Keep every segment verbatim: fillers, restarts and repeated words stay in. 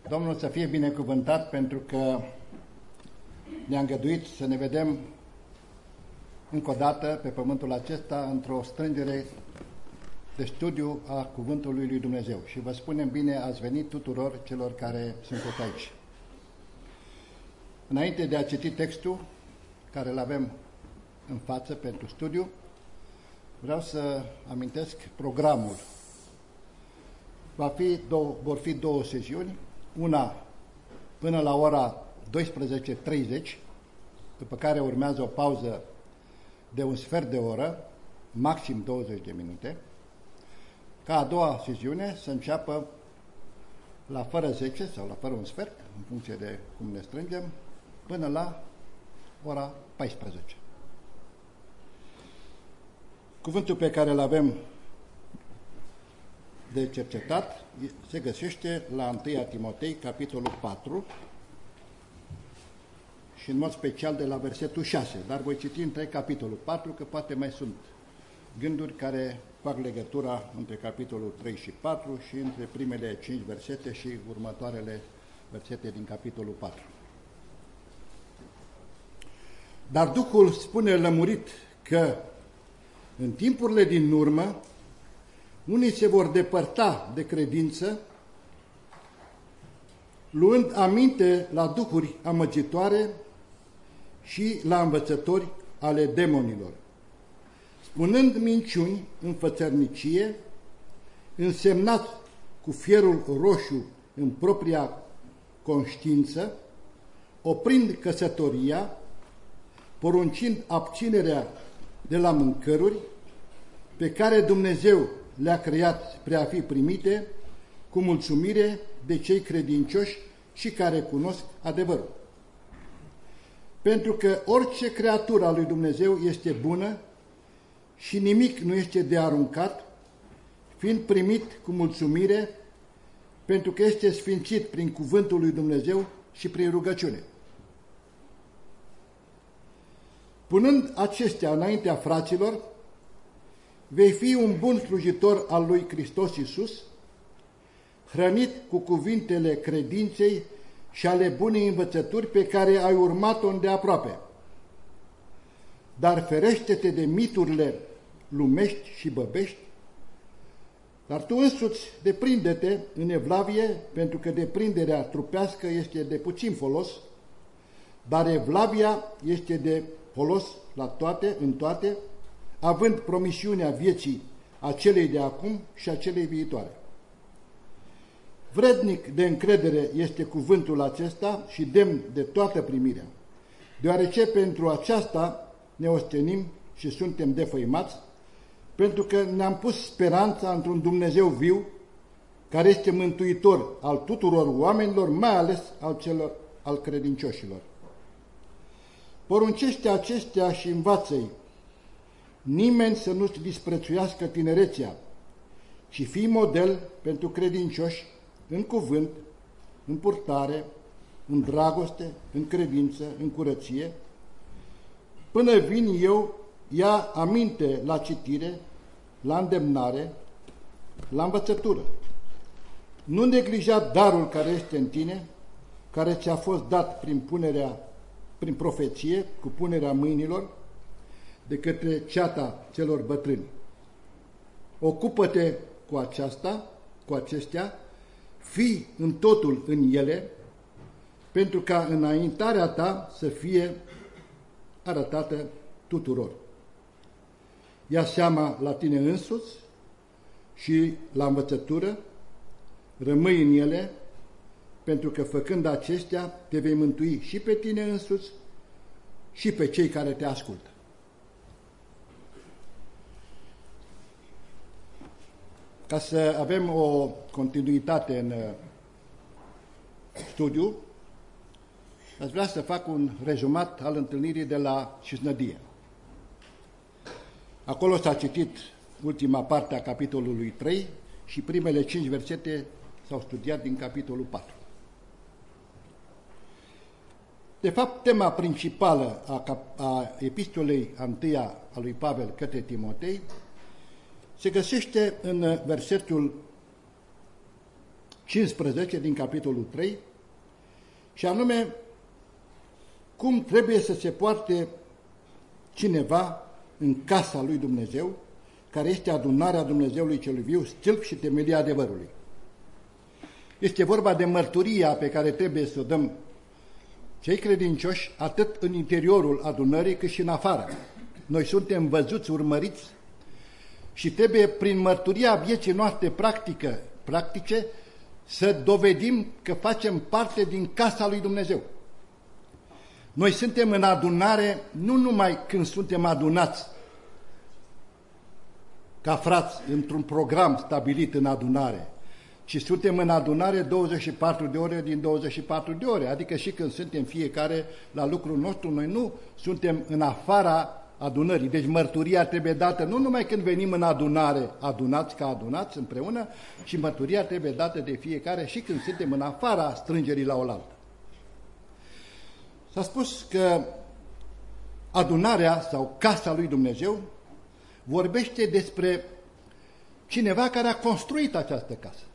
Domnul să fie binecuvântat pentru că ne-a îngăduit să ne vedem încă o dată pe pământul acesta într-o strângere de studiu a Cuvântului lui Dumnezeu. Și vă spunem bine ați venit tuturor celor care sunteți aici. Înainte de a citi textul care îl avem în față pentru studiu, vreau să amintesc programul. Va fi două, vor fi două sesiuni, una până la ora douăsprezece treizeci, după care urmează o pauză de un sfert de oră, maxim douăzeci de minute, ca a doua sesiune să înceapă la fără zece sau la fără un sfert, în funcție de cum ne strângem, până la ora paisprezece. Cuvântul pe care îl avem de cercetat se găsește la întâi Timotei, capitolul patru, și în mod special de la versetul șase, dar voi citi între capitolul patru, că poate mai sunt gânduri care fac legătura între capitolul trei și patru și între primele cinci versete și următoarele versete din capitolul patru. Dar Duhul spune lămurit că în timpurile din urmă unii se vor depărta de credință, luând aminte la duhuri amăgitoare și la învățători ale demonilor, spunând minciuni în fățărnicie, însemnați cu fierul roșu în propria conștiință, oprind căsătoria, poruncind abținerea de la mâncăruri pe care Dumnezeu le-a creat spre a fi primite cu mulțumire de cei credincioși și care cunosc adevărul. Pentru că orice creatură a lui Dumnezeu este bună și nimic nu este de aruncat, fiind primit cu mulțumire, pentru că este sfințit prin cuvântul lui Dumnezeu și prin rugăciune. Punând acestea înaintea fraților, vei fi un bun slujitor al lui Hristos Iisus, hrănit cu cuvintele credinței și ale bunei învățături pe care ai urmat-o îndeaproape. Dar ferește-te de miturile lumești și băbești, dar tu însuți deprinde-te în evlavie, pentru că deprinderea trupească este de puțin folos, dar evlavia este de folos la toate, în toate, având promisiunea vieții acelei de acum și acelei viitoare. Vrednic de încredere este cuvântul acesta și demn de toată primirea, deoarece pentru aceasta ne ostenim și suntem defăimați, pentru că ne-am pus speranța într-un Dumnezeu viu, care este mântuitor al tuturor oamenilor, mai ales al celor al credincioșilor. Poruncește acestea și învață-i, nimeni să nu-ți disprețuiască tinerețea, ci fii model pentru credincioși în cuvânt, în purtare, în dragoste, în credință, în curăție. Până vin eu, ia aminte la citire, la îndemnare, la învățătură. Nu neglija darul care este în tine, care ți-a fost dat prin punerea, prin profeție, cu punerea mâinilor, de către ceata celor bătrâni. Ocupă-te cu aceasta, cu acestea, fii în totul în ele, pentru ca înaintarea ta să fie arătată tuturor. Ia seama la tine însuți și la învățătură, rămâi în ele, pentru că făcând acestea te vei mântui și pe tine însuți și pe cei care te ascultă. Ca să avem o continuitate în studiu, aș vrea să fac un rezumat al întâlnirii de la Cisnădie. Acolo s-a citit ultima parte a capitolului trei și primele cinci versete s-au studiat din capitolul patru. De fapt, tema principală a, a epistolei întâia a lui Pavel către Timotei se găsește în versetul cincisprezece din capitolul trei, și anume cum trebuie să se poarte cineva în casa lui Dumnezeu, care este adunarea Dumnezeului celui viu, stâlp și temelia adevărului. Este vorba de mărturia pe care trebuie să o dăm cei credincioși, atât în interiorul adunării, cât și în afară. Noi suntem văzuți, urmăriți și trebuie, prin mărturia vieții noastre practică, practice, să dovedim că facem parte din casa lui Dumnezeu. Noi suntem în adunare nu numai când suntem adunați ca frați într-un program stabilit în adunare, ci suntem în adunare douăzeci și patru de ore din douăzeci și patru de ore, adică și când suntem fiecare la lucrul nostru, noi nu suntem în afara adunării. Deci mărturia trebuie dată nu numai când venim în adunare, adunați ca adunați împreună, ci mărturia trebuie dată de fiecare și când suntem în afara strângerii la oaltă. S-a spus că adunarea sau casa lui Dumnezeu vorbește despre cineva care a construit această casă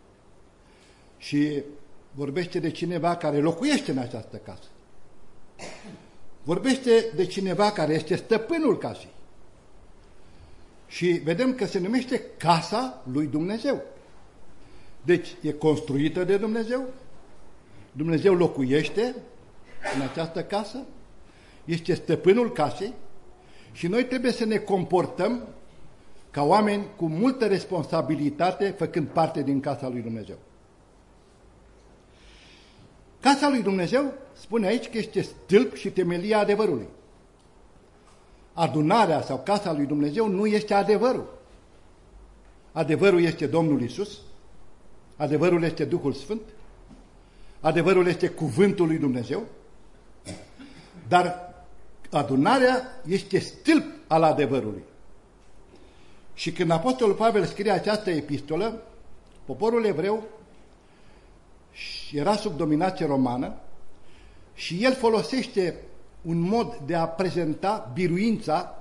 și vorbește de cineva care locuiește în această casă. Vorbește de cineva care este stăpânul casei. Și vedem că se numește casa lui Dumnezeu. Deci e construită de Dumnezeu, Dumnezeu locuiește în această casă, este stăpânul casei și noi trebuie să ne comportăm ca oameni cu multă responsabilitate, făcând parte din casa lui Dumnezeu. Casa lui Dumnezeu spune aici că este stâlp și temelia adevărului. Adunarea sau casa lui Dumnezeu nu este adevărul. Adevărul este Domnul Iisus, adevărul este Duhul Sfânt, adevărul este cuvântul lui Dumnezeu, dar adunarea este stâlp al adevărului. Și când Apostolul Pavel scrie această epistolă, poporul evreu era sub dominație romană și el folosește un mod de a prezenta biruința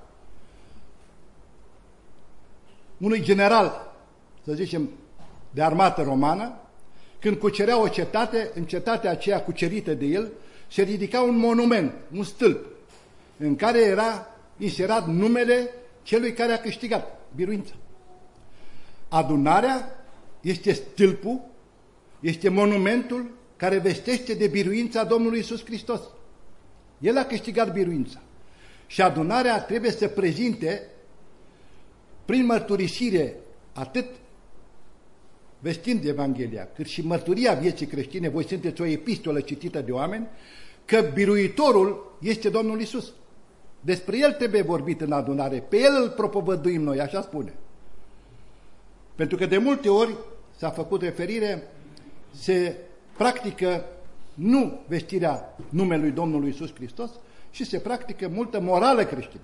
unui general, să zicem, de armată romană, când cucerea o cetate, în cetatea aceea cucerită de el, se ridica un monument, un stâlp, în care era inserat numele celui care a câștigat biruința. Adunarea este stâlpul, este monumentul care vestește de biruința Domnului Iisus Hristos. El a câștigat biruința. Și adunarea trebuie să prezinte, prin mărturisire, atât vestind Evanghelia, cât și mărturia vieții creștine, voi sunteți o epistolă citită de oameni, că biruitorul este Domnul Iisus. Despre El trebuie vorbit în adunare, pe El îl propovăduim noi, așa spune. Pentru că de multe ori s-a făcut referire, se practică nu vestirea numelui Domnului Iisus Hristos, și se practică multă morală creștină.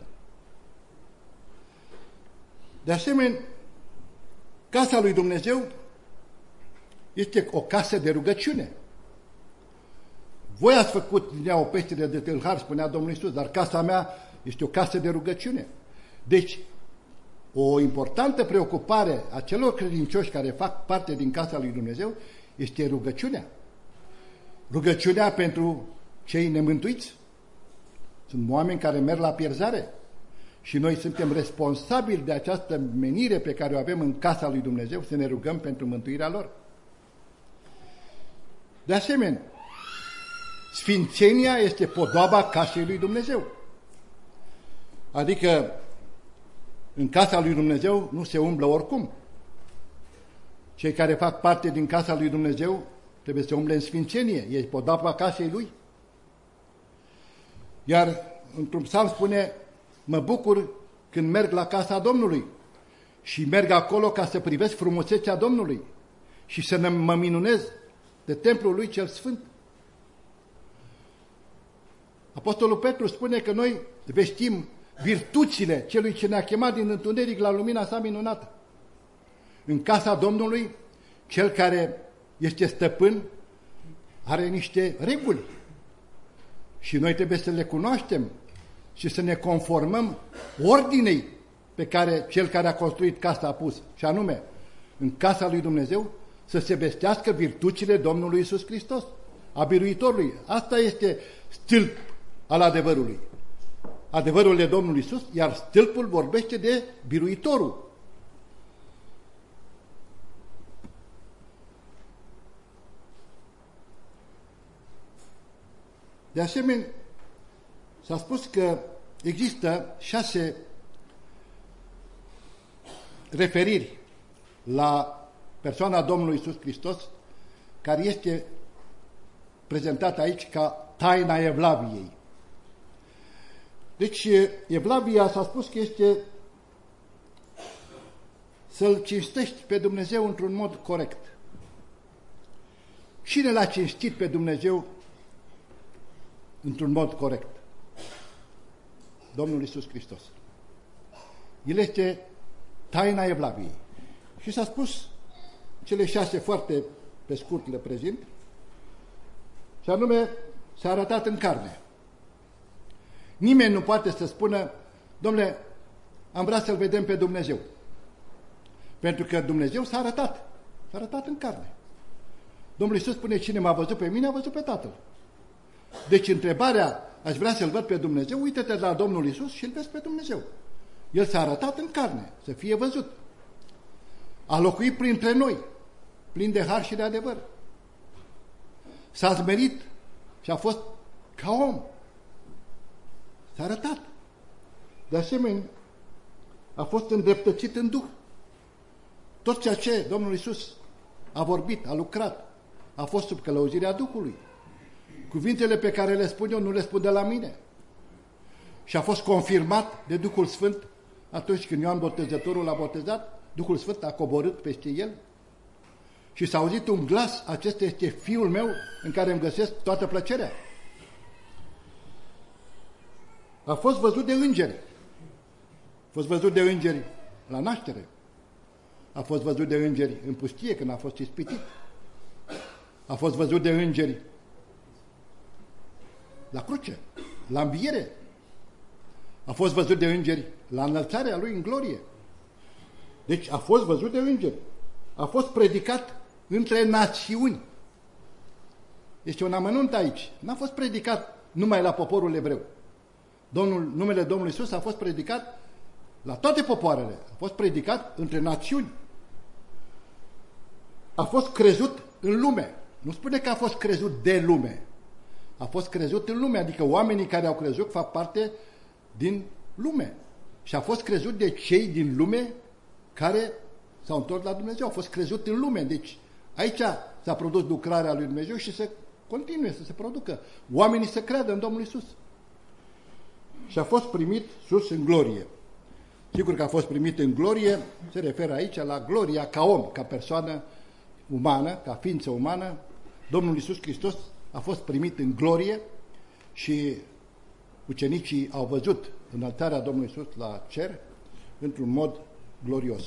De asemenea, casa lui Dumnezeu este o casă de rugăciune. Voi ați făcut din ea o peșteră de tâlhari, spunea Domnul Iisus, dar casa mea este o casă de rugăciune. Deci, o importantă preocupare a celor credincioși care fac parte din casa lui Dumnezeu este rugăciunea. Rugăciunea pentru cei nemântuiți. Sunt oameni care merg la pierzare și noi suntem responsabili de această menire pe care o avem în casa lui Dumnezeu, să ne rugăm pentru mântuirea lor. De asemenea, sfințenia este podoaba casei lui Dumnezeu. Adică în casa lui Dumnezeu nu se umblă oricum. Cei care fac parte din casa lui Dumnezeu trebuie să umble în sfințenie, e podoaba casei lui. Iar într-un psalm spune, mă bucur când merg la casa Domnului și merg acolo ca să privesc frumusețea Domnului și să mă minunez de templul lui cel sfânt. Apostolul Petru spune că noi vestim virtuțile celui ce ne-a chemat din întuneric la lumina sa minunată. În casa Domnului, cel care este stăpân are niște reguli și noi trebuie să le cunoaștem și să ne conformăm ordinei pe care cel care a construit casa a pus, și anume, în casa lui Dumnezeu să se vestească virtuțile Domnului Iisus Hristos, a biruitorului. Asta este stâlp al adevărului. Adevărul de Domnul Iisus, iar stâlpul vorbește de biruitorul. De asemenea, s-a spus că există șase referiri la persoana Domnului Iisus Hristos, care este prezentată aici ca taina Evlaviei. Deci, Evlavia s-a spus că este să-L cinstești pe Dumnezeu într-un mod corect. Cine l-a cinstit pe Dumnezeu într-un mod corect? Domnul Iisus Hristos. El este taina Evlaviei. Și s-a spus cele șase, foarte pe scurt le prezint, și anume s-a arătat în carne. Nimeni nu poate să spună, domnule, am vrea să-L vedem pe Dumnezeu. Pentru că Dumnezeu s-a arătat. S-a arătat în carne. Domnul Iisus spune, cine m-a văzut pe mine, a văzut pe Tatăl. Deci întrebarea, aș vrea să-L văd pe Dumnezeu, uită-te la Domnul Iisus și îl vezi pe Dumnezeu. El s-a arătat în carne, să fie văzut. A locuit printre noi, plin de har și de adevăr. S-a smerit și a fost ca om. S-a arătat. De asemenea, a fost îndreptățit în Duh. Tot ceea ce Domnul Iisus a vorbit, a lucrat, a fost sub călăuzirea Duhului. Cuvintele pe care le spun eu nu le spun de la mine. Și a fost confirmat de Duhul Sfânt atunci când Ioan Botezătorul l-a botezat, Duhul Sfânt a coborât peste el și s-a auzit un glas, acesta este Fiul meu în care îmi găsesc toată plăcerea. A fost văzut de îngeri. A fost văzut de îngeri la naștere. A fost văzut de îngeri în pustie când a fost ispitit. A fost văzut de îngeri la cruce, la înviere. A fost văzut de îngeri la înălțarea Lui în glorie. Deci a fost văzut de îngeri. A fost predicat între națiuni. Este un amănunt aici. N-a fost predicat numai la poporul evreu. Domnul, numele Domnului Iisus a fost predicat la toate popoarele. A fost predicat între națiuni. A fost crezut în lume. Nu spune că a fost crezut de lume. A fost crezut în lume, adică oamenii care au crezut fac parte din lume. Și a fost crezut de cei din lume care s-au întors la Dumnezeu. A fost crezut în lume. Deci aici s-a produs lucrarea lui Dumnezeu și să continue să se producă. Oamenii să creadă în Domnul Iisus. Și a fost primit sus în glorie. Sigur că a fost primit în glorie, se referă aici la gloria ca om, ca persoană umană, ca ființă umană. Domnul Iisus Hristos a fost primit în glorie și ucenicii au văzut înălțarea Domnului Iisus la cer într-un mod glorios.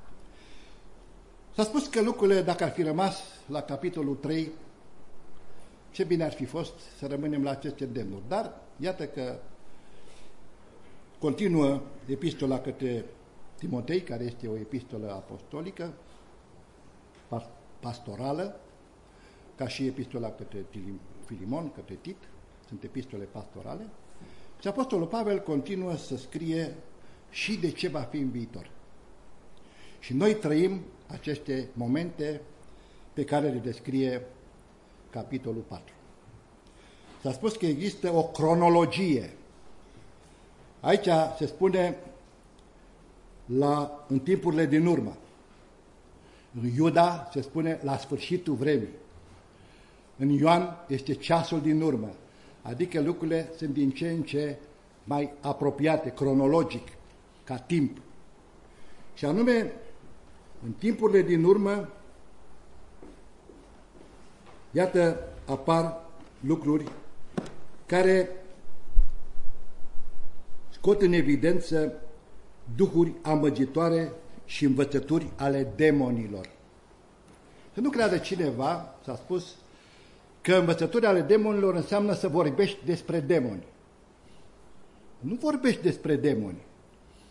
S-a spus că lucrurile, dacă ar fi rămas la capitolul trei, ce bine ar fi fost să rămânem la aceste demnuri. Dar iată că continuă epistola către Timotei, care este o epistolă apostolică, pastorală, ca și epistola către Filimon, către Tit, sunt epistole pastorale. Și Apostolul Pavel continuă să scrie și de ce va fi în viitor. Și noi trăim aceste momente pe care le descrie capitolul patru. S-a spus că există o cronologie. Aici se spune la, în timpurile din urmă. În Iuda se spune la sfârșitul vremii. În Ioan este ceasul din urmă. Adică lucrurile sunt din ce în ce mai apropiate, cronologic, ca timp. Și anume, în timpurile din urmă, iată, apar lucruri care scot în evidență duhuri amăgitoare și învățături ale demonilor. Să nu creadă cineva, s-a spus, că învățăturile ale demonilor înseamnă să vorbești despre demoni. Nu vorbești despre demoni.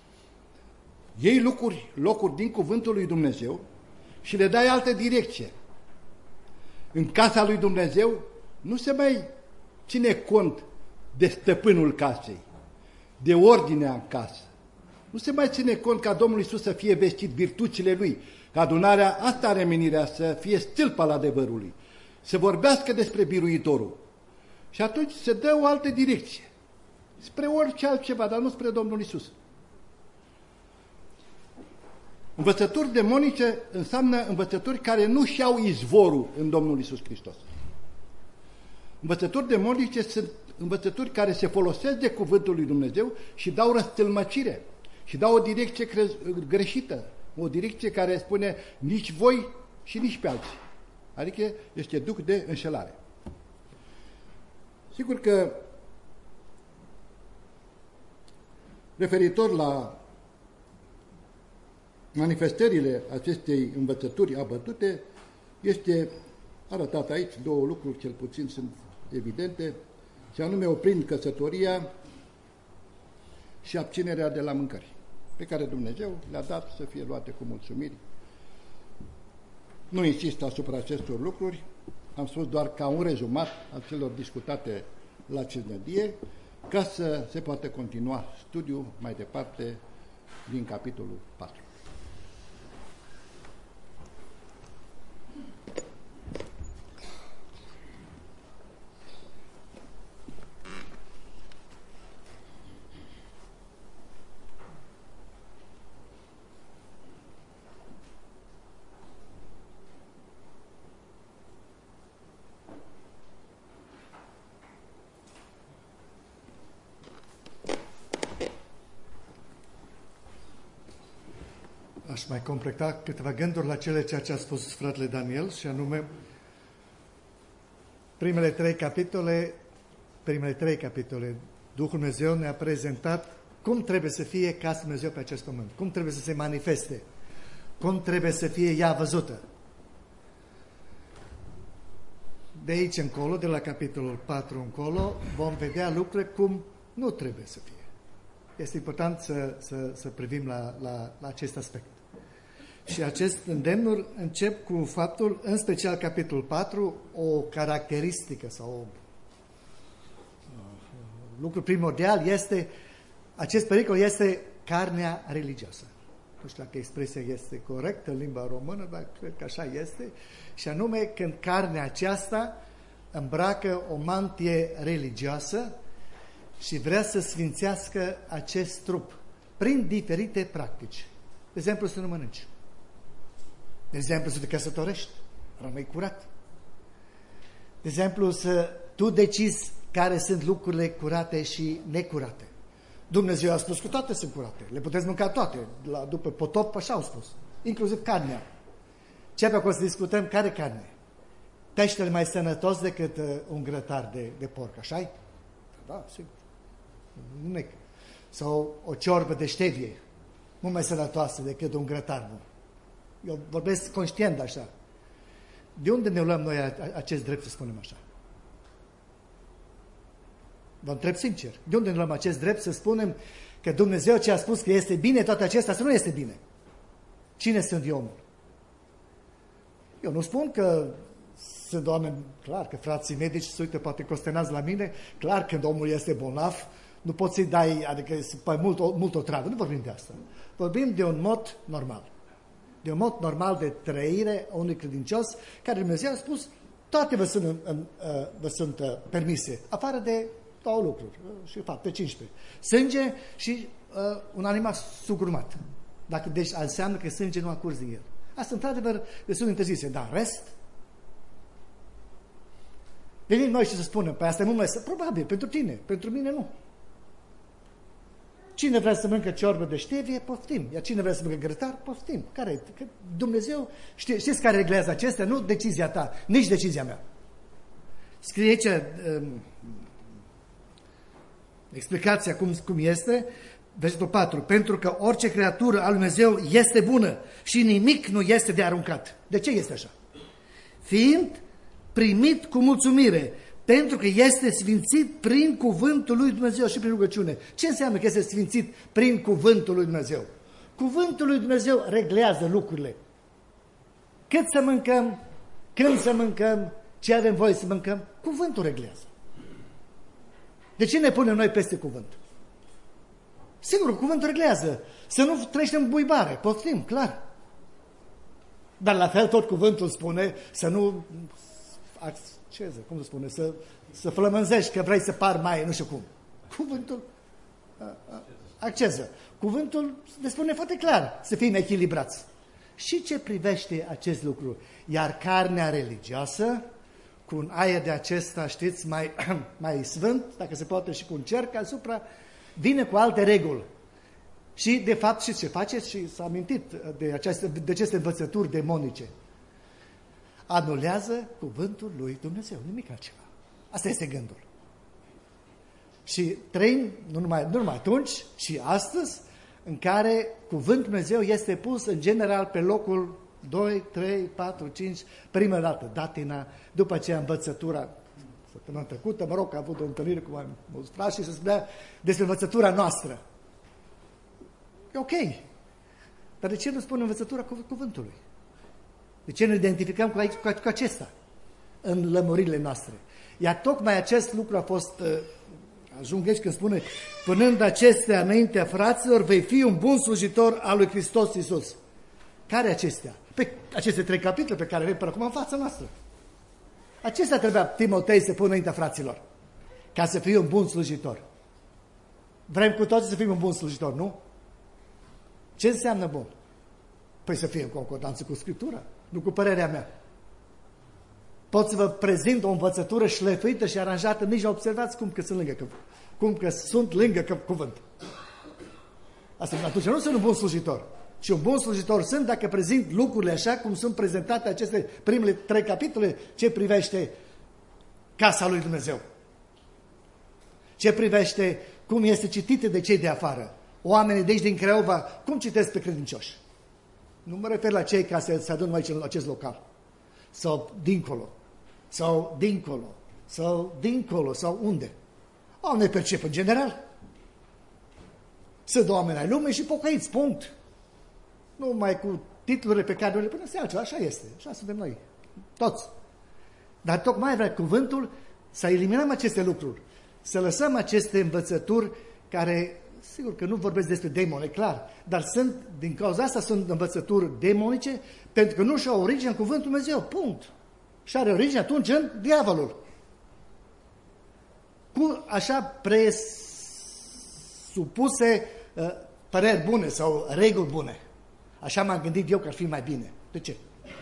Iei lucruri, locuri din cuvântul lui Dumnezeu și le dai altă direcție. În casa lui Dumnezeu nu se mai ține cont de stăpânul casei, de ordinea în casă. Nu se mai ține cont ca Domnul Iisus să fie vestit virtuțile Lui, că adunarea asta are menirea să fie stâlp al adevărului, să vorbească despre biruitorul. Și atunci se dă o altă direcție, spre orice altceva, dar nu spre Domnul Iisus. Învățături demonice înseamnă învățături care nu și-au izvorul în Domnul Iisus Hristos. Învățături demonice sunt învățături care se folosesc de cuvântul lui Dumnezeu și dau răstălmăcire și dau o direcție greșită, o direcție care spune nici voi și nici pe alții. Adică este duc de înșelare. Sigur că referitor la manifestările acestei învățături abătute, este arătat aici două lucruri, cel puțin sunt evidente, și anume oprind căsătoria și abținerea de la mâncări, pe care Dumnezeu le-a dat să fie luate cu mulțumiri. Nu insist asupra acestor lucruri, am spus doar ca un rezumat al celor discutate la ciznădie, ca să se poată continua studiul mai departe din capitolul patru. Aș mai completa câteva gânduri la cele ceea ce a spus fratele Daniel, și anume primele trei capitole, primele trei capitole, Duhul Dumnezeu ne-a prezentat cum trebuie să fie casa Dumnezeu pe acest pământ, cum trebuie să se manifeste, cum trebuie să fie ea văzută. De aici încolo, de la capitolul patru încolo, vom vedea lucruri cum nu trebuie să fie. Este important să, să, să privim la, la, la acest aspect. Și acest îndemnuri încep cu faptul, în special capitolul patru, o caracteristică sau un lucru primordial este, acest pericol este carnea religioasă. Nu știu dacă expresia este corectă în limba română, dar cred că așa este. Și anume când carnea aceasta îmbracă o mantie religioasă și vrea să sfințească acest trup prin diferite practici. De exemplu, să nu mănânci. De exemplu, să te căsătorești, rămâi curat. De exemplu, să tu decizi care sunt lucrurile curate și necurate. Dumnezeu a spus că toate sunt curate, le puteți mânca toate, la, după potop, așa au spus, inclusiv carnea. Ce pe acolo să discutăm, care carne? Peștele mai sănătos decât uh, un grătar de, de porc, așa-i? Da, sigur. Nu nec. Sau o ciorbă de ștevie, mult mai sănătoasă decât un grătar bun. Eu vorbesc conștient așa. De unde ne luăm noi acest drept, să spunem așa? Vă întreb sincer. De unde ne luăm acest drept să spunem că Dumnezeu ce a spus că este bine, toate acestea, să nu este bine? Cine sunt eu, omul? Eu nu spun că sunt oameni, clar că frații medici se uită, poate consternați la mine, clar când omul este bolnav, nu poți să-i dai, adică pe mult, mult o travă, nu vorbim de asta. Vorbim de un mod normal. De un mod normal de trăire a unui credincios, care Dumnezeu a spus, toate vă sunt, în, în, vă sunt uh, permise, afară de două lucruri, și fapt, pe cincisprezece. Sânge și uh, un animal sugrumat. Dacă, deci înseamnă că sânge nu a curs din el. Asta, într-adevăr, sunt interzise, dar în rest, venim noi și să spunem, păi asta nu mai este, probabil, pentru tine, pentru mine nu. Cine vrea să mănâncă ciorbă de ștevie, poftim. Iar cine vrea să mănâncă grătar, poftim. Care? Că Dumnezeu, știe, știți care reglează acestea? Nu decizia ta, nici decizia mea. Scrie aici um, explicația cum, cum este, versetul patru. Pentru că orice creatură al lui Dumnezeu este bună și nimic nu este de aruncat. De ce este așa? Fiind primit cu mulțumire, pentru că este sfințit prin cuvântul lui Dumnezeu și prin rugăciune. Ce înseamnă că este sfințit prin cuvântul lui Dumnezeu? Cuvântul lui Dumnezeu reglează lucrurile. Cât să mâncăm, când să mâncăm, Ce avem voie să mâncăm? Cuvântul reglează. De ce ne punem noi peste cuvânt? Sigur, cuvântul reglează. Să nu trăiești în buibare, poftim, clar. Dar la fel tot cuvântul spune să nu acceze, cum se spune, să, să flămânzești că vrei să pari mai, nu știu cum. Cuvântul acceză. Cuvântul ne spune foarte clar să fim echilibrați. Și ce privește acest lucru? Iar carnea religioasă, cu un aer de acesta, știți, mai, mai sfânt, dacă se poate, și cu un cerc asupra, vine cu alte reguli. Și, de fapt, și ce faceți? Și s-a amintit de aceste, de aceste învățături demonice. Anulează cuvântul lui Dumnezeu, nimic altceva. Asta este gândul. Și trăim, nu numai, nu numai atunci, și astăzi, în care cuvântul Dumnezeu este pus, în general, pe locul doi, trei, patru, cinci, prima dată, datina, după aceea învățătura. Săptămâna trecută, mă rog, a avut o întâlnire cu mai mulți frați și se spunea despre învățătura noastră. E ok. Dar de ce nu spune învățătura cuvântului? De ce nu identificăm cu, aici, cu, cu acesta în lămurile noastre? Iar tocmai acest lucru a fost, ajung aici când spune, punând acestea înaintea fraților, vei fi un bun slujitor al lui Hristos Iisus. Care acestea? Pe aceste trei capitole pe care le până acum în fața noastră. Acestea trebuia Timotei să pună înaintea fraților, ca să fie un bun slujitor. Vrem cu toții să fim un bun slujitor, nu? Ce înseamnă bun? Păi să fie în concordanță cu Scriptura, nu cu părerea mea. Pot să vă prezint o învățătură șlefuită și aranjată, nici observați cum că sunt lângă, cum că sunt lângă cuvânt. Asta atunci nu sunt un bun slujitor. Și un bun slujitor sunt dacă prezint lucrurile așa cum sunt prezentate aceste primele trei capitole, ce privește casa lui Dumnezeu. Ce privește cum este citită de cei de afară. Oamenii de aici din Craiova, cum citesc pe credincioși? Nu mă refer la cei care se, se adună aici în acest local. Sau dincolo. Sau dincolo. Sau dincolo. Sau unde? Oamenii percep în general. Sunt oameni ai lumii și pocăiți, punct. Nu mai cu titlurile pe care le punem să altceva. Așa este. Așa suntem noi. Toți. Dar tocmai vrea cuvântul să eliminăm aceste lucruri. Să lăsăm aceste învățături care, sigur că nu vorbesc despre demone, clar, dar sunt, din cauza asta sunt învățături demonice, pentru că nu și-au origine în cuvântul Dumnezeu. Punct. Și are origine atunci în diavolul. Cu așa presupuse uh, păreri bune sau reguli bune. Așa m-am gândit eu că ar fi mai bine. De ce?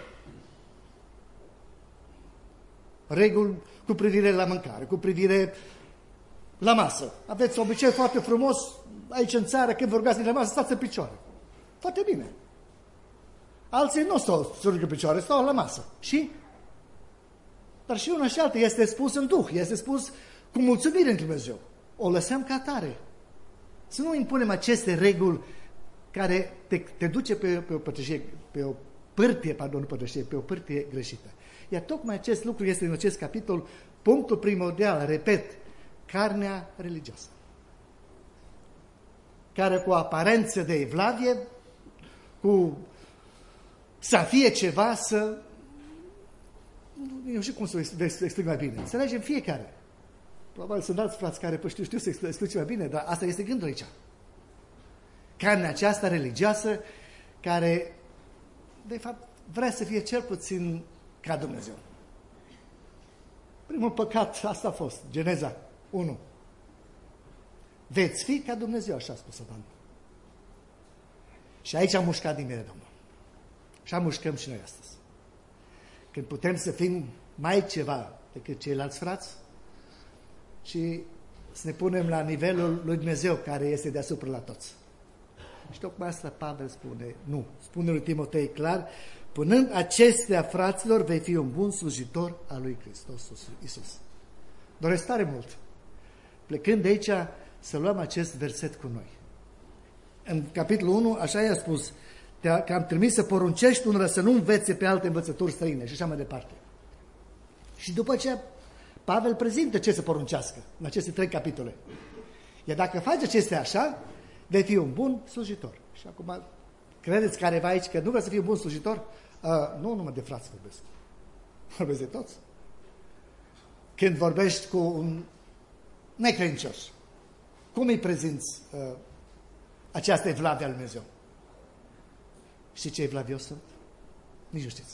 Reguli cu privire la mâncare, cu privire la masă. Aveți un obicei foarte frumos aici în țară, când vă rugați de masă, stați în picioare. Foarte bine. Alții nu stau să rugă picioare, stau la masă. Și? Dar și una și alta este spus în Duh, este spus cu mulțumire în Dumnezeu. O lăsăm ca tare. Să nu impunem aceste reguli care te, te duce pe, pe o părtășie, pe o pârtie, pardon, nu părtășie, pe o pârtie greșită. Iar tocmai acest lucru este în acest capitol punctul primordial, repet, carnea religioasă, care cu aparență de evlavie, cu să fie ceva să, eu știu cum să explic mai bine, înțelegem fiecare. Probabil sunt alți frați care, păi știu, știu să explic mai bine, dar asta este gândul aici. Carnea aceasta religioasă, care, de fapt, vrea să fie cel puțin ca Dumnezeu. Primul păcat, asta a fost, Geneza unu. Veți fi ca Dumnezeu, așa a spus Adam. Și aici am mușcat din mine, Domnul. Și am mușcăm și noi astăzi. Când putem să fim mai ceva decât ceilalți frați și să ne punem la nivelul lui Dumnezeu, care este deasupra la toți. Și tocmai asta Pavel spune, nu, spune lui Timotei clar, punând acestea, fraților, vei fi un bun slujitor al lui Hristos Iisus. Doresc tare mult, plecând de aici, să luăm acest verset cu noi. În capitolul unu, așa i-a spus, că am trimis să poruncești unora să nu învețe pe alte învățături străine și așa mai departe. Și după aceea, Pavel prezintă ce să poruncească în aceste trei capitole. Iar dacă faci acestea așa, vei fi un bun slujitor. Și acum, credeți careva aici că nu vrea să fie un bun slujitor? Uh, nu numai de frați vorbesc. Vorbesc de toți. când vorbești cu un necredincios, cum îi prezinți uh, această evlavie a lui Dumnezeu? Știți ce evlavios sunt? Nici nu știți.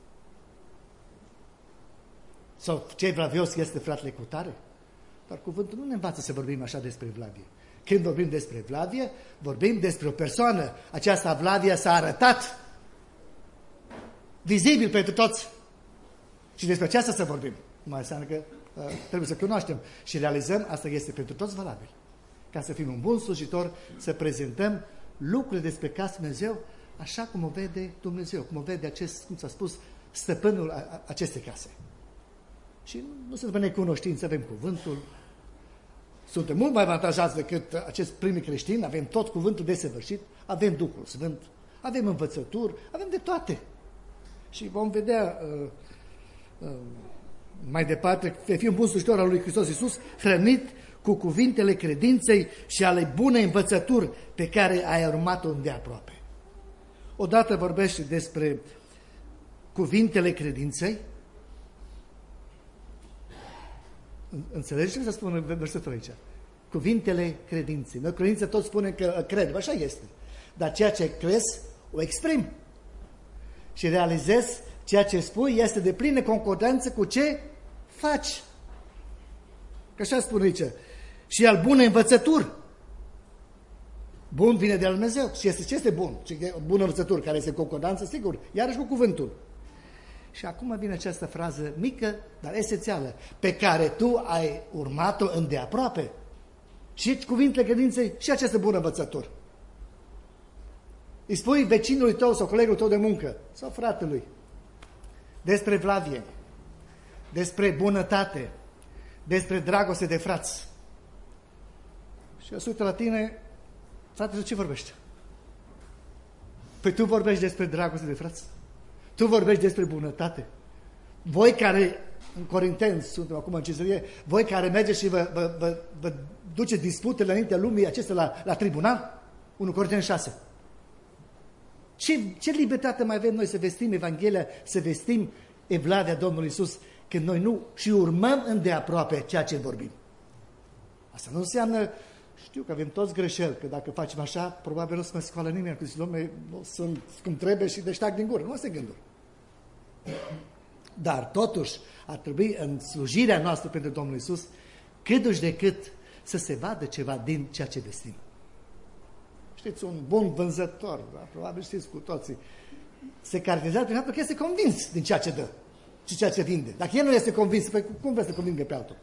Sau ce evlavios este fratele cu tare? Dar cuvântul nu ne învață să vorbim așa despre evlavie. Când vorbim despre evlavie, vorbim despre o persoană. Această evlavie s-a arătat vizibil pentru toți. Și despre aceasta să vorbim. Mai înseamnă că uh, trebuie să cunoaștem și realizăm, asta este pentru toți valabil. Ca să fim un bun slujitor, să prezentăm lucrurile despre casa Dumnezeu așa cum o vede Dumnezeu, cum o vede acest, cum s-a spus, stăpânul a, a, acestei case. Și nu suntem necunoștinți, avem cuvântul, suntem mult mai avantajați decât acest primi creștin, avem tot cuvântul desăvârșit, avem Duhul Sfânt, avem învățături, avem de toate. Și vom vedea uh, uh, mai departe, vei fi un bun slujitor al lui Hristos Iisus, hrănit cu cuvintele credinței și ale bunei învățături pe care ai urmat-o îndeaproape. Odată vorbește despre cuvintele credinței. Înțelegeți ce să spun în versetul aici? Cuvintele credinței. Noi credință tot spunem că cred, așa este. Dar ceea ce crezi, o exprim. Și realizezi ceea ce spui este de plină concordanță cu ce faci. Că așa spune aici. Și al bunei învățături. Bun vine de la Dumnezeu. Și este, ce este bun? Ce bună învățătură, care este concordanță, sigur, iarăși cu cuvântul. Și acum vine această frază mică, dar esențială, pe care tu ai urmat-o îndeaproape. Și cuvintele credinței și această bună învățătură. Îi spui vecinului tău sau colegul tău de muncă sau fratelui despre evlavie, despre bunătate, despre dragoste de frați. Și el se uită la tine, frate, ce vorbești? Păi tu vorbești despre dragoste de frați. Tu vorbești despre bunătate. Voi care, în Corinteni, suntem acum în Cezărie, voi care mergeți și vă, vă, vă, vă duceți disputele înaintea lumii acestea la, la tribunal, unu Corinteni șase. Ce, ce libertate mai avem noi să vestim Evanghelia, să vestim evlavia Domnului Iisus, când noi nu și urmăm îndeaproape ceea ce vorbim? Asta nu înseamnă, știu că avem toți greșeli, că dacă facem așa, probabil nu se mai scoală nimeni, că zice, Dom'le, nu sunt cum trebuie și deștac din gură. Nu asta e gândul. Dar totuși ar trebui în slujirea noastră pentru Domnul Iisus, cât de cât să se vadă ceva din ceea ce vestim. Știți, un bun vânzător, da? Probabil știți cu toții, se caracterizează prin faptul că este convins din ceea ce dă și ceea ce vinde. Dacă el nu este convins, păi cum vrea să convingă pe altul?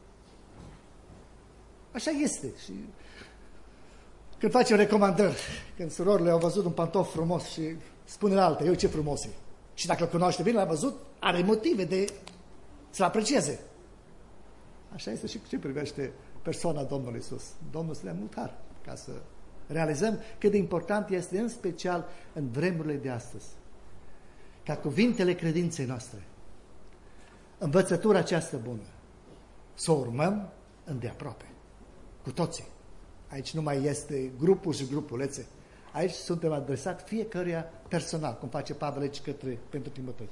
Așa este. Și când facem recomandări, când surorile au văzut un pantof frumos și spune la altă, eu ce frumos e. Și dacă îl cunoaște bine, l-a văzut, are motive de să-l aprecieze. Așa este și ce privește persoana Domnului Iisus. Domnul să le mutar ca să realizăm cât de important este, în special în vremurile de astăzi, ca cuvintele credinței noastre, învățătura aceasta bună, să o urmăm îndeaproape, cu toții. Aici nu mai este grupul și grupulețe. Aici suntem adresat fiecăruia personal, cum face Pavel aici către, pentru Timotei.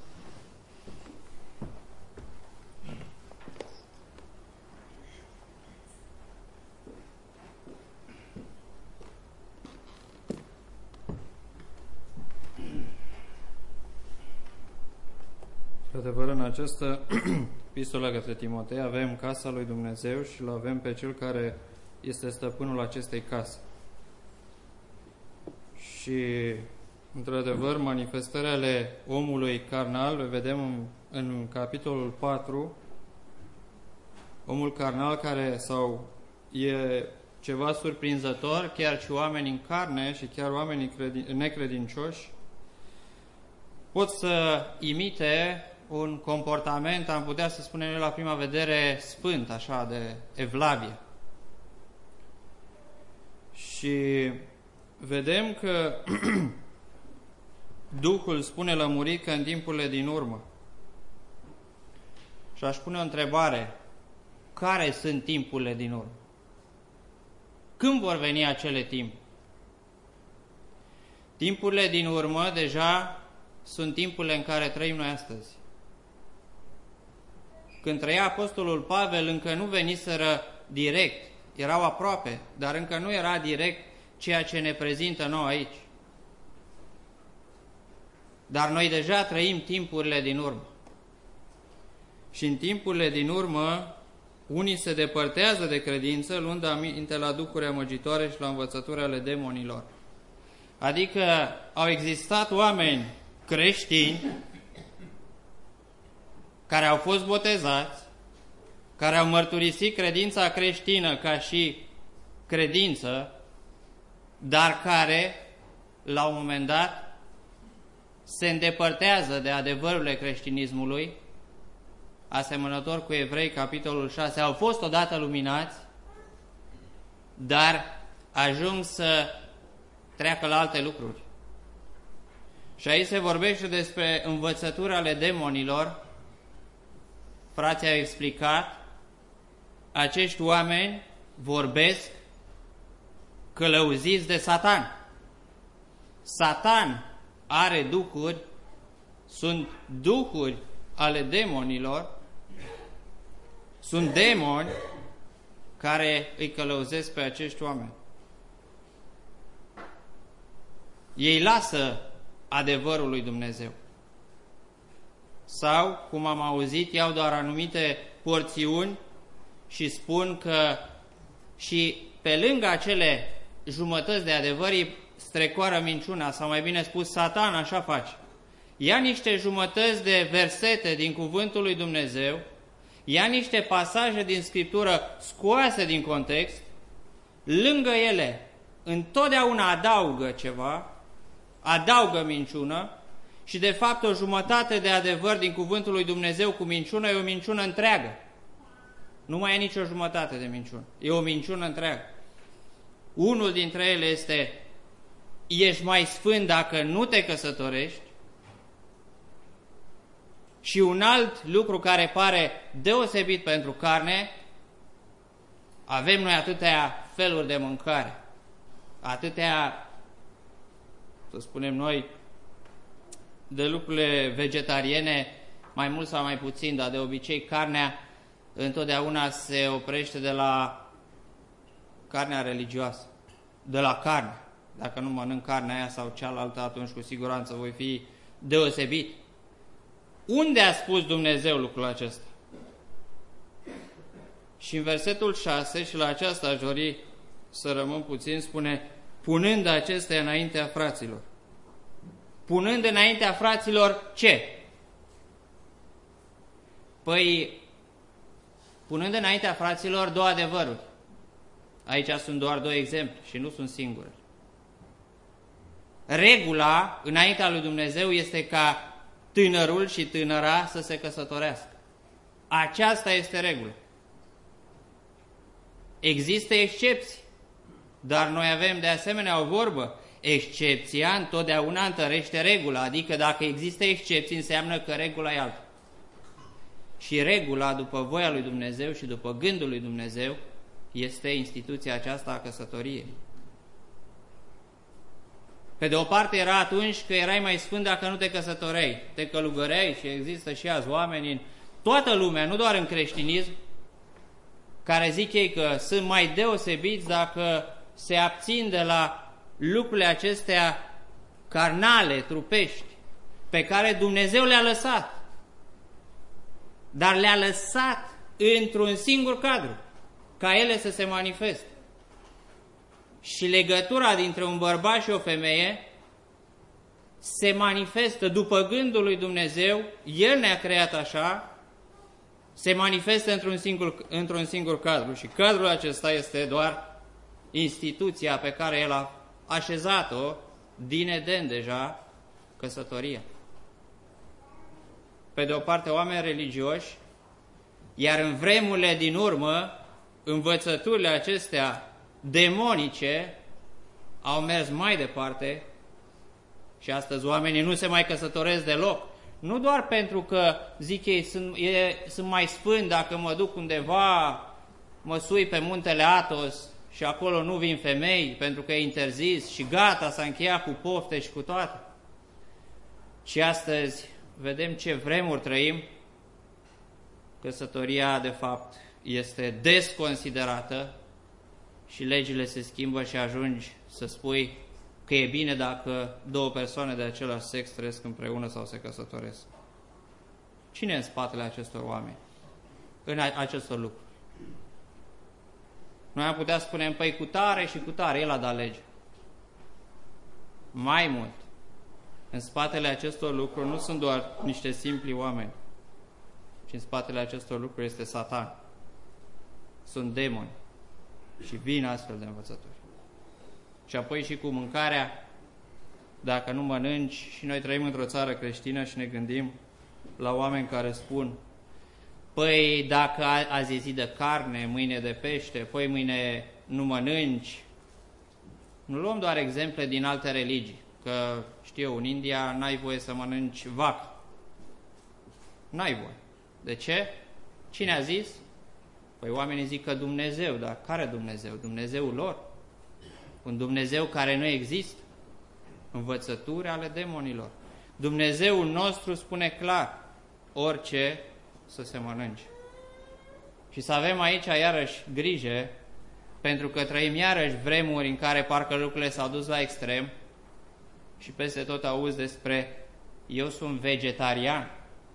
Adevăr, în această epistolă către Timotei avem casa lui Dumnezeu și îl avem pe cel care este stăpânul acestei case. Și, într-adevăr, manifestările ale omului carnal, le vedem în, în capitolul patru, omul carnal care, sau e ceva surprinzător, chiar și oamenii în carne și chiar oamenii necredincioși pot să imite un comportament, am putea să spunem la prima vedere, sfânt, așa, de evlavie. Și vedem că Duhul spune lămurit că în timpurile din urmă. Și aș pune o întrebare. Care sunt timpurile din urmă? Când vor veni acele timpuri? Timpurile din urmă deja sunt timpurile în care trăim noi astăzi. când trăia apostolul Pavel, încă nu veniseră direct, erau aproape, dar încă nu era direct ceea ce ne prezintă nouă aici. Dar noi deja trăim timpurile din urmă. Și în timpurile din urmă, unii se depărtează de credință, luând aminte la duhuri amăgitoare și la învățături ale demonilor. Adică au existat oameni creștini care au fost botezați, care au mărturisit credința creștină ca și credință, dar care, la un moment dat, se îndepărtează de adevărurile creștinismului, asemănător cu Evrei, capitolul șase, au fost odată luminați, dar ajung să treacă la alte lucruri. Și aici se vorbește despre învățături ale demonilor. Frații au explicat, acești oameni vorbesc călăuziți de Satan. Satan are duhuri, sunt duhuri ale demonilor, sunt demoni care îi călăuzesc pe acești oameni. Ei lasă adevărul lui Dumnezeu. Sau, cum am auzit, iau doar anumite porțiuni și spun că și pe lângă acele jumătăți de adevăr îi strecoară minciuna, sau mai bine spus, Satan așa face. Ia niște jumătăți de versete din cuvântul lui Dumnezeu, ia niște pasaje din Scriptură scoase din context, lângă ele întotdeauna adaugă ceva, adaugă minciună și de fapt o jumătate de adevăr din cuvântul lui Dumnezeu cu minciună e o minciună întreagă. Nu mai e nicio jumătate de minciună, e o minciună întreagă. Unul dintre ele este: ești mai sfânt dacă nu te căsătorești. Și un alt lucru care pare deosebit pentru carne: avem noi atâtea feluri de mâncare, atâtea, să spunem noi, de lucrurile vegetariene, mai mult sau mai puțin, dar de obicei carnea întotdeauna se oprește de la carnea religioasă, de la carne. Dacă nu mănânc carnea aia sau cealaltă, atunci cu siguranță voi fi deosebit. Unde a spus Dumnezeu lucrul acesta? Și în versetul șase, și la aceasta aș dori să rămân puțin, spune: punând acestea înaintea fraților. Punând înaintea fraților ce? Păi, punând înaintea fraților două adevăruri. Aici sunt doar două exemple și nu sunt singure. Regula înaintea lui Dumnezeu este ca tânărul și tânăra să se căsătorească. Aceasta este regula. Există excepții, dar noi avem de asemenea o vorbă: excepția întotdeauna întărește regula, adică dacă există excepții înseamnă că regula e alta. Și regula, după voia lui Dumnezeu și după gândul lui Dumnezeu, este instituția aceasta a căsătoriei. Pe de o parte era atunci că erai mai sfânt dacă nu te căsătoreai, te călugăreai, și există și azi oameni în toată lumea, nu doar în creștinism, care zic ei că sunt mai deosebiți dacă se abțin de la lucrurile acestea carnale, trupești, pe care Dumnezeu le-a lăsat. Dar le-a lăsat într-un singur cadru, ca ele să se manifeste. Și legătura dintre un bărbat și o femeie se manifestă după gândul lui Dumnezeu, El ne-a creat așa, se manifestă într-un singur, într-un singur cadru. Și cadrul acesta este doar instituția pe care El a așezat-o din Eden deja, căsătoria. Pe de o parte oameni religioși, iar în vremurile din urmă, învățăturile acestea demonice au mers mai departe și astăzi oamenii nu se mai căsătoresc deloc. Nu doar pentru că, zic ei, sunt, e, sunt mai sfânt dacă mă duc undeva, mă sui pe muntele Athos și acolo nu vin femei pentru că e interzis și gata, s-a încheiat cu pofte și cu toate. Și astăzi vedem ce vremuri trăim căsătoria, de fapt, este desconsiderată și legile se schimbă și ajungi să spui că e bine dacă două persoane de același sex trăiesc împreună sau se căsătoresc. Cine e în spatele acestor oameni? În acestor lucruri? Noi am putea spune, păi cu tare și cu tare, el a dat lege. Mai mult, în spatele acestor lucruri nu sunt doar niște simpli oameni, ci în spatele acestor lucruri este Satan. Sunt demoni și vin astfel de învățături. Și apoi și cu mâncarea, dacă nu mănânci, și noi trăim într-o țară creștină și ne gândim la oameni care spun, păi dacă azi e zi de carne, mâine de pește, păi mâine nu mănânci. Nu luăm doar exemple din alte religii, că știu, în India n-ai voie să mănânci vacă. N-ai voie. De ce? Cine a zis? Păi oamenii zic că Dumnezeu, dar care Dumnezeu? Dumnezeul lor? Un Dumnezeu care nu există? Învățături ale demonilor. Dumnezeul nostru spune clar, orice să se mănânce. Și să avem aici iarăși grijă, pentru că trăim iarăși vremuri în care parcă lucrurile s-au dus la extrem și peste tot auzi despre eu sunt vegetarian.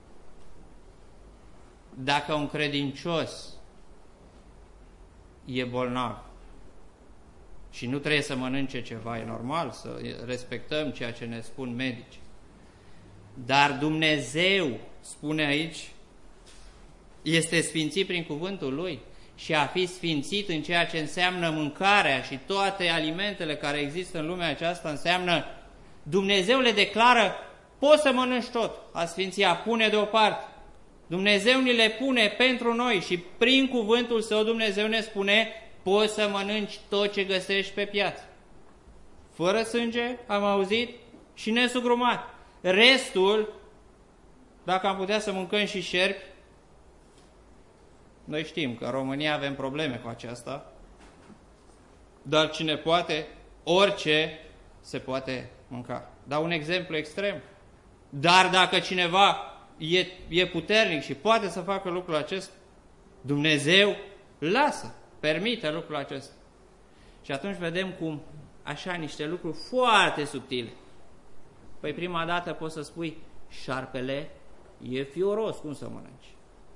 Dacă un credincios e bolnav și nu trebuie să mănânce ceva, e normal să respectăm ceea ce ne spun medici. Dar Dumnezeu, spune aici, este sfințit prin cuvântul Lui și a fi sfințit în ceea ce înseamnă mâncarea și toate alimentele care există în lumea aceasta înseamnă Dumnezeu le declară, poți să mănânci tot, a sfinția, pune deoparte. Dumnezeu ni le pune pentru noi și prin cuvântul Său Dumnezeu ne spune, poți să mănânci tot ce găsești pe piață. Fără sânge, am auzit, și nesugrumat. Restul, dacă am putea să mâncăm și șerpi, noi știm că în România avem probleme cu aceasta, dar cine poate, orice se poate mânca. Dau un exemplu extrem. Dar dacă cineva e, e puternic și poate să facă lucrul acesta, Dumnezeu lasă, permite lucrul acesta. Și atunci vedem cum așa niște lucruri foarte subtile. Păi prima dată poți să spui, șarpele e fioros, cum să mănânci?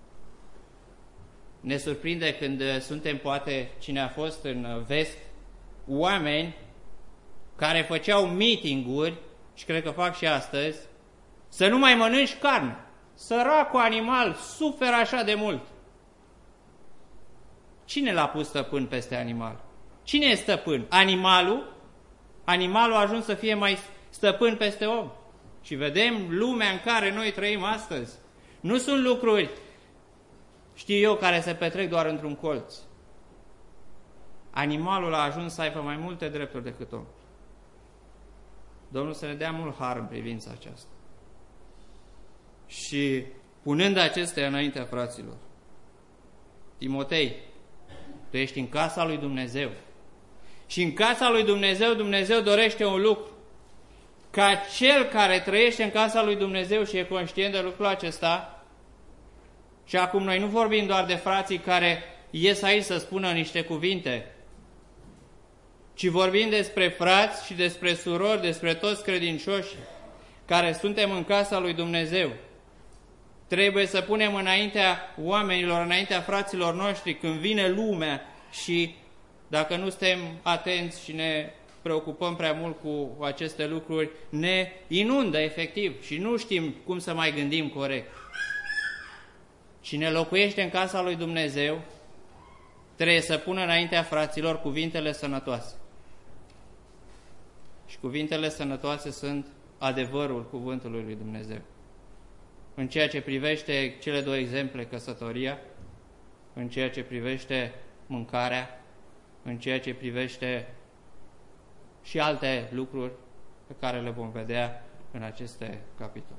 Ne surprinde când suntem, poate, cine a fost în vest, oameni care făceau meeting-uri, și cred că fac și astăzi, să nu mai mănânci carne. Săracul animal suferă așa de mult. Cine l-a pus stăpân peste animal? Cine e stăpân? Animalul? Animalul a ajuns să fie mai stăpân peste om. Și vedem lumea în care noi trăim astăzi. Nu sunt lucruri, știu eu, care se petrec doar într-un colț. Animalul a ajuns să aibă mai multe drepturi decât om. Domnul să ne dea mult har în privința aceasta. Și punând acestea înaintea fraților, Timotei, tu ești în casa lui Dumnezeu. Și în casa lui Dumnezeu, Dumnezeu dorește un lucru. Ca cel care trăiește în casa lui Dumnezeu și e conștient de lucrul acesta, și acum noi nu vorbim doar de frații care ies aici să spună niște cuvinte, ci vorbim despre frați și despre surori, despre toți credincioși care suntem în casa lui Dumnezeu. Trebuie să punem înaintea oamenilor, înaintea fraților noștri, când vine lumea și dacă nu suntem atenți și ne preocupăm prea mult cu aceste lucruri, ne inundă efectiv și nu știm cum să mai gândim corect. Cine locuiește în casa lui Dumnezeu trebuie să pună înaintea fraților cuvintele sănătoase. Și cuvintele sănătoase sunt adevărul cuvântului lui Dumnezeu. În ceea ce privește cele două exemple, căsătoria, în ceea ce privește mâncarea, în ceea ce privește și alte lucruri pe care le vom vedea în aceste capitole.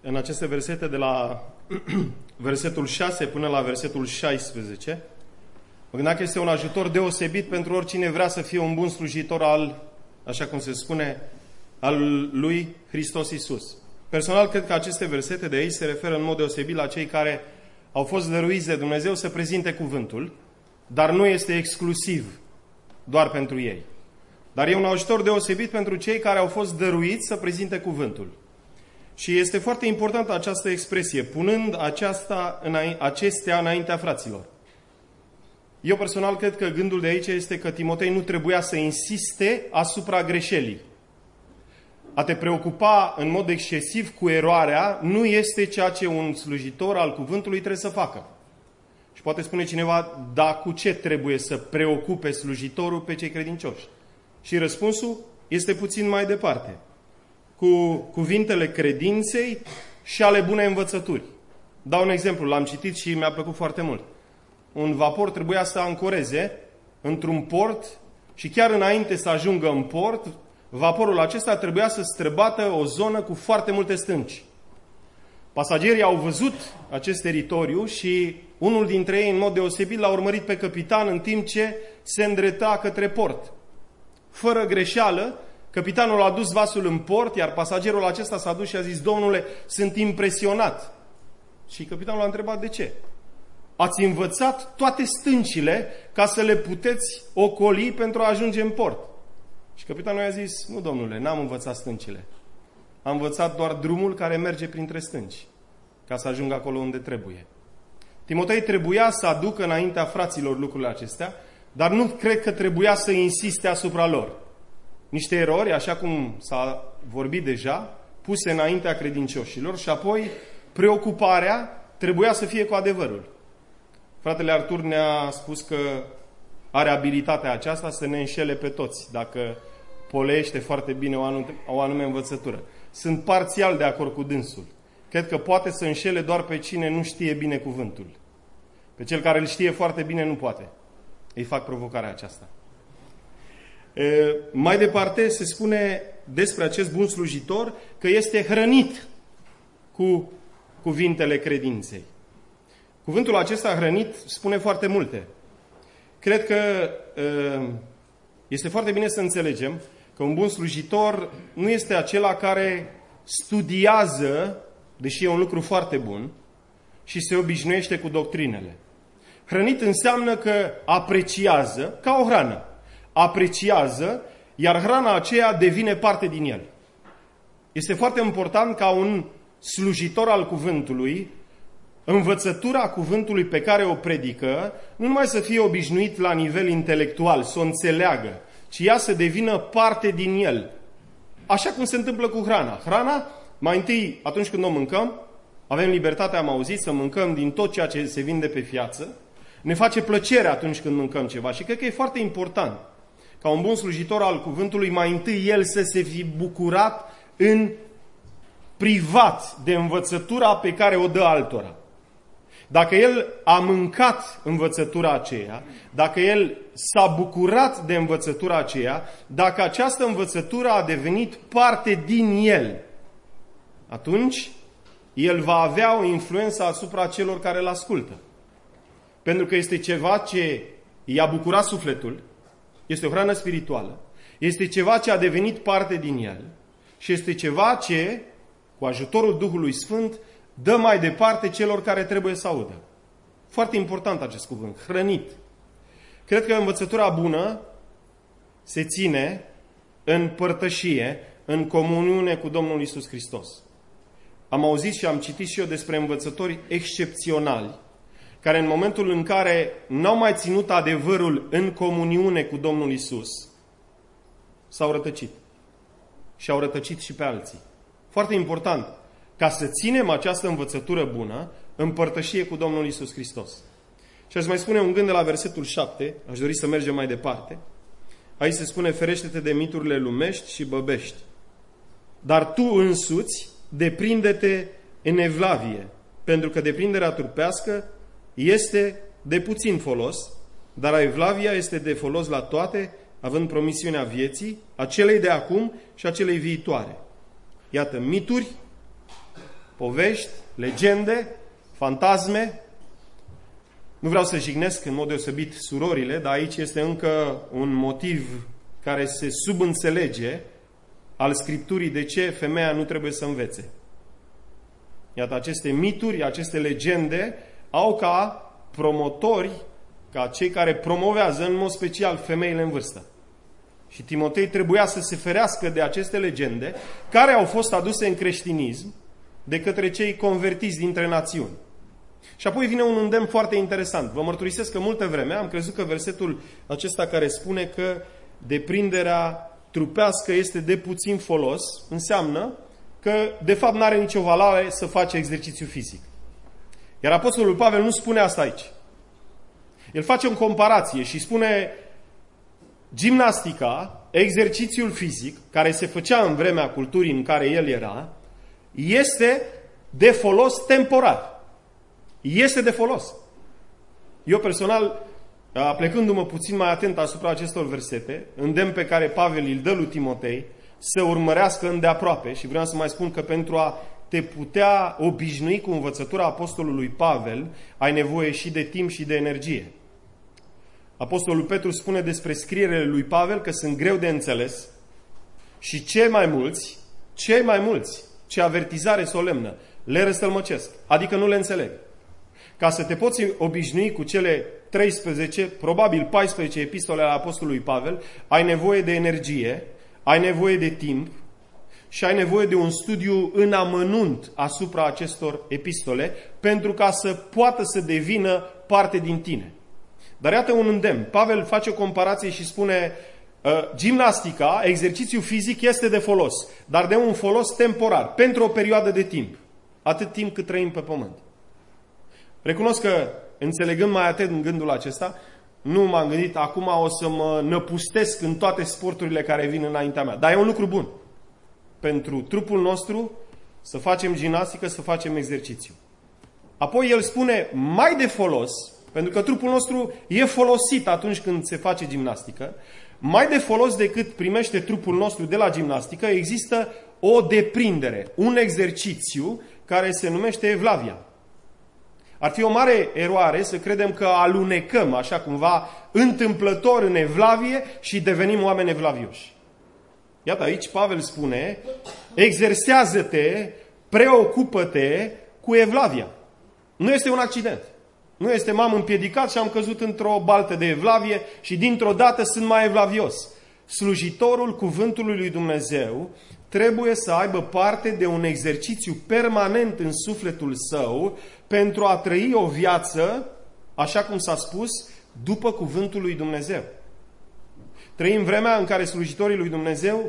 în aceste versete de la versetul șase până la versetul șaisprezece, mă gândeam că este un ajutor deosebit pentru oricine vrea să fie un bun slujitor al, așa cum se spune, al lui Hristos Iisus. Personal, cred că aceste versete de aici se referă în mod deosebit la cei care au fost dăruiți de Dumnezeu să prezinte cuvântul, dar nu este exclusiv doar pentru ei. Dar e un ajutor deosebit pentru cei care au fost dăruiți să prezinte cuvântul. Și este foarte importantă această expresie, punând aceasta, acestea înaintea fraților. Eu personal cred că gândul de aici este că Timotei nu trebuia să insiste asupra greșelii. A te preocupa în mod excesiv cu eroarea nu este ceea ce un slujitor al cuvântului trebuie să facă. Și poate spune cineva, da, cu ce trebuie să preocupe slujitorul pe cei credincioși? Și răspunsul este puțin mai departe. Cu cuvintele credinței și ale bunei învățături. Dau un exemplu, l-am citit și mi-a plăcut foarte mult. Un vapor trebuia să ancoreze într-un port și chiar înainte să ajungă în port, vaporul acesta trebuia să străbată o zonă cu foarte multe stânci. Pasagerii au văzut acest teritoriu și unul dintre ei, în mod deosebit, l-a urmărit pe capitan în timp ce se îndrepta către port. Fără greșeală, capitanul a dus vasul în port, iar pasagerul acesta s-a dus și a zis, domnule, sunt impresionat. Și capitanul a întrebat, de ce? Ați învățat toate stâncile ca să le puteți ocoli pentru a ajunge în port. Și capitanul i-a zis, nu domnule, n-am învățat stâncile. Am învățat doar drumul care merge printre stânci, ca să ajungă acolo unde trebuie. Timotei trebuia să aducă înaintea fraților lucrurile acestea, dar nu cred că trebuia să insiste asupra lor. Niște erori, așa cum s-a vorbit deja, puse înaintea credincioșilor și apoi preocuparea trebuia să fie cu adevărul. Fratele Artur ne-a spus că are abilitatea aceasta să ne înșele pe toți, dacă polește foarte bine o anume, o anume învățătură. Sunt parțial de acord cu dânsul. Cred că poate să înșele doar pe cine nu știe bine cuvântul. Pe cel care îl știe foarte bine nu poate. Îi fac provocarea aceasta. E, mai departe se spune despre acest bun slujitor că este hrănit cu cuvintele credinței. Cuvântul acesta hrănit spune foarte multe. Cred că este foarte bine să înțelegem că un bun slujitor nu este acela care studiază, deși e un lucru foarte bun, și se obișnuiește cu doctrinele. Hrănit înseamnă că apreciază, ca o hrană, apreciază, iar hrana aceea devine parte din el. Este foarte important ca un slujitor al cuvântului, învățătura cuvântului pe care o predică, nu numai să fie obișnuit la nivel intelectual, să o înțeleagă, ci ea să devină parte din el. Așa cum se întâmplă cu hrana. Hrana, mai întâi, atunci când o mâncăm, avem libertatea, am auzit, să mâncăm din tot ceea ce se vinde pe piață. Ne face plăcere atunci când mâncăm ceva și cred că e foarte important ca un bun slujitor al cuvântului, mai întâi el să se fi bucurat în privat de învățătura pe care o dă altora. Dacă el a mâncat învățătura aceea, dacă el s-a bucurat de învățătura aceea, dacă această învățătură a devenit parte din el, atunci el va avea o influență asupra celor care îl ascultă. Pentru că este ceva ce i-a bucurat sufletul, este o hrană spirituală, este ceva ce a devenit parte din el și este ceva ce, cu ajutorul Duhului Sfânt, dă mai departe celor care trebuie să audă. Foarte important acest cuvânt, hrănit. Cred că învățătura bună se ține în părtășie, în comuniune cu Domnul Iisus Hristos. Am auzit și am citit și eu despre învățători excepționali, care în momentul în care n-au mai ținut adevărul în comuniune cu Domnul Iisus, s-au rătăcit. Și au rătăcit și pe alții. Foarte important, ca să ținem această învățătură bună în părtășie cu Domnul Iisus Hristos. Și aș mai spune un gând de la versetul șapte, aș dori să mergem mai departe. Aici se spune, ferește-te de miturile lumești și băbești. Dar tu însuți deprinde-te în evlavie, pentru că deprinderea trupească este de puțin folos, dar evlavia este de folos la toate, având promisiunea vieții, a celei de acum și a celei viitoare. Iată, mituri povești, legende, fantasme. Nu vreau să jignesc în mod deosebit surorile, dar aici este încă un motiv care se subînțelege al Scripturii de ce femeia nu trebuie să învețe. Iată, aceste mituri, aceste legende au ca promotori, ca cei care promovează în mod special femeile în vârstă. Și Timotei trebuia să se ferească de aceste legende care au fost aduse în creștinism de către cei convertiți dintre națiuni. Și apoi vine un îndemn foarte interesant. Vă mărturisesc că multă vreme am crezut că versetul acesta care spune că deprinderea trupească este de puțin folos, înseamnă că de fapt nu are nicio valoare să faci exercițiu fizic. Iar Apostolul Pavel nu spune asta aici. El face o comparație și spune gimnastica, exercițiul fizic, care se făcea în vremea culturii în care el era, este de folos temporar. Este de folos. Eu personal, plecându-mă puțin mai atent asupra acestor versete, îndemn pe care Pavel îl dă lui Timotei să urmărească îndeaproape, și vreau să mai spun că pentru a te putea obișnui cu învățătura apostolului Pavel, ai nevoie și de timp și de energie. Apostolul Petru spune despre scrierele lui Pavel că sunt greu de înțeles și cei mai mulți, cei mai mulți, ce avertizare solemnă, le răstălmăcesc, adică nu le înțeleg. Ca să te poți obișnui cu cele treisprezece, probabil paisprezece epistole ale apostolului Pavel, ai nevoie de energie, ai nevoie de timp și ai nevoie de un studiu în amănunt asupra acestor epistole pentru ca să poată să devină parte din tine. Dar iată un îndemn. Pavel face o comparație și spune gimnastica, exercițiul fizic este de folos, dar de un folos temporar, pentru o perioadă de timp. Atât timp cât trăim pe pământ. Recunosc că, înțelegând mai atent în gândul acesta, nu m-am gândit, acum o să mă năpustesc în toate sporturile care vin înaintea mea. Dar e un lucru bun. Pentru trupul nostru să facem gimnastică, să facem exercițiu. Apoi el spune mai de folos, pentru că trupul nostru e folosit atunci când se face gimnastică, mai de folos decât primește trupul nostru de la gimnastică, există o deprindere, un exercițiu care se numește evlavia. Ar fi o mare eroare să credem că alunecăm așa cumva întâmplător în evlavie și devenim oameni evlavioși. Iată aici Pavel spune, exersează-te, preocupă-te cu evlavia. Nu este un accident. Nu este m-am împiedicat și am căzut într-o baltă de evlavie și dintr-o dată sunt mai evlavios. Slujitorul cuvântului lui Dumnezeu trebuie să aibă parte de un exercițiu permanent în sufletul său pentru a trăi o viață, așa cum s-a spus, după cuvântul lui Dumnezeu. Trăim vremea în care slujitorii lui Dumnezeu,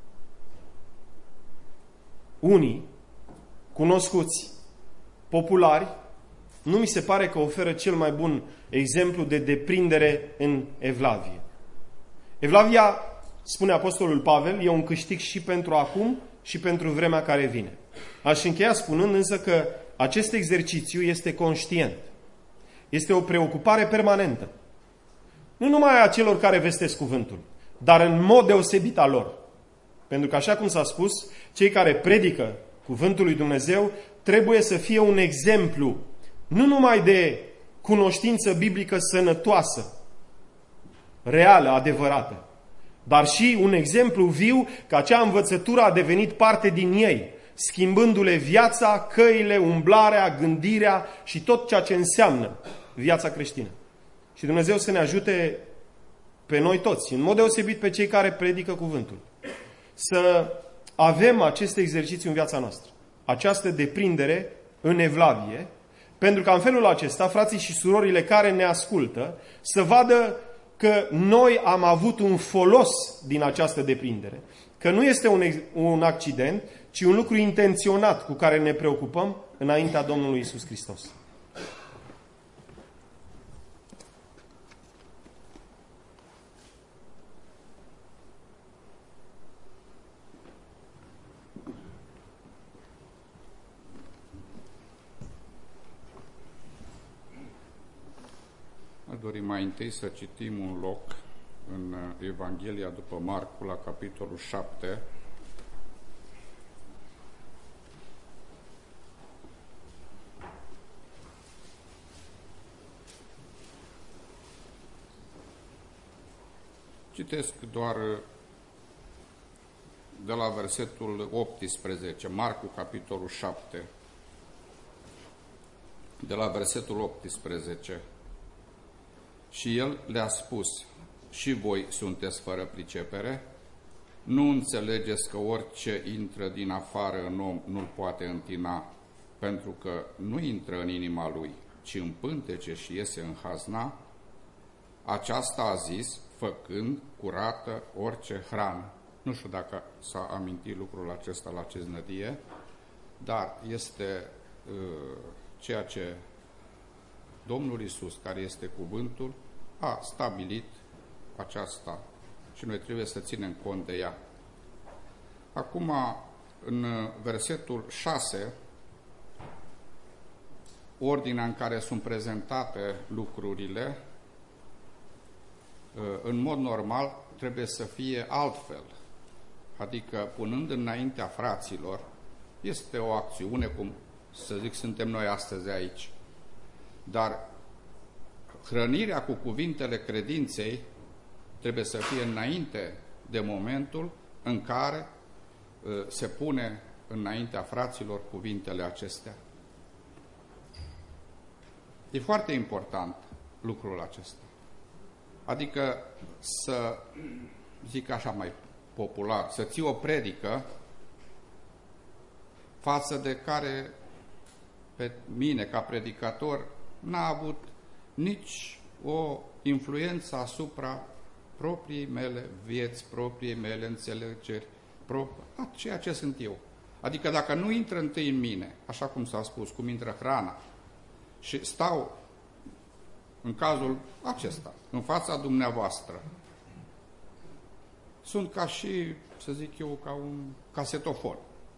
unii, cunoscuți, populari, nu mi se pare că oferă cel mai bun exemplu de deprindere în evlavie. Evlavia, spune Apostolul Pavel, e un câștig și pentru acum și pentru vremea care vine. Aș încheia spunând însă că acest exercițiu este conștient. Este o preocupare permanentă. Nu numai a celor care vestesc cuvântul, dar în mod deosebit a lor. Pentru că, așa cum s-a spus, cei care predică cuvântul lui Dumnezeu trebuie să fie un exemplu nu numai de cunoștință biblică sănătoasă, reală, adevărată, dar și un exemplu viu că acea învățătură a devenit parte din ei, schimbându-le viața, căile, umblarea, gândirea și tot ceea ce înseamnă viața creștină. Și Dumnezeu să ne ajute pe noi toți, în mod deosebit pe cei care predică cuvântul, să avem acest exercițiu în viața noastră, această deprindere în evlavie, pentru că în felul acesta, frații și surorile care ne ascultă, să vadă că noi am avut un folos din această deprindere, că nu este un, un accident, ci un lucru intenționat cu care ne preocupăm înaintea Domnului Iisus Hristos. Dorim mai întâi să citim un loc în Evanghelia după Marcu, la capitolul șapte. citesc doar de la versetul optsprezece, Marcu, capitolul șapte, de la versetul optsprezece. Și el le-a spus: și voi sunteți fără pricepere? Nu înțelegeți că orice intră din afară în om nu-l poate întina, pentru că nu intră în inima lui, ci în pântece și iese în hazna? Aceasta a zis, făcând curată orice hrană. Nu știu dacă s-a amintit lucrul acesta la ceznădie, dar este uh, ceea ce Domnul Iisus, care este cuvântul, a stabilit aceasta și noi trebuie să ținem cont de ea. Acum, în versetul șase, ordinea în care sunt prezentate lucrurile, în mod normal, trebuie să fie altfel. Adică, punând înaintea fraților, este o acțiune, cum să zic, suntem noi astăzi aici. Dar hrănirea cu cuvintele credinței trebuie să fie înainte de momentul în care uh, se pune înaintea fraților cuvintele acestea. E foarte important lucrul acesta. Adică să, zic așa mai popular, să ții o predică față de care pe mine, ca predicator, n-a avut nici o influență asupra propriei mele vieți, propriei mele înțelegeri, pro... a, ceea ce sunt eu. Adică dacă nu intră întâi în mine, așa cum s-a spus, cum intră hrana, și stau în cazul acesta, în fața dumneavoastră, sunt ca și, să zic eu, ca un casetofon,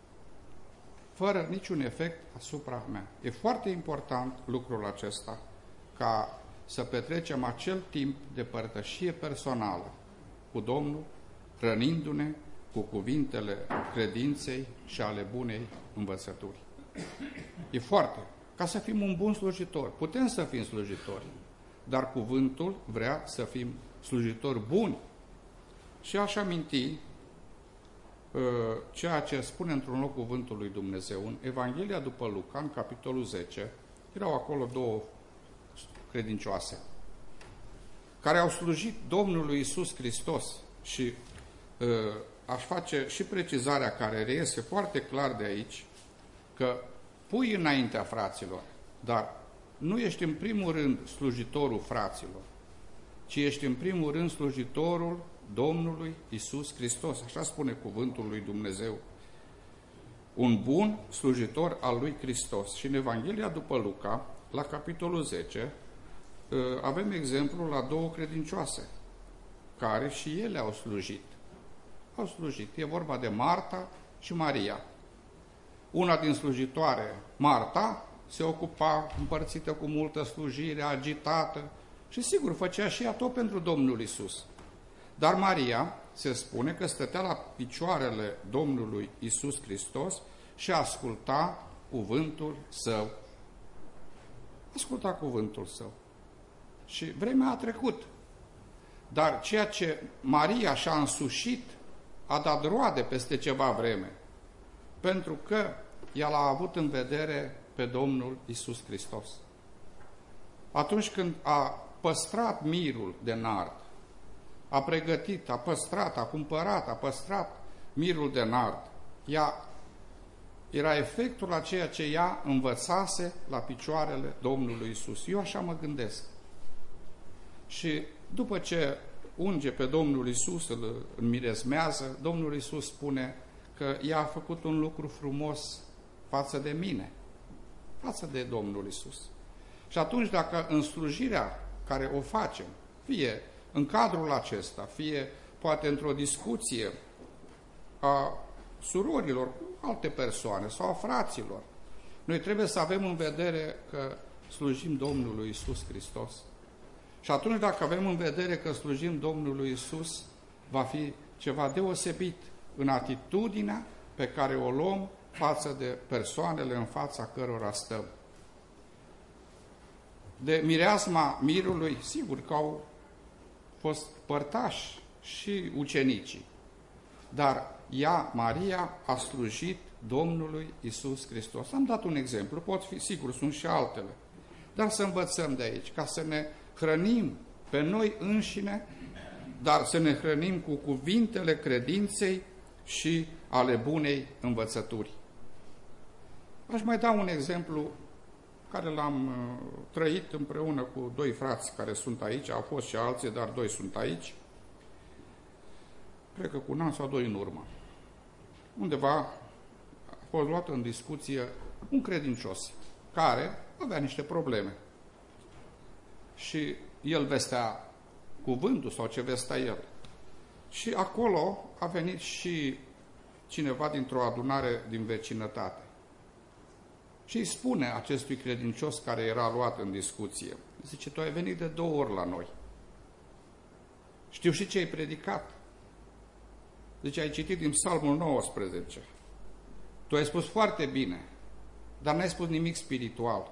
fără niciun efect asupra mea. E foarte important lucrul acesta, ca să petrecem acel timp de părtășie personală cu Domnul, hrănindu-ne cu cuvintele credinței și ale bunei învățături. E foarte, ca să fim un bun slujitor. Putem să fim slujitori, dar cuvântul vrea să fim slujitori buni. Și aș aminti uh, ceea ce spune într-un loc cuvântul lui Dumnezeu. În Evanghelia după Luca, în capitolul zece, erau acolo două credincioase care au slujit Domnului Iisus Hristos și uh, aș face și precizarea care reiese foarte clar de aici, că pui înaintea fraților, dar nu ești în primul rând slujitorul fraților, ci ești în primul rând slujitorul Domnului Iisus Hristos. Așa spune cuvântul lui Dumnezeu. Un bun slujitor al lui Hristos. Și în Evanghelia după Luca, la capitolul zece, avem exemplul la două credincioase, care și ele au slujit. Au slujit. E vorba de Marta și Maria. Una din slujitoare, Marta, se ocupa împărțită cu multă slujire, agitată și sigur făcea și ea tot pentru Domnul Iisus. Dar Maria se spune că stătea la picioarele Domnului Iisus Hristos și asculta cuvântul Său. Asculta cuvântul Său. Și vremea a trecut. Dar ceea ce Maria și-a însușit a dat roade peste ceva vreme. Pentru că ea l-a avut în vedere pe Domnul Iisus Hristos. Atunci când a păstrat mirul de nard, a pregătit, a păstrat, a cumpărat, a păstrat mirul de nard, ea era efectul a ceea ce ea învățase la picioarele Domnului Iisus. Eu așa mă gândesc. Și după ce unge pe Domnul Iisus, îl înmiresmează, Domnul Iisus spune că ea a făcut un lucru frumos față de mine, față de Domnul Iisus. Și atunci, dacă în slujirea care o facem, fie în cadrul acesta, fie poate într-o discuție a surorilor cu alte persoane sau a fraților, noi trebuie să avem în vedere că slujim Domnului Iisus Hristos. Și atunci, dacă avem în vedere că slujim Domnului Iisus, va fi ceva deosebit în atitudinea pe care o luăm față de persoanele în fața cărora stăm. De mireasma mirului, sigur că au fost părtași și ucenicii. Dar ea, Maria, a slujit Domnului Isus Hristos. Am dat un exemplu, pot fi, sigur, sunt și altele. Dar să învățăm de aici, ca să ne hrănim pe noi înșine, dar să ne hrănim cu cuvintele credinței și ale bunei învățături. Aș mai da un exemplu care l-am uh, trăit împreună cu doi frați care sunt aici, au fost și alții, dar doi sunt aici, cred că cu un an sau doi în urmă. Undeva a fost luat în discuție un credincios care avea niște probleme și el vestea cuvântul sau ce vestea el. Și acolo a venit și cineva dintr-o adunare din vecinătate. Și îi spune acestui credincios care era luat în discuție, zice, tu ai venit de două ori la noi. Știu și ce ai predicat. Zice, ai citit din Psalmul nouăsprezece. Tu ai spus foarte bine, dar n-ai spus nimic spiritual.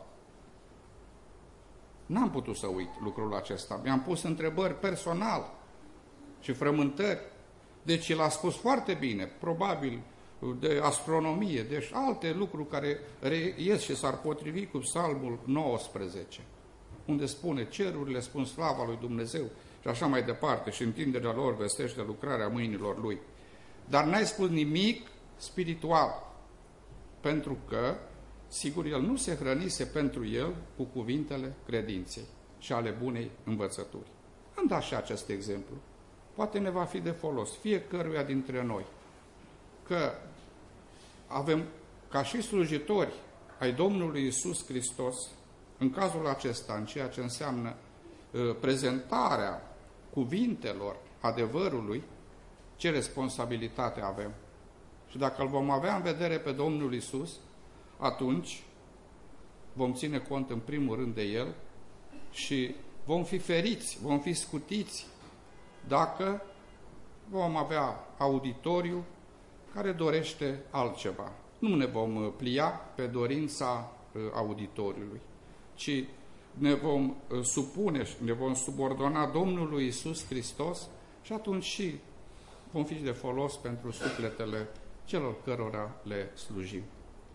N-am putut să uit lucrul acesta. Mi-am pus întrebări personal și frământări. Deci el a spus foarte bine, probabil de astronomie, deci alte lucruri care reies și s-ar potrivi cu Psalmul nouăsprezece, unde spune, cerurile spun slava lui Dumnezeu și așa mai departe, și întinderea lor vestește lucrarea mâinilor lui. Dar n-ai spus nimic spiritual, pentru că, sigur, el nu se hrănise pentru el cu cuvintele credinței și ale bunei învățături. Am dat și acest exemplu. Poate ne va fi de folos fiecăruia dintre noi, că avem, ca și slujitori ai Domnului Isus Hristos, în cazul acesta, în ceea ce înseamnă uh, prezentarea cuvintelor adevărului, ce responsabilitate avem. Și dacă îl vom avea în vedere pe Domnul Isus, atunci vom ține cont în primul rând de El și vom fi feriți, vom fi scutiți dacă vom avea auditoriu care dorește altceva. Nu ne vom plia pe dorința auditoriului, ci ne vom supune și ne vom subordona Domnului Isus Hristos și atunci și vom fi de folos pentru sufletele celor cărora le slujim.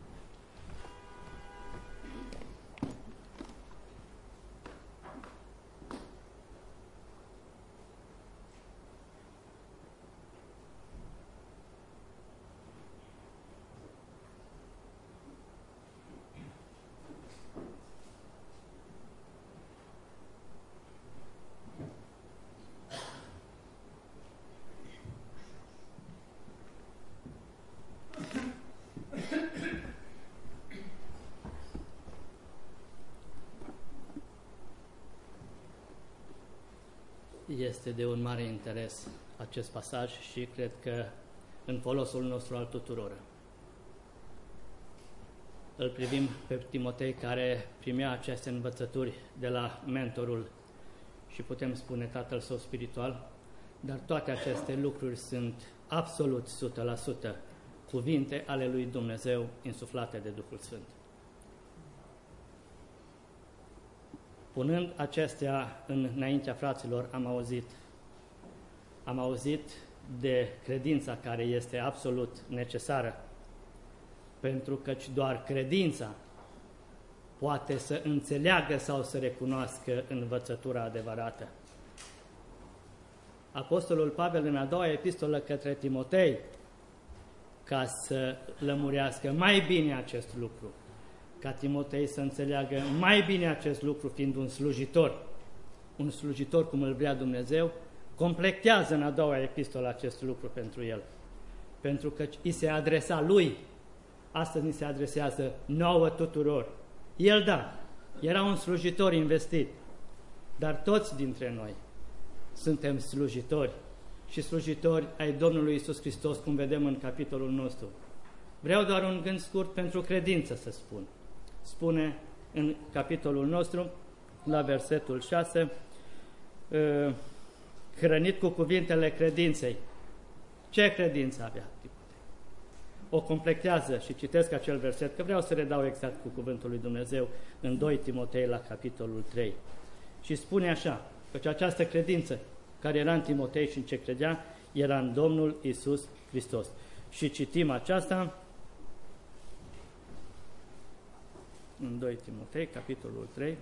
Este de un mare interes acest pasaj și cred că în folosul nostru al tuturor. Îl privim pe Timotei care primea aceste învățături de la mentorul și putem spune tatăl său spiritual, dar toate aceste lucruri sunt absolut o sută la sută cuvinte ale lui Dumnezeu insuflate de Duhul Sfânt. Punând acestea înaintea fraților, am auzit, am auzit de credința care este absolut necesară, pentru că doar credința poate să înțeleagă sau să recunoască învățătura adevărată. Apostolul Pavel, în a doua epistolă către Timotei, ca să lămurească mai bine acest lucru, ca Timotei să înțeleagă mai bine acest lucru, fiind un slujitor, un slujitor cum îl vrea Dumnezeu, completează în a doua epistolă acest lucru pentru el, pentru că îi se adresa lui, astăzi ni se adresează nouă tuturor. El, da, era un slujitor investit, dar toți dintre noi suntem slujitori și slujitori ai Domnului Isus Hristos, cum vedem în capitolul nostru. Vreau doar un gând scurt pentru credință să spun. Spune în capitolul nostru, la versetul șase, hrănit cu cuvintele credinței. Ce credință avea Timotei? O completează și citesc acel verset, că vreau să redau exact cu cuvântul lui Dumnezeu în doi Timotei la capitolul trei. Și spune așa, căci această credință care era în Timotei și în ce credea, era în Domnul Iisus Hristos. Și citim aceasta în doi Timotei, capitolul trei,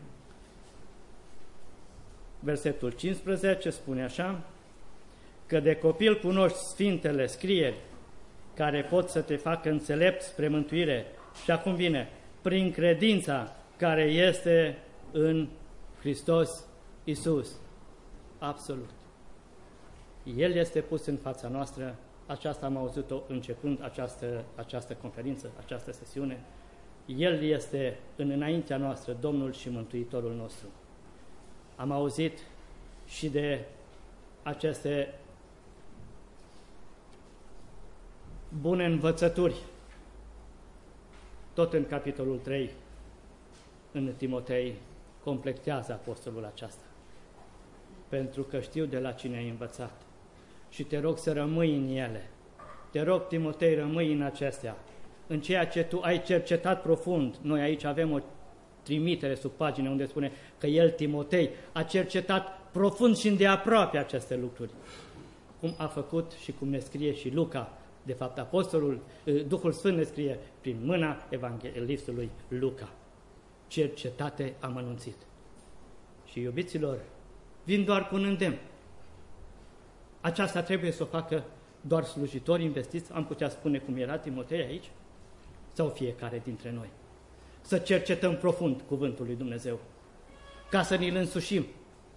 versetul cincisprezece, spune așa: că de copil cunoști Sfintele Scrieri, care pot să te facă înțelept spre mântuire. Și acum vine, prin credința care este în Hristos Iisus. Absolut. El este pus în fața noastră. Aceasta am auzit-o începând această, această conferință, această sesiune. El este în înaintea noastră, Domnul și Mântuitorul nostru. Am auzit și de aceste bune învățături, tot în capitolul trei, în Timotei, completează apostolul aceasta. Pentru că știu de la cine ai învățat. Și te rog să rămâi în ele. Te rog, Timotei, rămâi în acestea. În ceea ce tu ai cercetat profund. Noi aici avem o trimitere sub pagine unde spune că el, Timotei, a cercetat profund și îndeaproape aceste lucruri. Cum a făcut și cum ne scrie și Luca. De fapt, apostolul, Duhul Sfânt ne scrie prin mâna evanghelistului Luca. Cercetate amănunțit. Și iubiților, vin doar cu un îndemn. Aceasta trebuie să o facă doar slujitori investiți, am putea spune cum era Timotei aici, sau fiecare dintre noi. Să cercetăm profund cuvântul lui Dumnezeu, ca să ne-l însușim.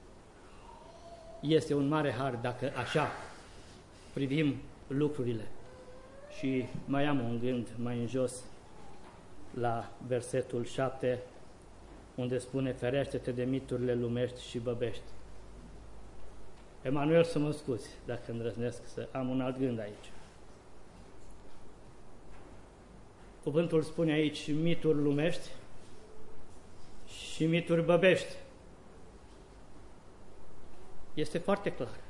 Este un mare har dacă așa privim lucrurile. Și mai am un gând mai în jos, la versetul șapte, unde spune: ferește-te de miturile lumești și băbești. Emanuel, să mă scuzi dacă îndrăznesc să am un alt gând aici. Cuvântul spune aici mituri lumești și mituri băbești. Este foarte clar.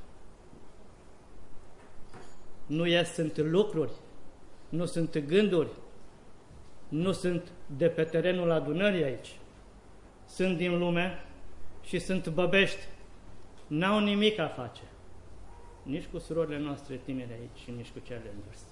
Nu sunt lucruri, nu sunt gânduri, nu sunt de pe terenul adunării aici. Sunt din lume și sunt băbești. N-au nimic a face. Nici cu surorile noastre tinere aici și nici cu cele în vârstă.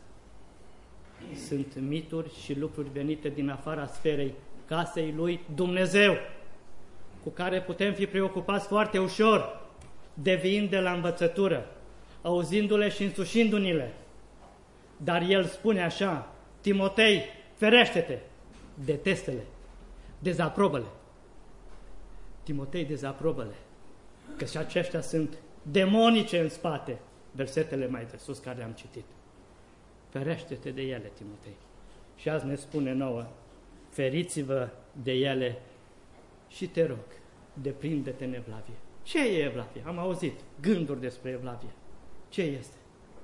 Sunt mituri și lucruri venite din afara sferei casei lui Dumnezeu, cu care putem fi preocupați foarte ușor, deviind de la învățătură, auzindu-le și însușindu-ni-le. Dar el spune așa: Timotei, ferește-te, detestă-le, dezaprobă-le. Timotei, dezaprobă-le, că și aceștia sunt demonice în spate, versetele mai de sus care le-am citit. Ferește-te de ele, Timotei. Și azi ne spune nouă: feriți-vă de ele și te rog, deprinde-te în evlavie. Ce e evlavie? Am auzit gânduri despre evlavie. Ce este?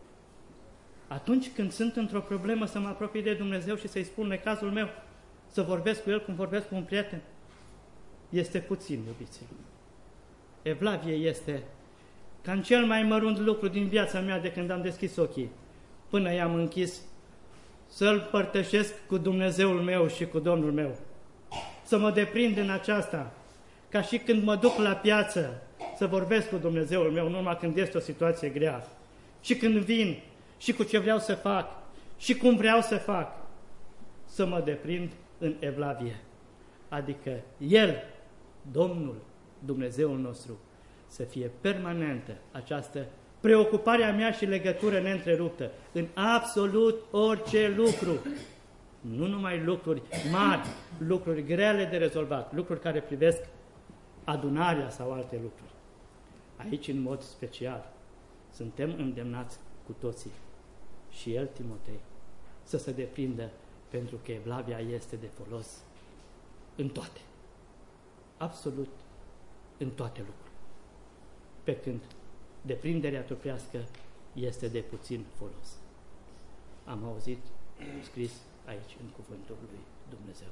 Atunci când sunt într-o problemă, să mă apropii de Dumnezeu și să-i spun necazul meu, să vorbesc cu el cum vorbesc cu un prieten. Este puțin, iubiții. Evlavie este ca în cel mai mărunt lucru din viața mea de când am deschis ochii până i-am închis, să-L părtășesc cu Dumnezeul meu și cu Domnul meu. Să mă deprind în aceasta, ca și când mă duc la piață să vorbesc cu Dumnezeul meu, numai când este o situație grea. Și când vin, și cu ce vreau să fac, și cum vreau să fac, să mă deprind în evlavie. Adică El, Domnul, Dumnezeul nostru, să fie permanentă această preocupare a mea și legătură neîntreruptă în absolut orice lucru. Nu numai lucruri mari, lucruri grele de rezolvat, lucruri care privesc adunarea sau alte lucruri. Aici, în mod special, suntem îndemnați cu toții, și el, Timotei, să se deprindă, pentru că evlavia este de folos în toate. Absolut în toate lucrurile. Pe când deprinderea trupească este de puțin folos. Am auzit scris aici în cuvântul lui Dumnezeu.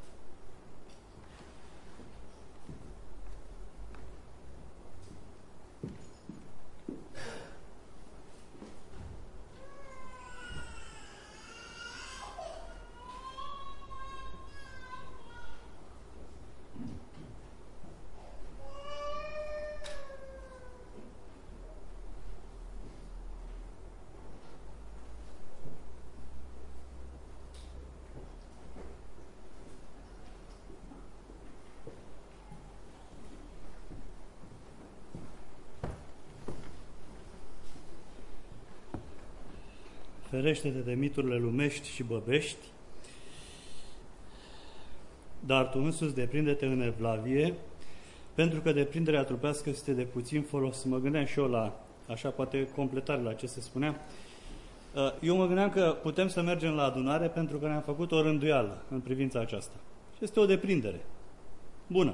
ferește-te de miturile lumești și băbești, dar tu însuți deprinde-te în evlavie, pentru că deprinderea trupească este de puțin folos. Mă gândeam și eu la, așa poate completare la ce se spunea. Eu mă gândeam că putem să mergem la adunare pentru că ne-am făcut o rânduială în privința aceasta. Și este o deprindere bună.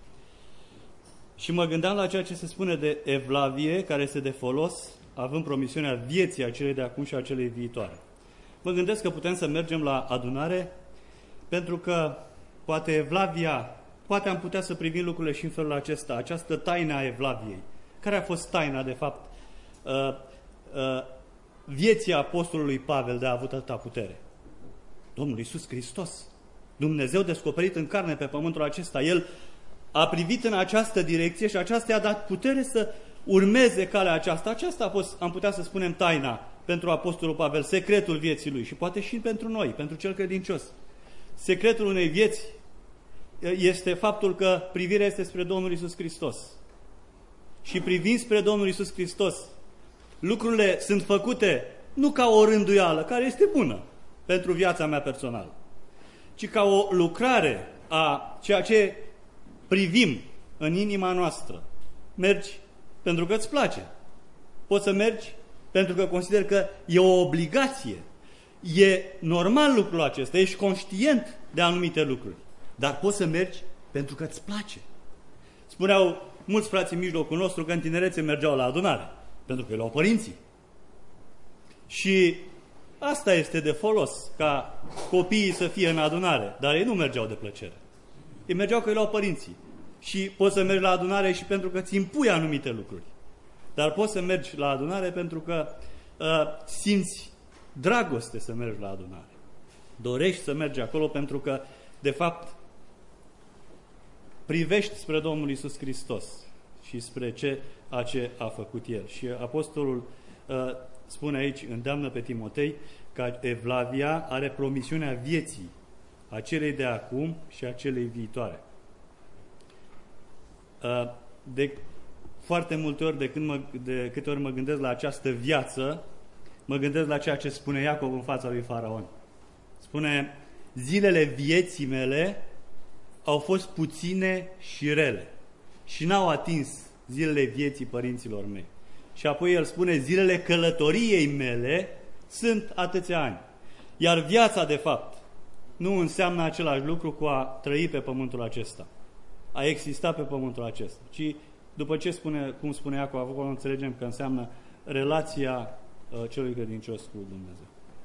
Și mă gândeam la ceea ce se spune de evlavie, care este de folos, având promisiunea vieții acelei de acum și acelei viitoare. Mă gândesc că putem să mergem la adunare pentru că poate evlavia, poate am putea să privim lucrurile și în felul acesta, această taină a evlaviei. Care a fost taina, de fapt, uh, uh, vieții apostolului Pavel de a avut atâta putere? Domnul Iisus Hristos, Dumnezeu descoperit în carne pe pământul acesta. El a privit în această direcție și aceasta i-a dat putere să urmeze calea aceasta. Aceasta a fost, am putea să spunem, taina pentru apostolul Pavel, secretul vieții lui și poate și pentru noi, pentru cel credincios. Secretul unei vieți este faptul că privirea este spre Domnul Iisus Hristos. Și privind spre Domnul Iisus Hristos, lucrurile sunt făcute nu ca o rânduială, care este bună pentru viața mea personală, ci ca o lucrare a ceea ce privim în inima noastră. Mergi pentru că îți place. Poți să mergi pentru că consider că e o obligație. E normal lucrul acesta, ești conștient de anumite lucruri. Dar poți să mergi pentru că îți place. Spuneau mulți frați în mijlocul nostru că în tinerețe mergeau la adunare, pentru că erau părinții. Și asta este de folos, ca copiii să fie în adunare, dar ei nu mergeau de plăcere. Ei mergeau că erau părinții. Și poți să mergi la adunare și pentru că îți impui anumite lucruri. Dar poți să mergi la adunare pentru că uh, simți dragoste să mergi la adunare. Dorești să mergi acolo pentru că, de fapt, privești spre Domnul Iisus Hristos și spre ce a ce a făcut El. Și apostolul uh, spune aici, îndeamnă pe Timotei, că evlavia are promisiunea vieții, a celei de acum și a celei viitoare. Uh, de foarte multe ori, de, când mă, de câte ori mă gândesc la această viață, mă gândesc la ceea ce spune Iacov în fața lui Faraon. Spune, zilele vieții mele au fost puține și rele și n-au atins zilele vieții părinților mei. Și apoi el spune, zilele călătoriei mele sunt atâția ani. Iar viața, de fapt, nu înseamnă același lucru cu a trăi pe pământul acesta, a exista pe pământul acesta, ci, după ce spune, cum spune Iacov, acolo înțelegem că înseamnă relația uh, celui credincios cu Dumnezeu.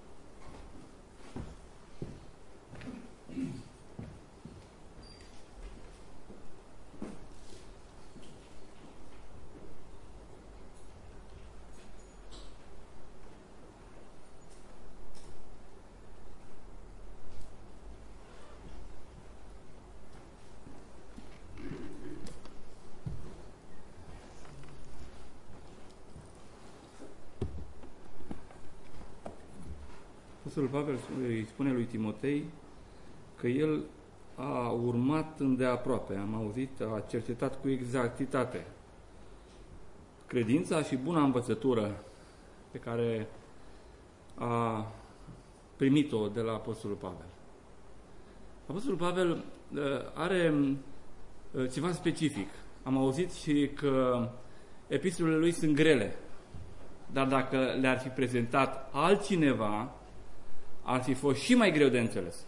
Apostolul Pavel îi spune lui Timotei că el a urmat îndeaproape, am auzit, a cercetat cu exactitate credința și buna învățătură pe care a primit-o de la Apostolul Pavel. Apostolul Pavel are ceva specific. Am auzit și că epistolele lui sunt grele, dar dacă le-ar fi prezentat altcineva, ar fi fost și mai greu de înțeles.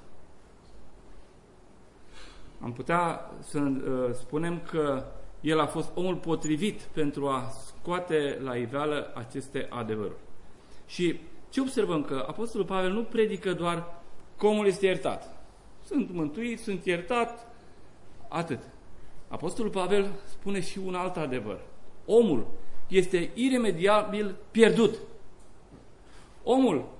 Am putea să uh, spunem că el a fost omul potrivit pentru a scoate la iveală aceste adevăruri. Și ce observăm? Că Apostolul Pavel nu predică doar că omul este iertat. Sunt mântuit, sunt iertat, atât. Apostolul Pavel spune și un alt adevăr. Omul este iremediabil pierdut. Omul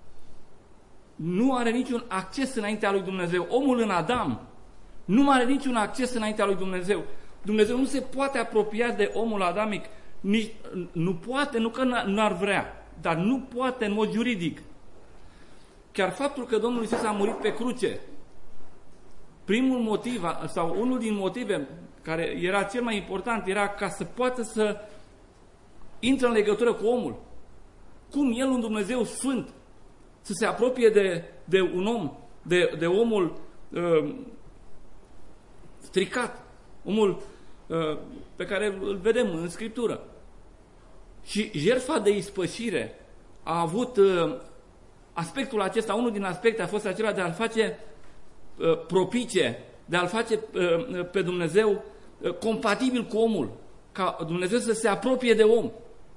nu are niciun acces înaintea lui Dumnezeu. Omul în Adam nu are niciun acces înaintea lui Dumnezeu. Dumnezeu nu se poate apropia de omul adamic. Nici, nu poate, nu că n-ar vrea, dar nu poate în mod juridic. Chiar faptul că Domnul Iisus a murit pe cruce, primul motiv, sau unul din motive care era cel mai important, era ca să poată să intre în legătură cu omul. Cum El, un Dumnezeu sfânt, să se apropie de, de un om, de, de omul uh, stricat, omul uh, pe care îl vedem în Scriptură. Și jertfa de ispășire a avut uh, aspectul acesta, unul din aspecte a fost acela de a-L face uh, propice, de a-L face uh, pe Dumnezeu uh, compatibil cu omul, ca Dumnezeu să se apropie de om.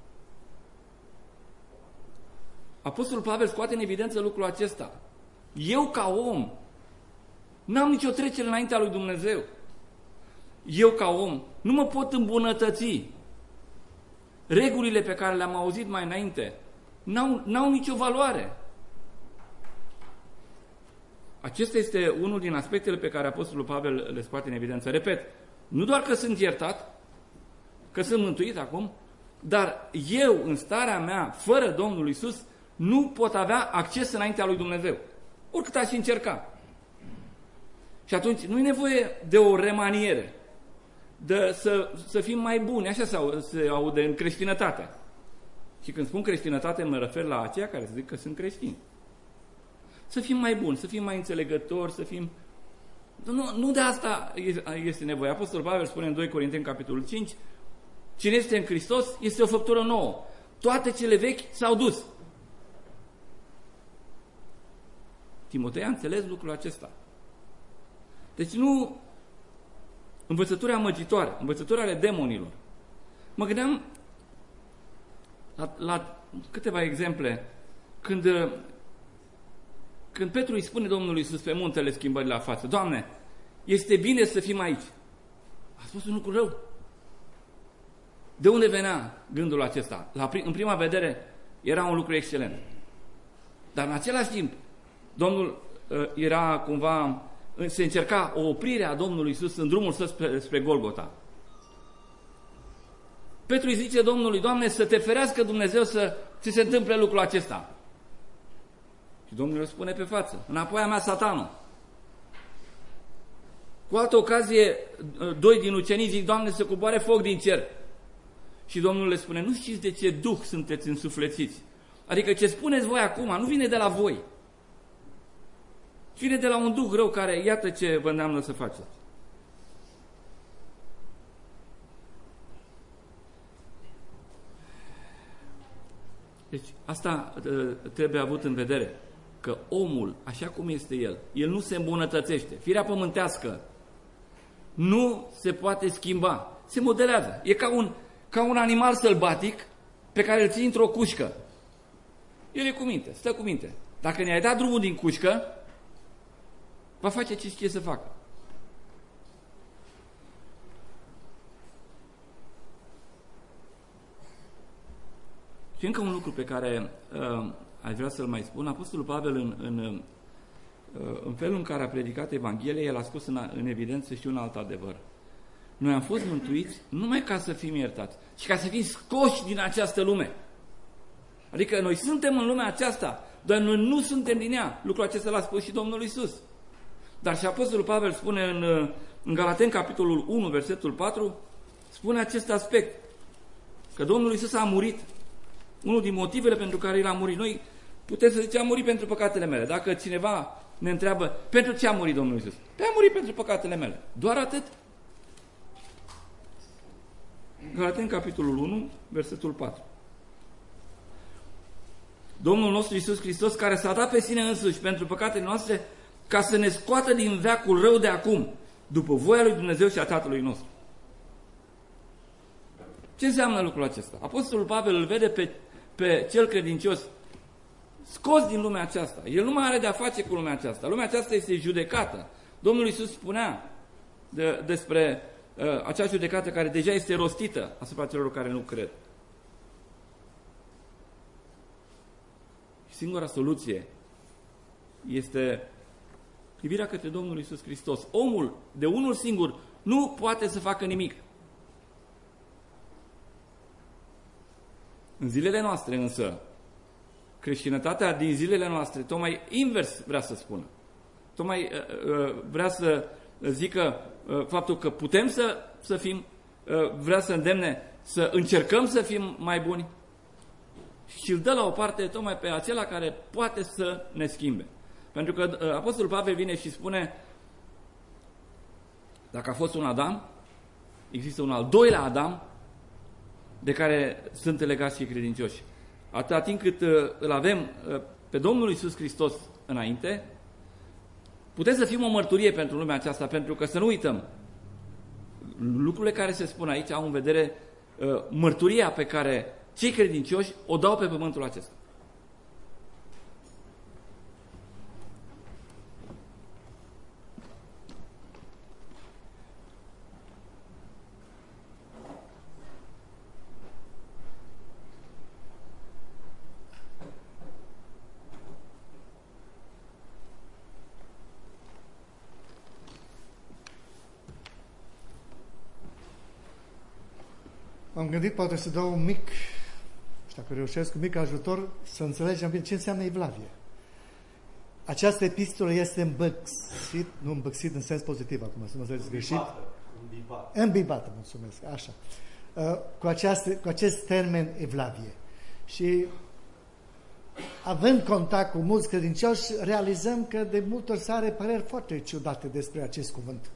Apostolul Pavel scoate în evidență lucrul acesta. Eu ca om n-am nicio trecere înaintea lui Dumnezeu. Eu ca om nu mă pot îmbunătăți. Regulile pe care le-am auzit mai înainte n-au, n-au nicio valoare. Acesta este unul din aspectele pe care Apostolul Pavel le scoate în evidență. Repet, nu doar că sunt iertat, că sunt mântuit acum, dar eu, în starea mea, fără Domnul Iisus, nu pot avea acces înaintea lui Dumnezeu. Oricât aș încerca. Și atunci nu e nevoie de o remaniere, de să, să fim mai buni, așa se, se aude în creștinătate. Și când spun creștinătate, mă refer la aceia care zic că sunt creștini. Să fim mai buni, să fim mai înțelegători, să fim... Nu, nu de asta este nevoie. Apostolul Pavel spune în doi Corinteni, capitolul cinci, cine este în Hristos este o făptură nouă. Toate cele vechi s-au dus. Timotei a înțeles lucrul acesta. Deci nu învățături amăgitoare, învățături ale demonilor. Mă gândeam la, la câteva exemple când, când Petru îi spune Domnului Iisus pe muntele schimbării la față: Doamne, este bine să fim aici. A spus un lucru rău. De unde venea gândul acesta? La, în prima vedere era un lucru excelent. Dar în același timp Domnul uh, era cumva, se încerca o oprire a Domnului Iisus în drumul său spre, spre Golgota. Petru îi zice Domnului: Doamne, să te ferească Dumnezeu să ți se întâmple lucrul acesta. Și Domnul îl spune pe față: înapoi a mea, Satanul. Cu altă ocazie, doi din ucenici zic: Doamne, să coboare foc din cer. Și Domnul le spune: nu știți de ce duh sunteți însuflețiți? Adică ce spuneți voi acum nu vine de la voi. Vine de la un duh rău care, iată ce vă îndeamnă să faceți. Deci, asta trebuie avut în vedere, că omul, așa cum este el, el nu se îmbunătățește. Firea pământească nu se poate schimba, se modelează. E ca un, ca un animal sălbatic pe care îl ții într-o cușcă. El e cu minte, stă cu minte. Dacă ne-ai dat drumul din cușcă, va face ce știe să facă. Și încă un lucru pe care uh, aș vrea să-l mai spun. Apostolul Pavel, în, în, uh, în felul în care a predicat Evanghelia, el a scos în, în evidență și un alt adevăr. Noi am fost mântuiți numai ca să fim iertați, ci ca să fim scoși din această lume. Adică noi suntem în lumea aceasta, dar noi nu suntem din ea. Lucrul acesta l-a spus și Domnul Iisus. Dar și Apostolul Pavel spune în, în Galateni, capitolul unu, versetul patru, spune acest aspect, că Domnul Iisus a murit. Unul din motivele pentru care El a murit. Noi putem să zicem: a murit pentru păcatele mele. Dacă cineva ne întreabă: pentru ce a murit Domnul Iisus? Păi a murit pentru păcatele mele. Doar atât. Galateni, capitolul unu, versetul patru. Domnul nostru Iisus Hristos, care s-a dat pe sine însuși pentru păcatele noastre, ca să ne scoată din veacul rău de acum, după voia lui Dumnezeu și a Tatălui nostru. Ce înseamnă lucrul acesta? Apostolul Pavel îl vede pe, pe cel credincios scos din lumea aceasta. El nu mai are de-a face cu lumea aceasta. Lumea aceasta este judecată. Domnul Iisus spunea de, despre uh, acea judecată care deja este rostită asupra celor care nu cred. Și singura soluție este privirea către Domnul Iisus Hristos. Omul, de unul singur, nu poate să facă nimic. În zilele noastre însă, creștinătatea din zilele noastre, tocmai invers vrea să spună. Tocmai uh, uh, vrea să zică uh, faptul că putem să, să fim, uh, vrea să îndemne să încercăm să fim mai buni. și îl dă la o parte tocmai pe acela care poate să ne schimbe. Pentru că Apostolul Pavel vine și spune, dacă a fost un Adam, există un al doilea Adam de care sunt legați și credincioși. Atâta timp cât îl avem pe Domnul Iisus Hristos înainte, putem să fim o mărturie pentru lumea aceasta, pentru că să nu uităm, lucrurile care se spun aici au în vedere uh, mărturia pe care cei credincioși o dau pe pământul acesta. M-am gândit poate să dau un mic, și dacă reușesc, un mic ajutor să înțelegem bine ce înseamnă evlavie. Această epistolă este îmbăxit, nu îmbăxit în sens pozitiv acum, să mă înțelegeți greșit. Îmbibată. Îmbibată, mulțumesc, așa. Cu, această, cu acest termen evlavie. Și având contact cu mulți credincioși, realizăm că de multe ori se are păreri foarte ciudate despre acest cuvânt.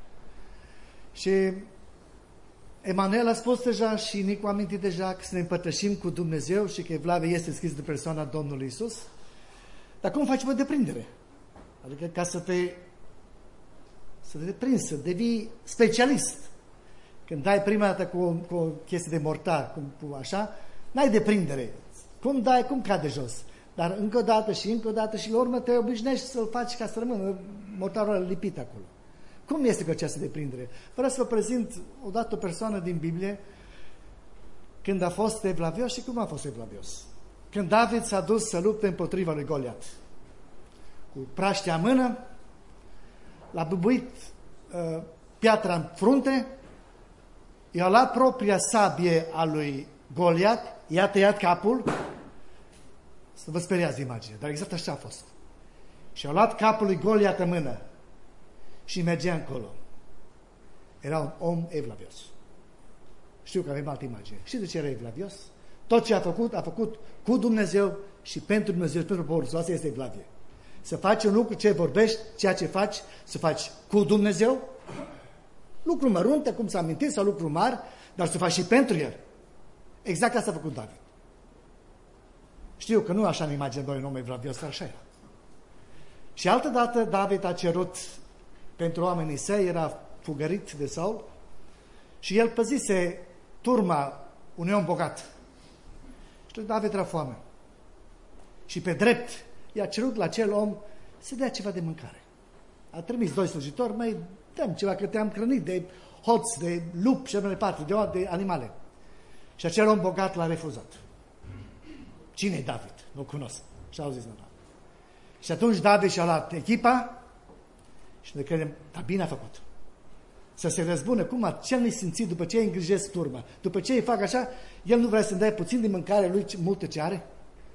Și Emanuel a spus deja și Nicu a amintit deja că să ne împărtășim cu Dumnezeu și că evlavie este scris de persoana Domnului Iisus. Dar cum faci, bă, deprindere? Adică ca să te să te deprinzi, să devii specialist. Când dai prima dată cu o, cu o chestie de mortar, cum, cu așa, n-ai deprindere. Cum dai, cum cade jos. Dar încă o dată și încă o dată și la urmă te obișnuiești să-l faci ca să rămână mortarul lipit acolo. Cum este cu această deprindere? Vreau să vă prezint odată o persoană din Biblie când a fost evlavios și cum a fost evlavios. Când David s-a dus să lupte împotriva lui Goliat. Cu praștea în mână, l-a bubuit uh, piatra în frunte, i-a luat propria sabie a lui Goliat, i-a tăiat capul, să vă speriați de imagine, dar exact așa a fost. Și a luat capul lui Goliat în mână și mergea încolo. Era un om evlavios. Știu că avem altă imagine. Și de ce era evlavios? Tot ce a făcut, a făcut cu Dumnezeu și pentru Dumnezeu și pentru poporul. Asta este evlavie. Să faci un lucru, ce vorbești, ceea ce faci, să faci cu Dumnezeu, lucruri mărunte, cum s-a amintit, sau lucruri mari, dar să faci și pentru El. Exact asta a făcut David. Știu că nu așa în imagine doi un om evlavios, dar așa era. Și altă dată David a cerut pentru oamenii săi, era fugărit de Saul și el păzise turma unui om bogat. Și David era foame. Și pe drept i-a cerut la acel om să dea ceva de mâncare. A trimis doi slujitori, mai dăm ceva, că te-am hrănit de hoți, de lup și așa mai departe, de, de animale. Și acel om bogat l-a refuzat. Cine e David? Nu cunosc. Și au zis, nu, da. Și atunci David și-a luat echipa și ne credem, dar bine a făcut. Să se răzbună cum a cel nesimțit după ce îi îngrijesc turma. După ce îi fac așa, el nu vrea să-mi dea puțin din mâncare lui multe ce are?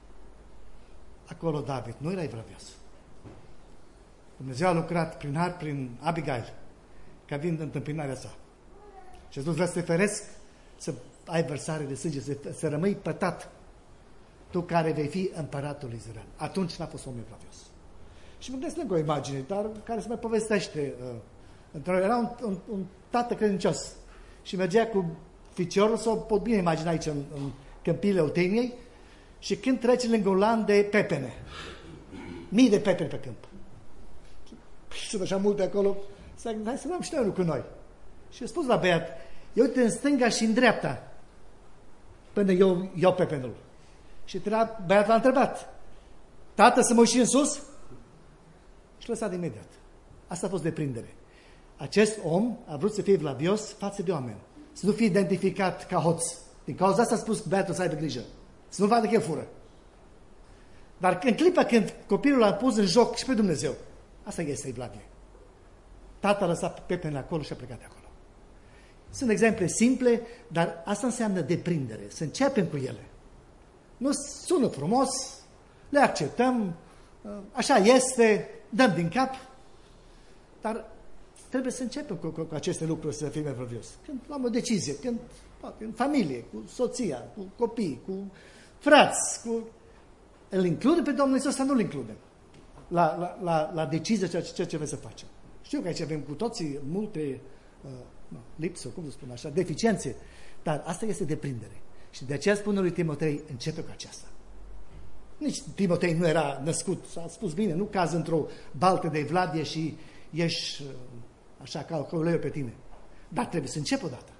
Acolo David nu era evlavios. Dumnezeu a lucrat prin har, prin Abigail, ca vin întâmpinarea sa. Și a spus, vreau să te feresc să ai vărsare de sânge, să, să rămâi pătat, tu care vei fi împăratul Israel. Atunci n-a fost om evlavios. Și mă gândesc lângă o imagine, dar care se mai povestește. Uh, era un, un, un tată credincios și mergea cu ficiorul, sau pot bine imagina aici în, în câmpiile Olteniei, și când trece lângă un lan de pepene, mii de pepene pe câmp. Și sunt așa multe acolo, să hai să luăm și noi cu noi. Și a spus la băiat, eu uite în stânga și în dreapta, până eu iau pepenul. Și băiat l-a întrebat, tată, să mă uiți în sus? Și lăsat imediat. Asta a fost deprindere. Acest om a vrut să fie evlavios față de oameni. Să nu fie identificat ca hoț. Din cauza asta a spus băiatul să aibă grijă. Să nu vadă că el fură. Dar în clipa când copilul l-a pus în joc și pe Dumnezeu, asta este evlavie. Tata a lăsat pepene acolo și a plecat de acolo. Sunt exemple simple, dar asta înseamnă deprindere. Să începem cu ele. Nu sună frumos, le acceptăm, așa este, dăm din cap, dar trebuie să începem cu, cu, cu aceste lucruri să fim evlavios. Când luăm o decizie, când, în familie, cu soția, cu copii, cu Frați, cu... îl include pe Domnul Iisus sau nu îl includem? La, la, la, la decizia ceea ce, ceea ce vrem să facem. Știu că aici avem cu toții multe uh, lipsuri, cum să spun așa, deficiențe, dar asta este deprindere. Și de aceea spune lui Timotei, începe cu aceasta. Nici Timotei nu era născut, s-a spus bine, nu caz într-o baltă de evlavie și ești uh, așa ca uleiul pe tine. Dar trebuie să începi odată.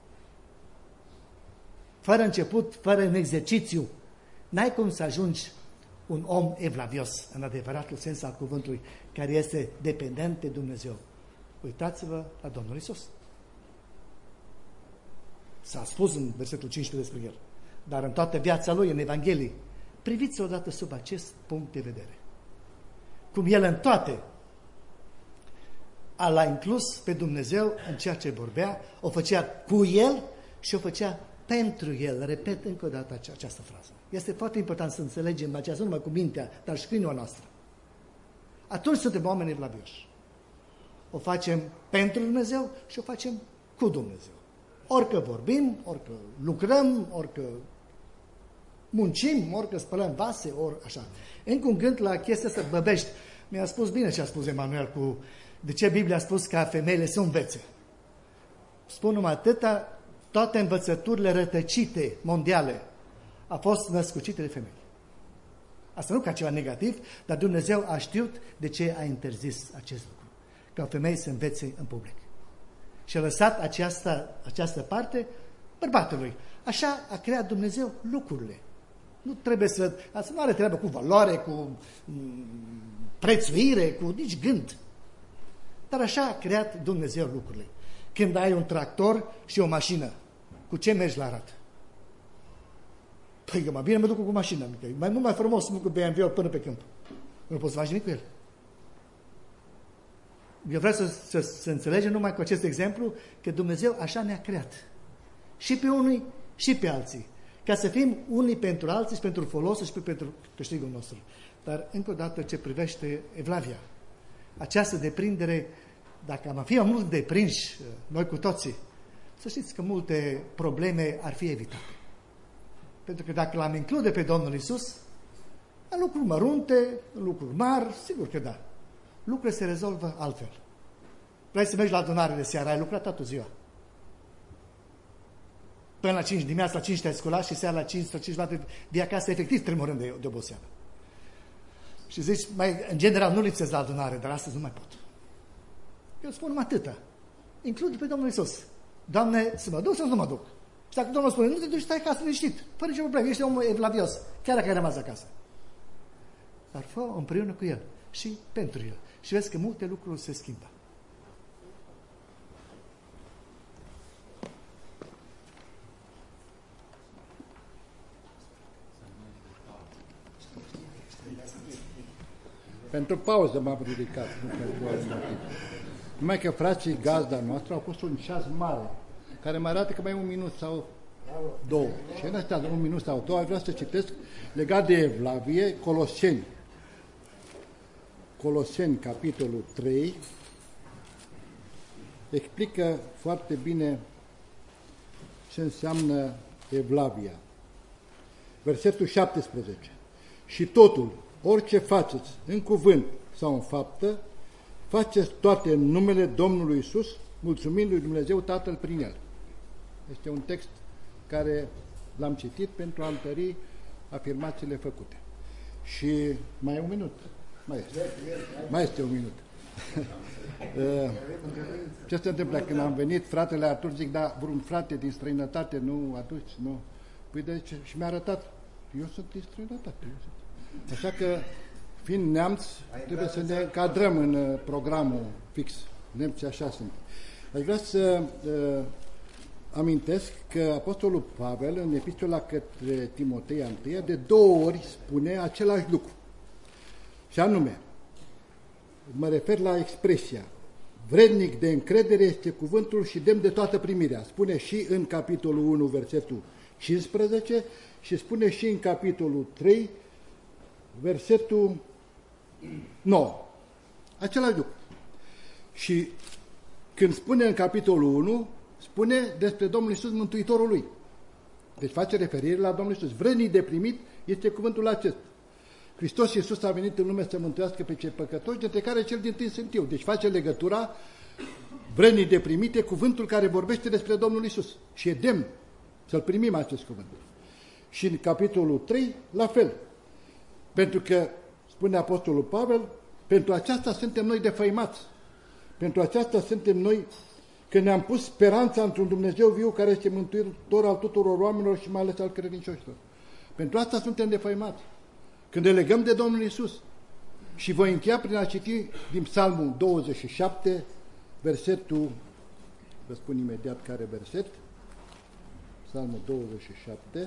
Fără început, fără un exercițiu, n-ai cum să ajungi un om evlavios, în adevăratul sens al cuvântului, care este dependent de Dumnezeu. Uitați-vă la Domnul Iisus. S-a spus în versetul cincisprezece despre el, dar în toată viața lui, în Evanghelie, priviți odată sub acest punct de vedere. Cum el în toate l-a inclus pe Dumnezeu în ceea ce vorbea, o făcea cu el și o făcea pentru el. Repet încă o dată această frază. Este foarte important să înțelegem aceasta, nu numai cu mintea, dar și cu inima noastră. Atunci suntem oameni evlavioși. O facem pentru Dumnezeu și o facem cu Dumnezeu. Orică vorbim, orică lucrăm, orică muncim, orică spălăm vase, ori așa. Încă un gând la chestia asta, Băbești. Mi-a spus bine ce a spus Emanuel cu de ce Biblia a spus ca femeile să învețe. Spun numai atâta, toate învățăturile rătăcite mondiale a fost născucite de femei. Asta nu ca ceva negativ, dar Dumnezeu a știut de ce a interzis acest lucru. Ca femei să învețe în public. Și a lăsat această, această parte bărbatului. Așa a creat Dumnezeu lucrurile. Nu trebuie să... Asta nu are treabă cu valoare, cu m, prețuire, cu nici gând. Dar așa a creat Dumnezeu lucrurile. Când ai un tractor și o mașină, cu ce mergi la arat? Păi că mai bine mă duc cu mașina, mai mult mai frumos să mă duc cu B M W până pe câmp. Nu poți să faci nimic cu el. Eu vreau să, să, să înțelegem numai cu acest exemplu că Dumnezeu așa ne-a creat. Și pe unii și pe alții. Ca să fim unii pentru alții și pentru folosul și pentru câștigul nostru. Dar încă o dată ce privește evlavia. Această deprindere, dacă am fi mult deprinși noi cu toții, să știți că multe probleme ar fi evitate. Pentru că dacă l-am include pe Domnul Iisus, în lucruri mărunte, în lucruri mari, sigur că da. Lucrurile se rezolvă altfel. Vrei să mergi la adunare de seară, ai lucrat toată ziua. Până la cinci dimineața, la cinci te-ai sculat și seara la cinci, la cinci de acasă, efectiv tremurând de, de oboseală. Și zici, mai, în general nu lipsesc la adunare, dar astăzi nu mai pot. Eu spun numai atâta. Include pe Domnul Iisus. Doamne, să mă duc sau să nu mă duc? Și dacă Domnul spune, nu te duci, stai acasă liniștit, fără nicio problemă, ești om evlavios, chiar dacă ai rămas acasă. Dar fă împreună cu El și pentru El. Și vezi că multe lucruri se schimbă. Pentru pauză m-am ridicat, nu pentru alt motiv. Numai că frații gazda noastră au pus un ceas mare, care mă arată că mai e un minut sau două. Și în astea, un minut sau două, vreau să citesc legat de evlavie, Coloseni. Coloseni, capitolul trei, explică foarte bine ce înseamnă evlavia. Versetul șaptesprezece. Și totul, orice faceți, în cuvânt sau în faptă, faceți toate în numele Domnului Iisus, mulțumind lui Dumnezeu Tatăl prin El. Este un text care l-am citit pentru a întări afirmațiile făcute. Și mai e un minut. Mai este. Mai este un minut. Ce se întâmplă? Când am venit, fratele Artur, zic, da, vreun frate din străinătate, nu aduci, nu. Păi de ce? Și mi-a arătat. Eu sunt din străinătate. Așa că, fiind neamț, trebuie să ne încadrăm în programul fix. Nemții așa sunt. Aș vrea să uh, amintesc că Apostolul Pavel, în epistola către Timotei întâi, de două ori spune același lucru. Și anume, mă refer la expresia, vrednic de încredere este cuvântul și demn de toată primirea. Spune și în capitolul unu, versetul cincisprezece și spune și în capitolul trei, versetul nouă. Același lucru. Și când spune în capitolul unu, spune despre Domnul Iisus, Mântuitorul Lui. Deci face referire la Domnul Iisus. Vrednic de primit este cuvântul acesta. Hristos Iisus a venit în lume să mântuiască pe cei păcătoși, dintre care cel dintâi sunt eu. Deci face legătura, vrednic de primit e cuvântul care vorbește despre Domnul Iisus. Și e demn să-l primim acest cuvânt. Și în capitolul trei, la fel. Pentru că, spune Apostolul Pavel, pentru aceasta suntem noi defăimați. Pentru aceasta suntem noi, că ne-am pus speranța într-un Dumnezeu viu care este mântuitor al tuturor oamenilor și mai ales al credincioșilor. Pentru asta suntem defăimați. Când ne legăm de Domnul Iisus. Și voi încheia prin a citi din Psalmul douăzeci și șapte, versetul, vă spun imediat care verset, Psalmul douăzeci și șapte,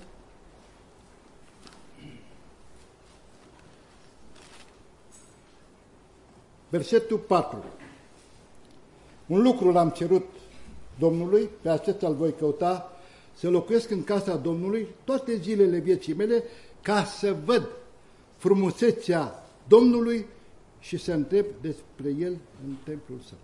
versetul patru. Un lucru l-am cerut Domnului, pe acesta îl voi căuta, să locuiesc în casa Domnului toate zilele vieții mele, ca să văd frumusețea Domnului și să întreb despre El în templul Său.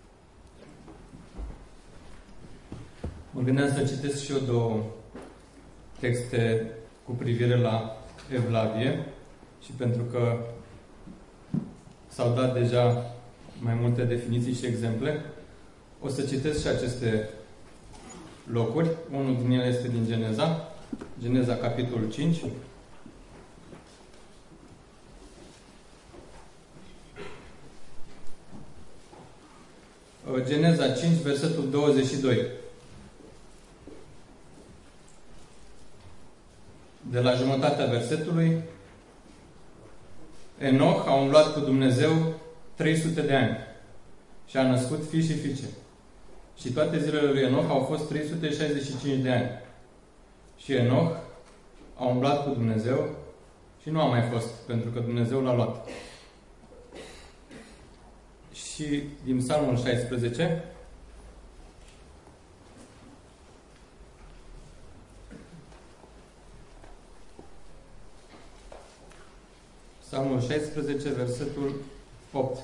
Mă gândeam să citesc și eu două texte cu privire la Evlavie și pentru că s-au dat deja mai multe definiții și exemple, o să citesc și aceste locuri. Unul din ele este din Geneza, Geneza capitolul cinci. Geneza cinci, versetul douăzeci și doi. De la jumătatea versetului, Enoch a umblat cu Dumnezeu trei sute de ani și a născut fii și fiice. Și toate zilele lui Enoch au fost trei sute șaizeci și cinci de ani. Și Enoch a umblat cu Dumnezeu și nu a mai fost, pentru că Dumnezeu l-a luat. Și din Psalmul șaisprezece, Psalmul șaisprezece, versetul opt.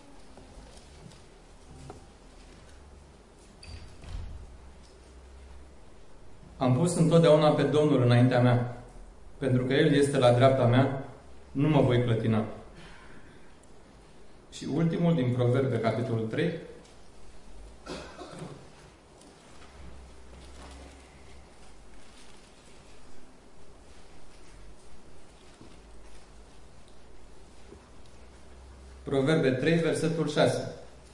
Am pus întotdeauna pe Domnul înaintea mea, pentru că El este la dreapta mea, nu mă voi clătina. Și ultimul din Proverbe, capitolul trei. Proverbe trei, versetul șase.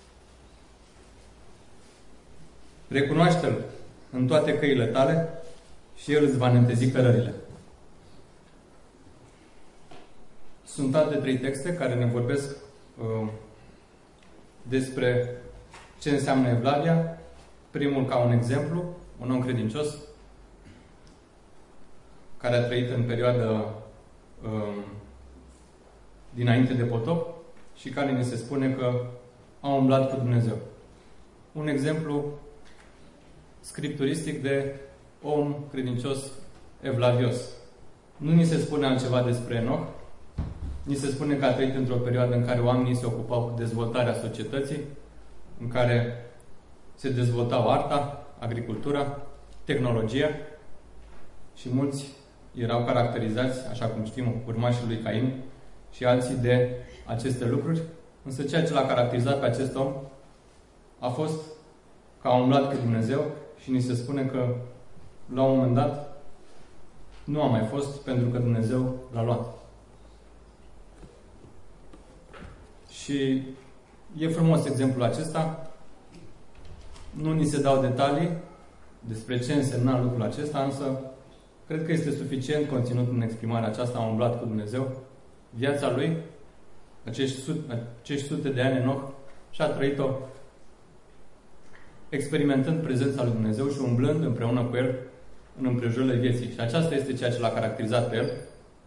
Recunoaște-L în toate căile tale și El îți va netezi cărările. Sunt alte trei texte care ne vorbesc uh, despre ce înseamnă Evlavia. Primul ca un exemplu, un om credincios care a trăit în perioada uh, dinainte de potop și care ne se spune că a umblat cu Dumnezeu. Un exemplu scripturistic de om credincios evlavios. Nu ni se spune altceva despre Enoch, ni se spune că a trăit într-o perioadă în care oamenii se ocupau cu dezvoltarea societății, în care se dezvoltau arta, agricultura, tehnologia și mulți erau caracterizați, așa cum știm, urmașii lui Cain și alții de aceste lucruri, însă ceea ce l-a caracterizat pe acest om a fost că a umblat cu Dumnezeu și ni se spune că la un moment dat nu a mai fost pentru că Dumnezeu l-a luat. Și e frumos exemplul acesta. Nu ni se dau detalii despre ce însemna lucrul acesta, însă cred că este suficient conținut în exprimarea aceasta, a umblat cu Dumnezeu. Viața lui, acești sute, acești sute de ani Enoch, și-a trăit-o experimentând prezența lui Dumnezeu și umblând împreună cu El în împrejurile vieții. Și aceasta este ceea ce l-a caracterizat pe el.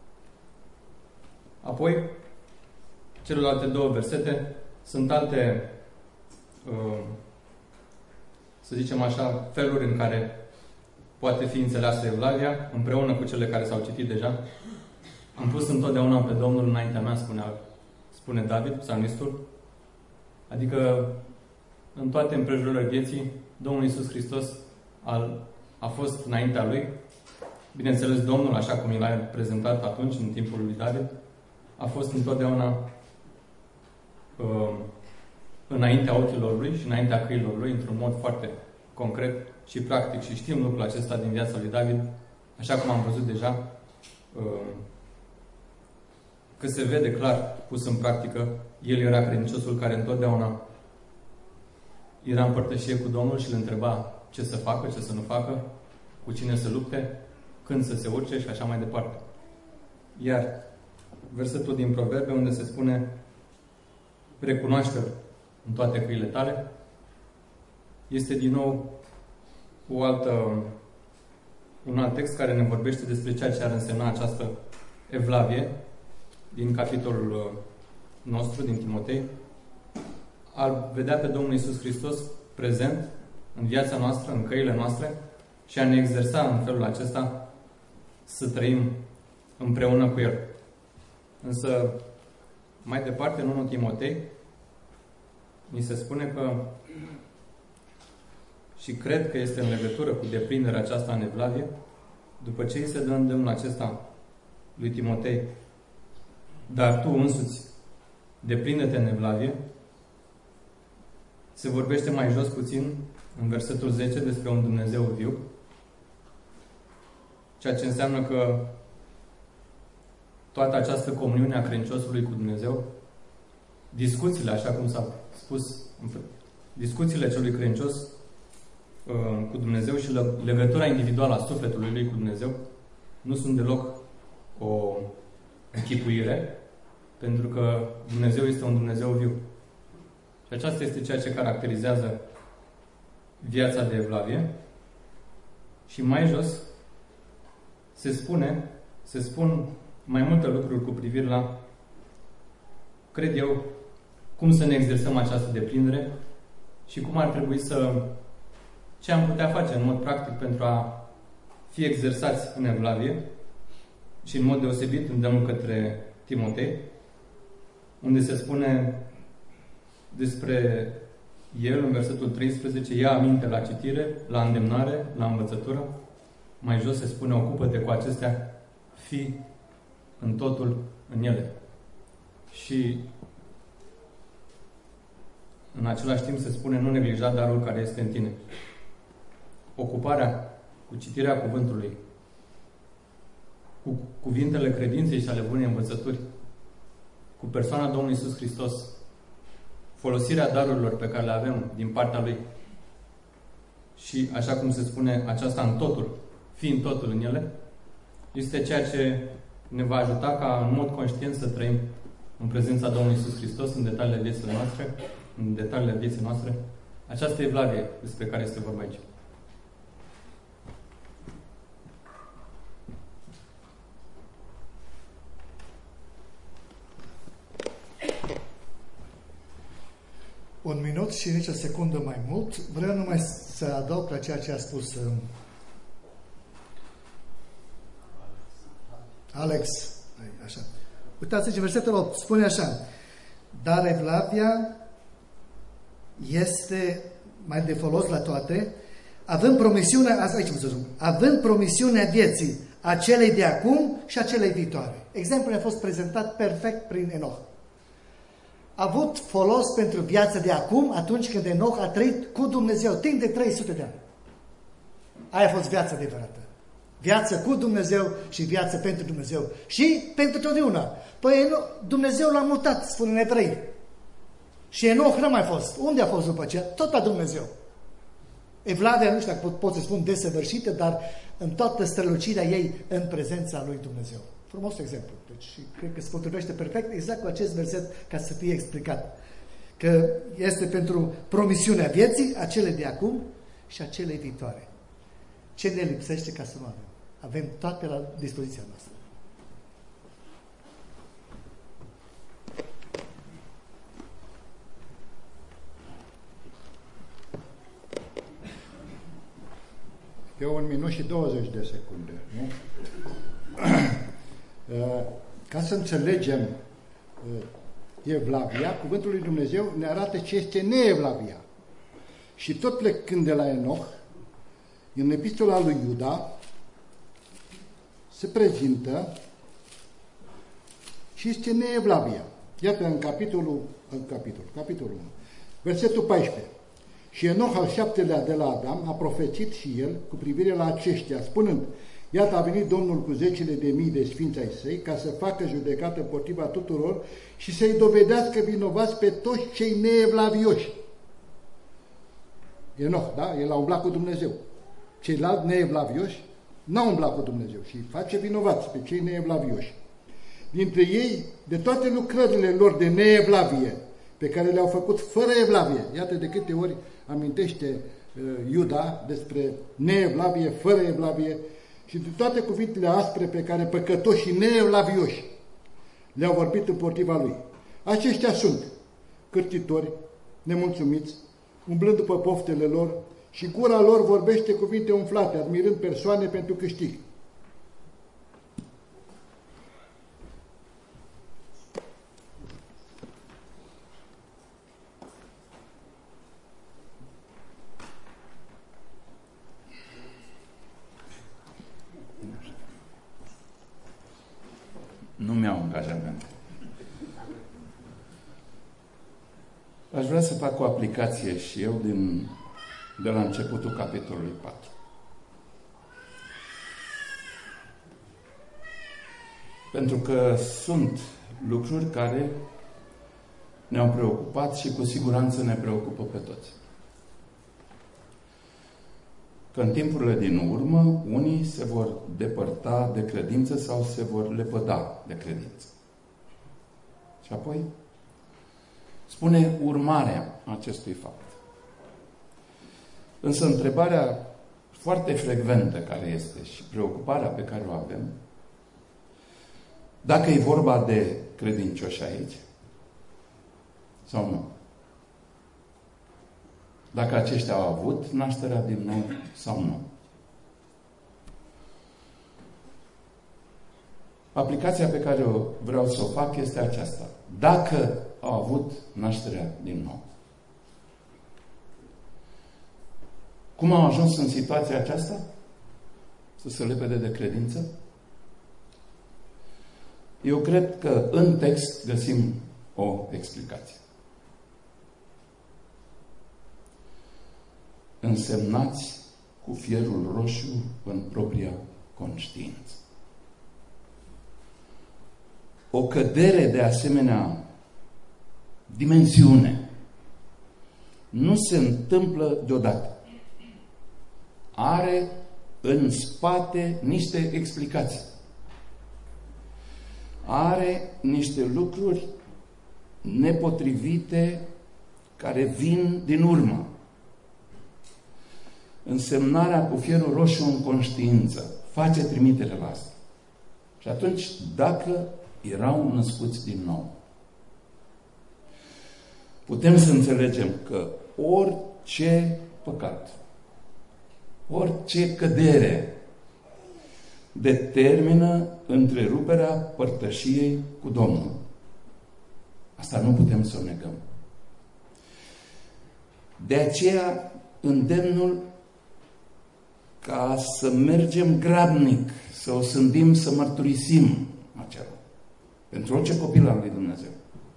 Apoi, celelalte două versete sunt alte, uh, să zicem așa, feluri în care poate fi înțeleasă Evlavia, împreună cu cele care s-au citit deja. Am pus întotdeauna pe Domnul înaintea mea, spune, spune David, psalmistul. Adică, în toate împrejurile vieții, Domnul Iisus Hristos a, a fost înaintea Lui Bineînțeles, Domnul, așa cum l-a prezentat atunci, în timpul lui David, a fost întotdeauna uh, înaintea ochilor lui și înaintea căilor lui, într-un mod foarte concret și practic. Și știm lucrul acesta din viața lui David, așa cum am văzut deja, uh, că se vede clar, pus în practică, el era credinciosul care întotdeauna era în părtășie cu Domnul și îl întreba ce să facă, ce să nu facă, cu cine să lupte, când să se urce și așa mai departe. Iar versetul din Proverbe, unde se spune recunoaște-L în toate căile tale, este din nou o altă, un alt text care ne vorbește despre ceea ce ar însemna această evlavie din capitolul nostru, din Timotei, a vedea pe Domnul Iisus Hristos prezent în viața noastră, în căile noastre și a ne exersa în felul acesta să trăim împreună cu El. Însă, mai departe, în întâi Timotei, ni se spune că, și cred că este în legătură cu deprinderea aceasta în evlavie, după ce îi se dă îndemnul acesta lui Timotei, dar tu însuți deprinde-te în evlavie, se vorbește mai jos puțin, în versetul zece, despre un Dumnezeu viu, ceea ce înseamnă că toată această comuniune a credinciosului cu Dumnezeu, discuțiile, așa cum s-a spus, discuțiile celui credincios uh, cu Dumnezeu și legătura individuală a sufletului lui cu Dumnezeu nu sunt deloc o închipuire, pentru că Dumnezeu este un Dumnezeu viu. Și aceasta este ceea ce caracterizează viața de evlavie. Și mai jos se spune, se spun mai multe lucruri cu privire la, cred eu, cum să ne exersăm această deprindere și cum ar trebui să, ce am putea face în mod practic pentru a fi exersați în evlavie și în mod deosebit îndemnul către Timotei, unde se spune despre el în versetul treisprezece, ia aminte la citire, la îndemnare, la învățătură. Mai jos se spune, ocupă-te cu acestea, fii în totul în ele. Și în același timp se spune, nu neglija darul care este în tine. Ocuparea cu citirea cuvântului, cu cuvintele credinței și ale bunei învățături, cu persoana Domnului Iisus Hristos, folosirea darurilor pe care le avem din partea Lui și, așa cum se spune, aceasta în totul, fiind totul în ele, este ceea ce ne va ajuta ca în mod conștient să trăim în prezența Domnului Iisus Hristos, în detaliile vieții noastre, în detaliile vieții noastre, această evlavie despre care este vorba aici. Un minut și nici o secundă mai mult. Vreau numai să adaug la ceea ce a spus uh, Alex. Așa. Uitați-vă, versetul opt spune așa: dar evlavia este mai de folos la toate, având promisiunea, asta aici mă având promisiunea vieții, a celei de acum și a celei viitoare. Exemplul a fost prezentat perfect prin Enoch. A avut folos pentru viața de acum, atunci când Enoch a trăit cu Dumnezeu, timp de trei sute de ani. Aia a fost viața adevărată. Viață cu Dumnezeu și viață pentru Dumnezeu. Și pentru totdeauna. Păi Dumnezeu l-a mutat, spune în Evrei. Și Enoch n-a mai fost. Unde a fost după aceea? Tot la Dumnezeu. Evlavia, nu știu dacă pot, pot să spun desăvârșită, dar în toată strălucirea ei în prezența lui Dumnezeu. Frumos exemplu. Deci, cred că se potrivește perfect exact cu acest verset ca să fie explicat. Că este pentru promisiunea vieții, acele de acum și acele viitoare. Ce ne lipsește ca să nu avem? Avem toate la dispoziția noastră. E un minut și douăzeci de secunde, nu? Ca să înțelegem evlavia, cuvântul lui Dumnezeu ne arată ce este neevlavia. Și tot plecând de la Enoch, în epistola lui Iuda, se prezintă și este neevlavia. Iată în capitolul, în capitol, capitolul unu, versetul paisprezece. Și Enoch, al șaptelea de la Adam, a profețit și el cu privire la aceștia, spunând: iată a venit Domnul cu zecile de mii de sfinți ai săi, ca să facă judecată împotriva tuturor și să-i dovedească vinovați pe toți cei neevlavioși. Enoch, da? El a umblat cu Dumnezeu. Ceilalți neevlavioși n-au umblat cu Dumnezeu și îi face vinovați pe cei neevlavioși. Dintre ei, de toate lucrările lor de neevlavie, pe care le-au făcut fără evlavie. Iată de câte ori amintește uh, Iuda despre neevlavie, fără evlavie, și de toate cuvintele aspre pe care păcătoșii neevlavioși le-au vorbit împotriva lui. Aceștia sunt cârtitori, nemulțumiți, umblând după poftele lor, și gura lor vorbește cuvinte umflate, admirând persoane pentru câștig. Nu mi-au angajament. Aș vrea să fac o aplicație și eu din, de la începutul capitolului patru. Pentru că sunt lucruri care ne-au preocupat și cu siguranță ne preocupă pe toți. Că în timpurile din urmă, unii se vor depărta de credință sau se vor lepăda de credință. Și apoi spune urmarea acestui fapt. Însă întrebarea foarte frecventă care este și preocuparea pe care o avem, dacă e vorba de credincioși aici sau nu. Dacă aceștia au avut nașterea din nou sau nu. Aplicația pe care o vreau să o fac este aceasta. Dacă au avut nașterea din nou. Cum au ajuns în situația aceasta? Să se lepede de credință? Eu cred că în text găsim o explicație. Însemnați cu fierul roșu în propria conștiință. O cădere de asemenea dimensiune nu se întâmplă deodată. Are în spate niște explicații. Are niște lucruri nepotrivite care vin din urmă. Însemnarea cu fierul roșu în conștiință face trimitere la asta. Și atunci, dacă erau născuți din nou, putem să înțelegem că orice păcat, orice cădere determină întreruperea părtășiei cu Domnul. Asta nu putem să o negăm. De aceea, îndemnul ca să mergem grabnic, să o sândim, să mărturisim acela. Pentru orice copil al lui Dumnezeu.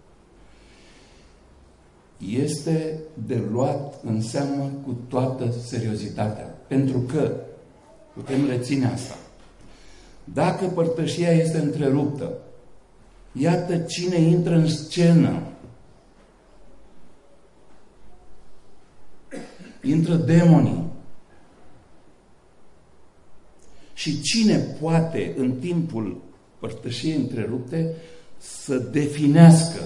Este de luat în seamă cu toată seriozitatea. Pentru că, putem reține asta, dacă părtășia este întreruptă, iată cine intră în scenă. Intră demonii. Și cine poate, în timpul părtășiei întrerupte, să definească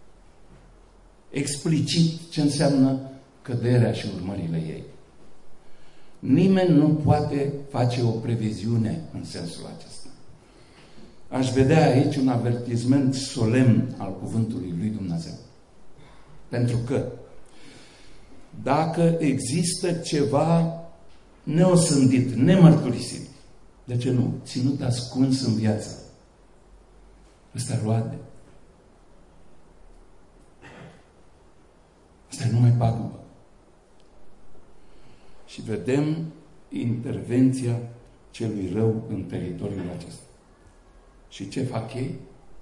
explicit ce înseamnă căderea și urmările ei? Nimeni nu poate face o previziune în sensul acesta. Aș vedea aici un avertisment solemn al cuvântului lui Dumnezeu. Pentru că dacă există ceva neosândit, nemărturisit, de ce nu? Ținut ascuns în viață. Ăsta roade. Asta e numai pagubă. Și vedem intervenția celui rău în teritoriul acesta. Și ce fac ei?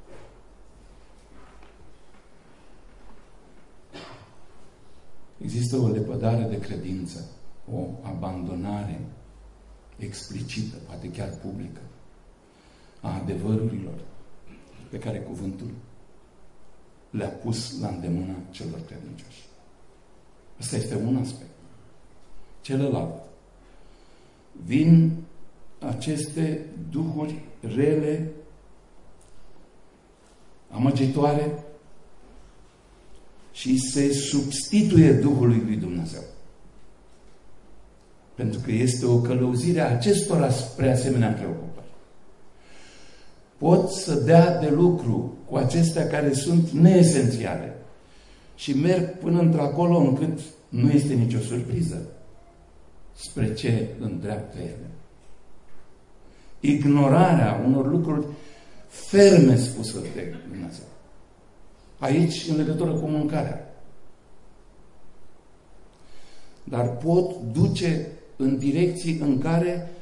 Există o lepădare de credință, o abandonare explicită, poate chiar publică, a adevărurilor pe care cuvântul le-a pus la îndemâna celor credincioși. Ăsta este un aspect. Celălalt. Vin aceste duhuri rele, amăgitoare, și se substituie Duhului lui Dumnezeu. Pentru că este o călăuzire a acestora spre asemenea preocupări. Pot să dea de lucru cu acestea care sunt neesențiale și merg până într-acolo încât nu este nicio surpriză spre ce îndreaptă ele. Ignorarea unor lucruri ferme spuse de Dumnezeu. Aici, în legătură cu mâncarea. Dar pot duce în direcții în care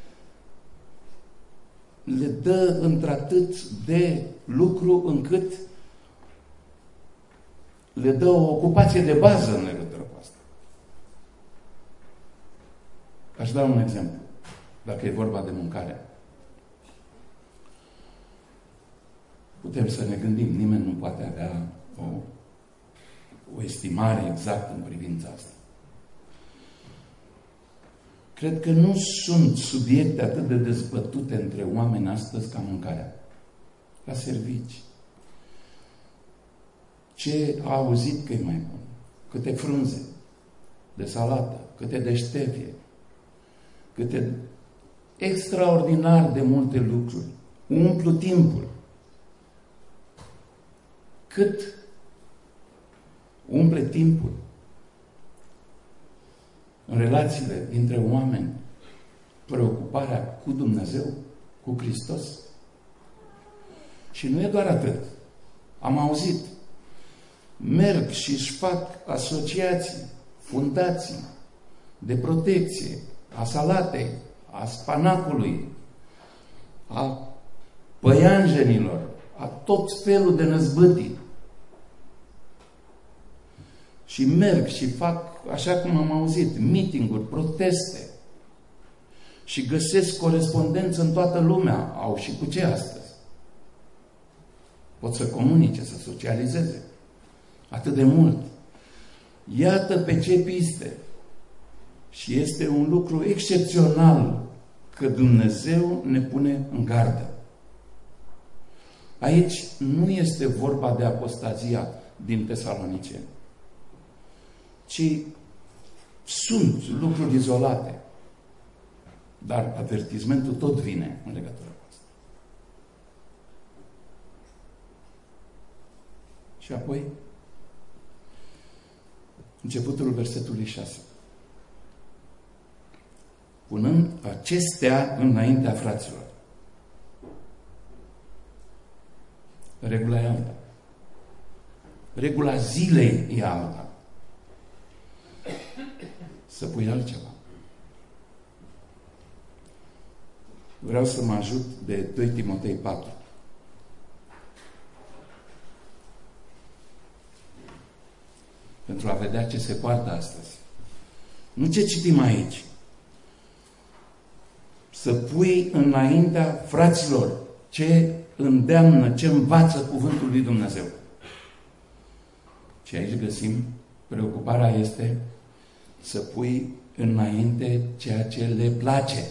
le dă într-atât de lucru încât le dă o ocupație de bază în legătură cu asta. Aș da un exemplu, dacă e vorba de mâncare. Putem să ne gândim, nimeni nu poate avea o, o estimare exactă în privința asta. Cred că nu sunt subiecte atât de dezbătute între oameni astăzi ca mâncarea. La servici. Ce a auzit că e mai bun? Câte frunze de salată, câte de ștefie, câte extraordinar de multe lucruri. Umplu timpul. Cât umple timpul în relațiile dintre oameni, preocuparea cu Dumnezeu, cu Hristos. Și nu e doar atât. Am auzit. Merg și își fac asociații, fundații de protecție a salatei, a spanacului, a păianjenilor, a tot felul de năzbâtii. Și merg și fac, așa cum am auzit, meeting-uri, proteste. Și găsesc corespondență în toată lumea. Au și cu ce astăzi? Pot să comunice, să socializeze. Atât de mult. Iată pe ce piste. Și este un lucru excepțional că Dumnezeu ne pune în gardă. Aici nu este vorba de apostazia din Tesaloniceni, ci sunt lucruri izolate. Dar avertismentul tot vine în legătură cu asta. Și apoi, începutul versetului șase. Punând acestea înaintea fraților. Regula e alta. Regula zilei e alta. Să pui altceva. Vreau să mă ajut de doi Timotei patru. Pentru a vedea ce se poartă astăzi. Nu ce citim aici. Să pui înaintea fraților ce îndeamnă, ce învață cuvântul lui Dumnezeu. Și aici găsim, preocuparea este să pui înainte ceea ce le place.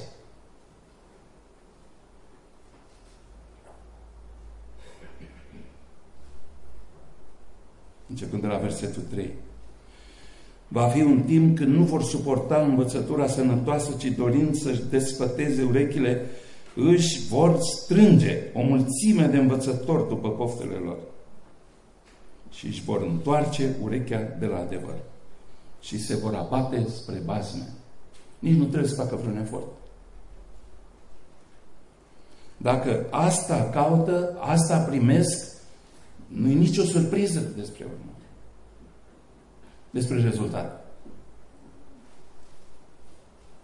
Începând de la versetul trei. Va fi un timp când nu vor suporta învățătura sănătoasă, ci dorind să-și desfăteze urechile, își vor strânge o mulțime de învățători după poftele lor și își vor întoarce urechea de la adevăr și se vor abate spre bazme. Nici nu trebuie să facă vreun efort. Dacă asta caută, asta primesc, nu e nicio surpriză despre urmă. Despre rezultat.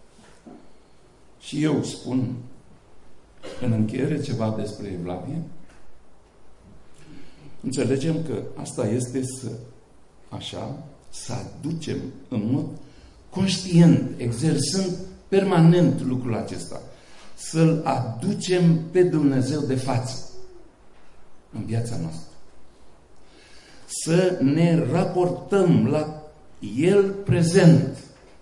Și eu spun în încheiere ceva despre Evlavie. Înțelegem că asta este să, așa, să aducem în mod conștient, exersând permanent lucrul acesta, să-L aducem pe Dumnezeu de față în viața noastră. Să ne raportăm la El prezent.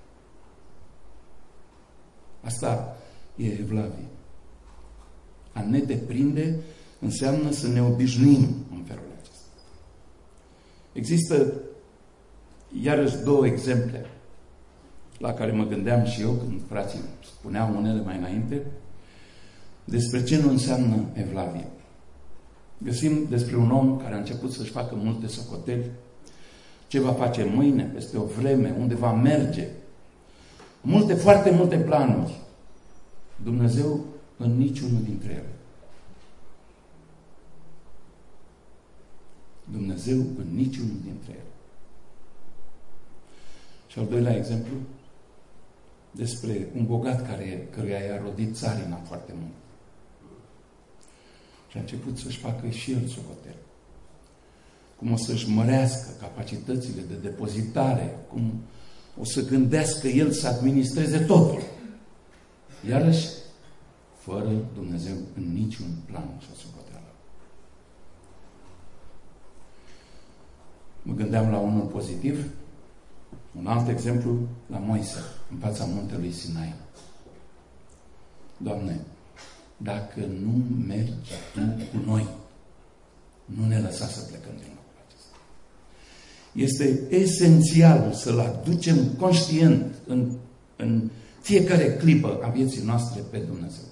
Asta e evlavie. A ne deprinde înseamnă să ne obișnuim în felul acesta. Există iarăși două exemple la care mă gândeam și eu când frații spuneau unele mai înainte despre ce nu înseamnă evlavie. Găsim despre un om care a început să-și facă multe socoteli, ce va face mâine, peste o vreme, unde va merge. Multe, foarte multe planuri. Dumnezeu în niciunul dintre ele. Dumnezeu în niciunul dintre ele. Și al doilea exemplu, despre un bogat care, căruia i-a rodit țarina foarte mult. Și a început să-și facă și el socotel. Cum o să-și mărească capacitățile de depozitare, cum o să gândească el să administreze totul. Iarăși, fără Dumnezeu în niciun plan și o socoteală. Mă gândeam la unul pozitiv, un alt exemplu, la Moise, în fața muntelui Sinai. Doamne, dacă nu mergi Tu cu noi, nu ne lăsa să plecăm din locul acesta. Este esențial să-L aducem conștient în, în fiecare clipă a vieții noastre pe Dumnezeu.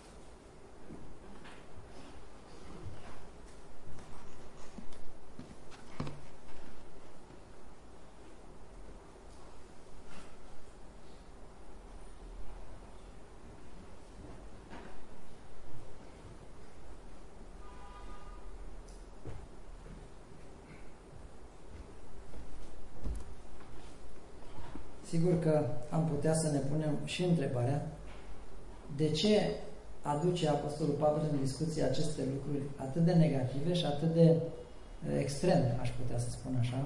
Sigur că am putea să ne punem și întrebarea de ce aduce Apostolul Pavel în discuție aceste lucruri atât de negative și atât de extreme, aș putea să spun așa,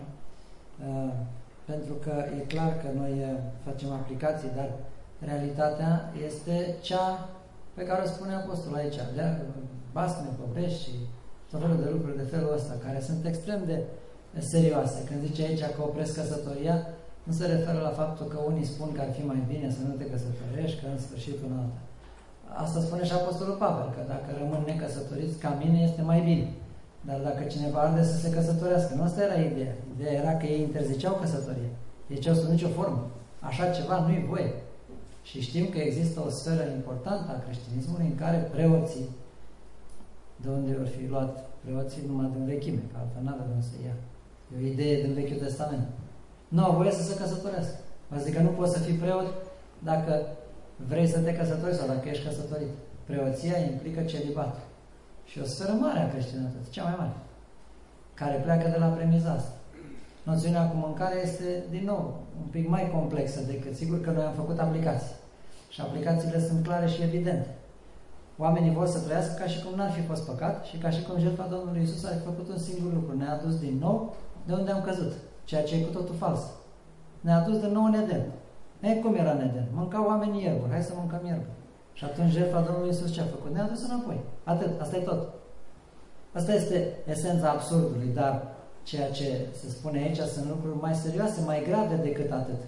pentru că e clar că noi facem aplicații, dar realitatea este cea pe care o spune Apostolul aici, de basme, povrești și tot felul de lucruri de felul ăsta, care sunt extrem de serioase. Când zice aici că opresc căsătoria, nu se referă la faptul că unii spun că ar fi mai bine să nu te căsătorești, că în sfârșit un alta. Asta spune și Apostolul Pavel, că dacă rămân necăsătoriți, ca mine este mai bine. Dar dacă cineva arde să se căsătorească, nu asta era ideea. Ideea era că ei interziceau căsătorie. Ei ziceau sub nicio formă. Așa ceva nu-i voie. Și știm că există o sferă importantă a creștinismului în care preoții, de unde vor fi luat preoții numai din vechime, că altfel n-avea de unde să ia. E o idee din Vechiul Testament. Nu au voie să se căsătorească. Vă zic că nu poți să fii preot dacă vrei să te căsători sau dacă ești căsătorit. Preoția implică celibat. Și o sferă mare a creștinătății, cea mai mare, care pleacă de la premiza asta. Noțiunea cu mâncare este, din nou, un pic mai complexă decât, sigur că noi am făcut aplicații. Și aplicațiile sunt clare și evidente. Oamenii vor să trăiască ca și cum n-ar fi fost păcat și ca și cum jertfa Domnului Iisus ar fi făcut un singur lucru. Ne-a adus din nou de unde am căzut. Ceea ce e cu totul fals. Ne-a adus din nou în Eden. E cum era în Eden? Mâncau oamenii ierburi. Hai să mâncăm ierburi. Și atunci jertfa Domnului Iisus ce a făcut? Ne-a adus înapoi. Atât. Asta e tot. Asta este esența absurdului, dar ceea ce se spune aici sunt lucruri mai serioase, mai grave decât atât.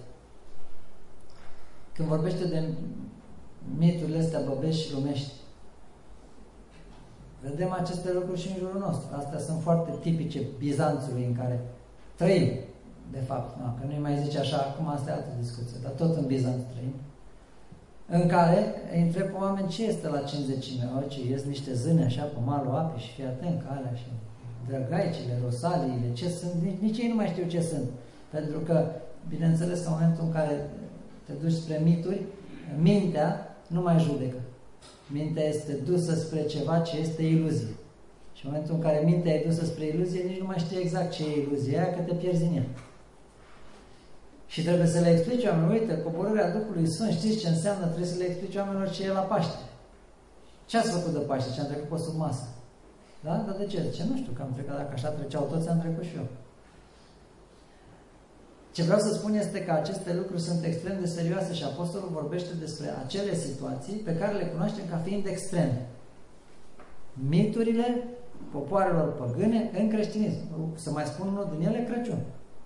Când vorbește de miturile astea băbești și lumești, vedem aceste lucruri și în jurul nostru. Astea sunt foarte tipice Bizanțului în care trăim, de fapt. Nu, că nu-i mai zice așa, acum asta e altă discuție, dar tot în Bizanț trăim. În care îi întreb pe oameni ce este la cinzecime. O, ce ies niște zâne așa pe malul apei și fii atent că alea și drăgaicile, rosaliile, ce sunt, nici, nici ei nu mai știu ce sunt. Pentru că, bineînțeles că în momentul în care te duci spre mituri, mintea nu mai judecă. Mintea este dusă spre ceva ce este iluzie. Și în momentul în care mintea e dusă spre iluzie, nici nu mai știi exact ce e iluzia aia, că te pierzi în ea. Și trebuie să le explici oamenilor, uite, coborârea Duhului Sfânt, știți ce înseamnă? Trebuie să le explici oamenilor ce e la Paște. Ce ați făcut de Paște? Ce am trecut pe sub masă? Da? Dar de ce? Zice, nu știu, că am trecut, dacă așa treceau toți, am trecut și eu. Ce vreau să spun este că aceste lucruri sunt extrem de serioase și Apostolul vorbește despre acele situații pe care le cunoaștem ca fiind extreme. Miturile popoarelor păgâne în creștinism. Să mai spun unul din ele, Crăciun.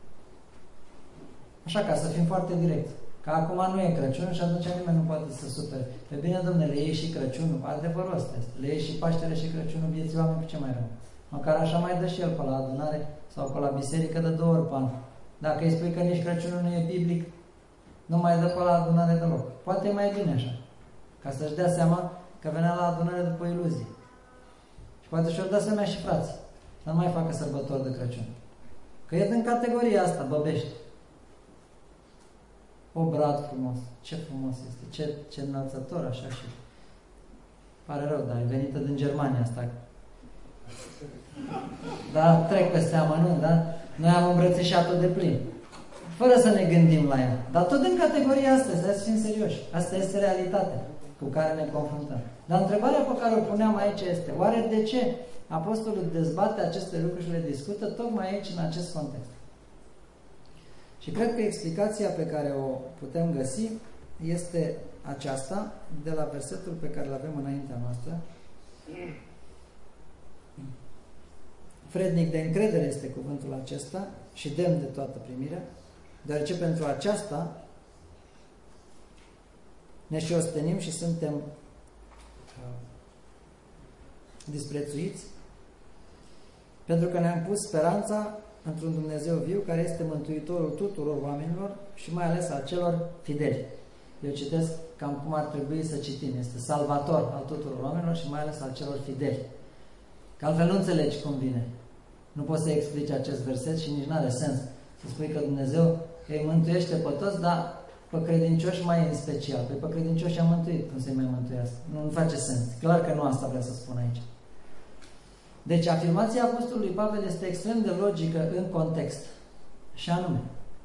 Așa, ca să fim foarte direct. Că acum nu e Crăciun și atunci nimeni nu poate să supere. Pe bine, domnule, le iei și Crăciunul, adevărul ăsta este. Le iei și Paștele și Crăciunul vieții oameni, cu ce mai rău? Măcar așa mai dă și el pe la adunare sau pe la biserică de două ori pe an. Dacă îi spui că nici Crăciunul nu e biblic, nu mai dă pe la adunare deloc. Poate e mai bine așa. Ca să-și dea seama că venea la adunare după iluzie. Și poate și-o dă seama și frații. Să nu mai facă sărbători de Crăciun. Că e din categoria asta, băbești. O, brad frumos. Ce frumos este. Ce, ce înălțător așa și... Pare rău, dar e venită din Germania asta. Dar trec peste amănunt, da? Noi am îmbrățișat-o de plin. Fără să ne gândim la ea. Dar tot în categoria asta, hai să fim serioși. Asta este realitatea cu care ne confruntăm. Dar întrebarea pe care o puneam aici este, oare de ce Apostolul dezbate aceste lucruri și le discută tocmai aici, în acest context? Și cred că explicația pe care o putem găsi este aceasta, de la versetul pe care îl avem înaintea noastră. Vrednic de încredere este cuvântul acesta și demn de toată primirea, deoarece pentru aceasta ne și ostenim și suntem disprețuiți, pentru că ne-am pus speranța într-un Dumnezeu viu care este Mântuitorul tuturor oamenilor și mai ales a celor fideli. Eu citesc cam cum ar trebui să citim. Este Salvator al tuturor oamenilor și mai ales al celor fideli. Că altfel nu înțelegi cum vine. Nu poți să explici acest verset și nici nu are sens să spui că Dumnezeu îi mântuiește pe toți, dar pe credincioși mai în special. Pe credincioși am mântuit, cum să-i mai mântuiască. Nu, nu face sens. Clar că nu asta vrea să spun aici. Deci afirmația Apostolului Pavel este extrem de logică în context. Și anume,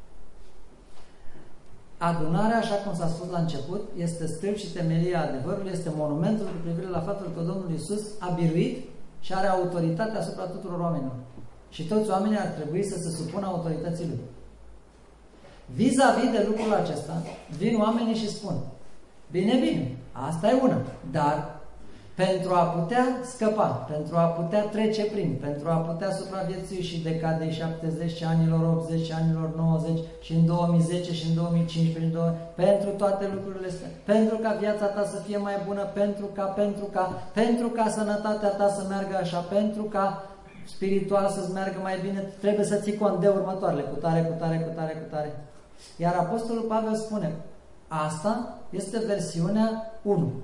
adunarea, așa cum s-a spus la început, este stâlp și temelia adevărului, este monumentul cu privire la faptul că Domnul Iisus a biruit și are autoritate asupra tuturor oamenilor. Și toți oamenii ar trebui să se supună autorității Lui. Vis-a-vis de lucrul acesta, vin oamenii și spun, bine, bine, asta e una, dar pentru a putea scăpa, pentru a putea trece prin, pentru a putea supraviețui și decadei șaptezeci, anilor optzeci, anilor nouăzeci și în două mii zece și în două mii cincisprezece, pentru toate lucrurile astea, pentru ca viața ta să fie mai bună, pentru ca, pentru ca, pentru ca sănătatea ta să meargă așa, pentru ca spiritual să-ți meargă mai bine, trebuie să ții cont de următoarele, cu tare, cu tare, cu tare, cu tare. Iar Apostolul Pavel spune, asta este versiunea unu.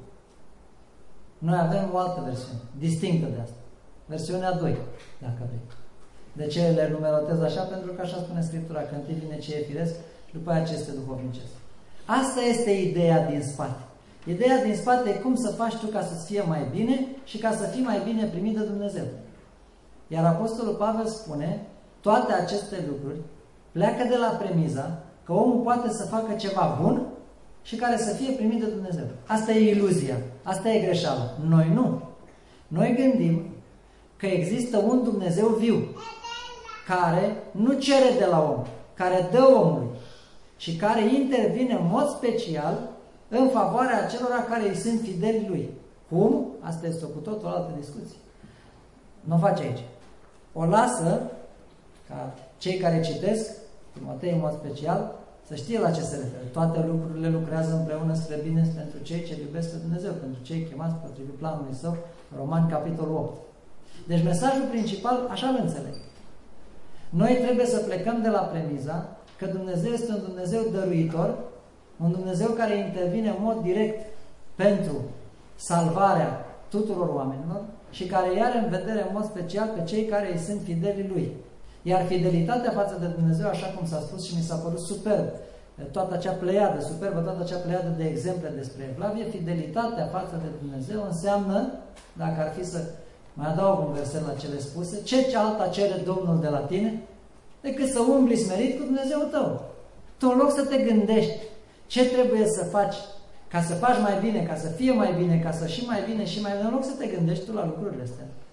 Noi avem o altă versiune, distinctă de asta. Versiunea doi, dacă vrei. De ce le numerotez așa? Pentru că așa spune Scriptura, că întâi vine ce e firesc, după aceea ce este duhovnicesc. Asta este ideea din spate. Ideea din spate e cum să faci tu ca să-ți fie mai bine și ca să fii mai bine primit de Dumnezeu. Iar Apostolul Pavel spune, toate aceste lucruri pleacă de la premiza că omul poate să facă ceva bun și care să fie primit de Dumnezeu. Asta e iluzia, asta e greșeala. Noi nu. Noi gândim că există un Dumnezeu viu, care nu cere de la om, care dă omului și care intervine în mod special în favoarea acelora care îi sunt fideli lui. Cum? Asta este o cu totul o altă discuție. Nu o face aici. O lasă ca cei care citesc, Timotei în mod special, să știe la ce se referă. Toate lucrurile lucrează împreună spre bine pentru cei ce iubesc pe Dumnezeu, pentru cei chemați potrivit planului Său, Romani, capitolul opt. Deci mesajul principal, așa îl înțeleg. Noi trebuie să plecăm de la premiza că Dumnezeu este un Dumnezeu dăruitor, un Dumnezeu care intervine în mod direct pentru salvarea tuturor oamenilor și care ia în vedere în mod special pe cei care îi sunt fideli Lui. Iar fidelitatea față de Dumnezeu, așa cum s-a spus și mi s-a părut superb, toată acea pleiadă, superbă, toată acea pleiadă de exemple despre Evlavie, fidelitatea față de Dumnezeu înseamnă, dacă ar fi să mai adaug un verset la cele spuse, ce alta cere Domnul de la tine? Decât să umbli smerit cu Dumnezeu tău. Tu, în loc să te gândești ce trebuie să faci ca să faci mai bine, ca să fie mai bine, ca să și mai bine și mai bine, în loc să te gândești tu la lucrurile astea,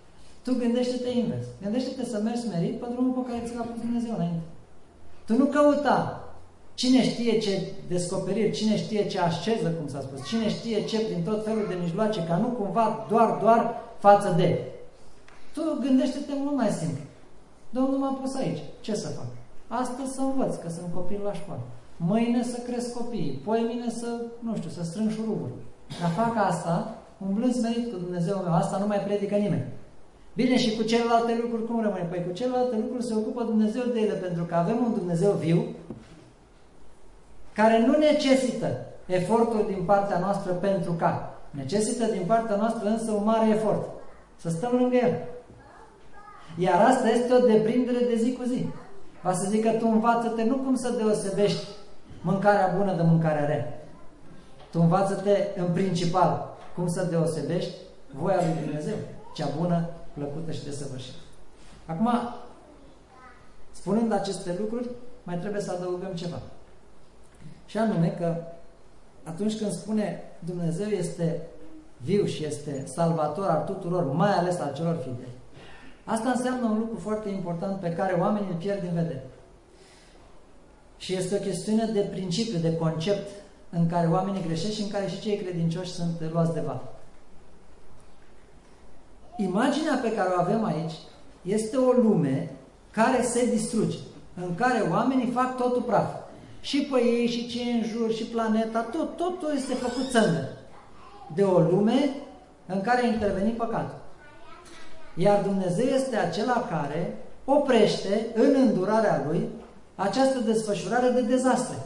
Tu gândește-te invers. Gândește-te să mergi smerit pe drumul pe care ți l-a pus Dumnezeu înainte. Tu nu căuta cine știe ce descoperiri, cine știe ce asceză, cum s-a spus, cine știe ce prin tot felul de mijloace, ca nu cumva doar, doar față de. Tu gândește-te mult mai simplu. Domnul m-a pus aici. Ce să fac? Astăzi să învăț, că sunt copil la școală. Mâine să cresc copiii. Poimine să, nu știu, să strâng șuruburi. Dar fac asta, umblând smerit cu Dumnezeu meu. Asta nu mai predică nimeni. Bine, și cu celelalte lucruri cum rămâne? Păi cu celelalte lucruri se ocupă Dumnezeu de ele, pentru că avem un Dumnezeu viu care nu necesită eforturi din partea noastră pentru ca. Necesită din partea noastră însă un mare efort. Să stăm lângă El. Iar asta este o deprindere de zi cu zi. Va să zic că tu învață-te nu cum să deosebești mâncarea bună de mâncarea rea. Tu învață-te în principal cum să deosebești voia lui Dumnezeu, cea bună, plăcută și desăvârșită. Acum, spunând aceste lucruri, mai trebuie să adăugăm ceva. Și anume că atunci când spune Dumnezeu este viu și este salvator al tuturor, mai ales al celor fideli, asta înseamnă un lucru foarte important pe care oamenii îl pierd din vedere. Și este o chestiune de principiu, de concept, în care oamenii greșesc și în care și cei credincioși sunt luați de val. Imaginea pe care o avem aici este o lume care se distruge, în care oamenii fac totul praf. Și pe ei, și cei în jur, și planeta, tot, totul este făcut țândă de o lume în care a intervenit păcatul. Iar Dumnezeu este acela care oprește în îndurarea Lui această desfășurare de dezastre.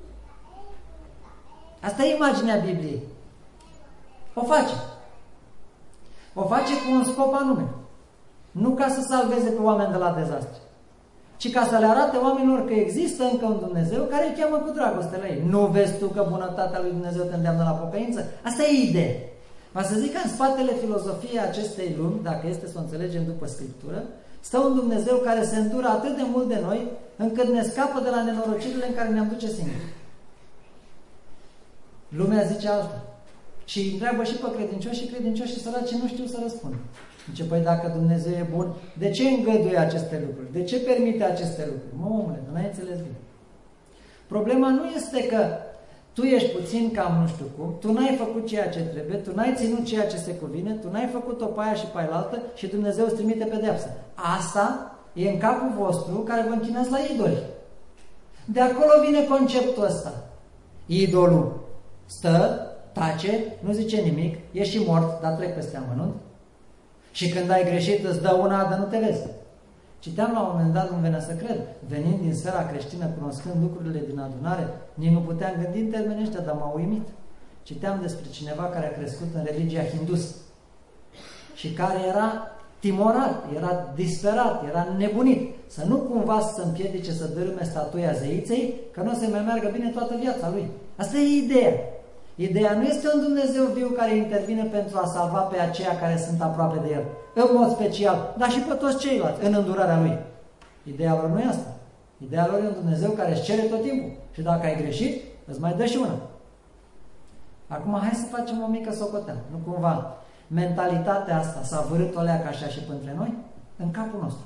Asta e imaginea Bibliei. O face. O face cu un scop anume. Nu ca să salveze pe oameni de la dezastre, ci ca să le arate oamenilor că există încă un Dumnezeu care îi cheamă cu dragoste la ei. Nu vezi tu că bunătatea lui Dumnezeu te îndeamnă la pocăință? Asta e ideea. Va să zic că în spatele filozofiei acestei lumi, dacă este să o înțelegem după Scriptură, stă un Dumnezeu care se îndură atât de mult de noi, încât ne scapă de la nenorocirile în care ne-am duce singuri. Lumea zice alta. Și întreabă și pe credincioși și credincioși și săraci nu știu să răspundă. Zice, păi dacă Dumnezeu e bun, de ce îngăduie aceste lucruri? De ce permite aceste lucruri? Mă, omule, nu ai înțeles bine. Problema nu este că tu ești puțin cam nu știu cum, tu n-ai făcut ceea ce trebuie, tu n-ai ținut ceea ce se cuvine, tu n-ai făcut-o pe aia și pe ailaltă și Dumnezeu îți trimite pedeapsă. Asta e în capul vostru care vă închinați la idoli. De acolo vine conceptul ăsta. Idolul stă, tace, nu zice nimic, e și mort, dar trec peste amănunt. Și când ai greșit îți dă una, dar nu te vezi. Citeam la un moment dat, nu venea să cred, venind din sfera creștină, cunoscând lucrurile din adunare, nici nu puteam gândi în termenii ăștia, dar m-a uimit. Citeam despre cineva care a crescut în religia hindusă și care era timorat, era disperat, era nebunit, să nu cumva să împiedice să dărâme statuia zeiței, că nu o să mai meargă bine toată viața lui. Asta e ideea. Ideea nu este un Dumnezeu viu care intervine pentru a salva pe aceia care sunt aproape de El, în mod special, dar și pe toți ceilalți, în îndurarea Lui. Ideea lor nu e asta. Ideea lor e un Dumnezeu care își cere tot timpul. Și dacă ai greșit, îți mai dă și una. Acum hai să facem o mică socoteală. Nu cumva mentalitatea asta s-a vârât o leacă așa și între noi, în capul nostru.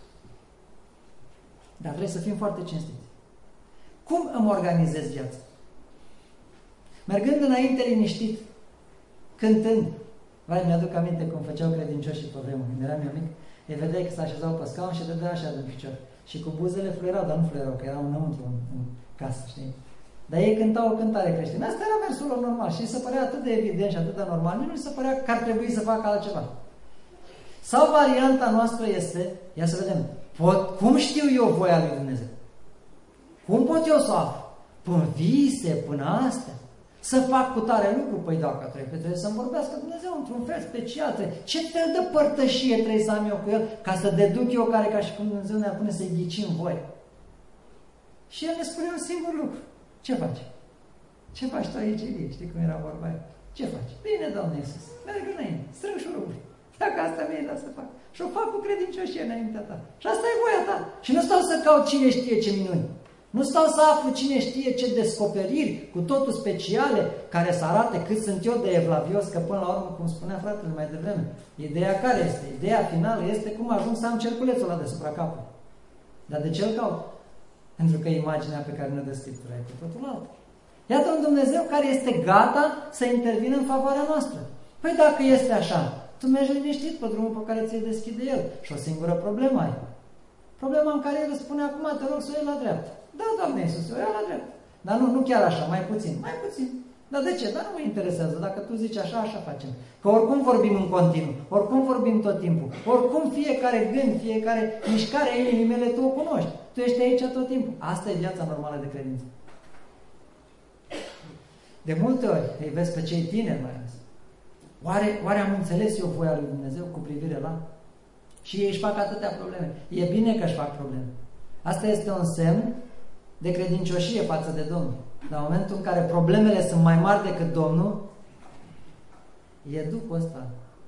Dar trebuie să fim foarte cinstiți. Cum îmi organizez viața? Mergând înainte liniștit, cântând, vai, mi-aduc aminte cum făceau credincioșii pe vremuri. Când eram eu mic, îi vedeai că se așezau pe scaun și dădea așa de picior. Și cu buzele fluierau, dar nu fluierau, că erau înăuntru în, în casă, știi? Dar ei cântau o cântare creștină. Asta era mersul lor normal și se părea atât de evident și atât de normal. Nici nu se părea că ar trebui să facă altceva. Sau varianta noastră este, ia să vedem, pot, cum știu eu voia lui Dumnezeu? Cum pot eu să o aflu? Până vise, până astea? Să fac cu tare lucru? Păi dacă trebuie, trebuie să-mi vorbească Dumnezeu într-un fel special. Ce fel de părtășie trebuie să am eu cu El ca să deduc eu care ca și cum Dumnezeu ne-ar pune să-i ghicim voi? Și El ne spune un singur lucru. Ce faci? Ce faci tu aici, Ilie? Știi cum era vorba aia? Ce faci? Bine, Doamne Iisus, merg înainte, strâng șuruburi. Dacă asta mi-ai dat să fac. Și o fac cu credincioșie înaintea ta. Și asta e voia ta. Și nu stau să caut cine știe ce minuni. Nu stau să aflu cine știe ce descoperiri, cu totul speciale, care să arate cât sunt eu de evlavios, că până la urmă, cum spunea fratele mai devreme, ideea care este? Ideea finală este cum ajung să am cerculețul ăla deasupra capului. Dar de ce îl caut? Pentru că imaginea pe care ne dă Scriptura e cu totul altă. Iată un Dumnezeu care este gata să intervină în favoarea noastră. Păi dacă este așa, tu mergi liniștit pe drumul pe care ți-l deschide El. Și o singură problemă ai. Problema în care El îți spune acum, te rog să o iei la dreapta. Da, Doamne Iisus, o iau la dreapta. Dar nu, nu chiar așa, mai puțin, mai puțin. Dar de ce? Dar nu mă interesează. Dacă tu zici așa, așa facem. Că oricum vorbim în continuu, oricum vorbim tot timpul, oricum fiecare gând, fiecare mișcare a inimii mele, tu o cunoști. Tu ești aici tot timpul. Asta e viața normală de credință. De multe ori îi vezi pe cei tineri mai ales. Oare, oare am înțeles eu voia lui Dumnezeu cu privire la? Și ei își fac atâtea probleme. E bine că își fac probleme. Asta este un semn de credincioșie față de Domnul. Dar în momentul în care problemele sunt mai mari decât Domnul, e Duhul ăsta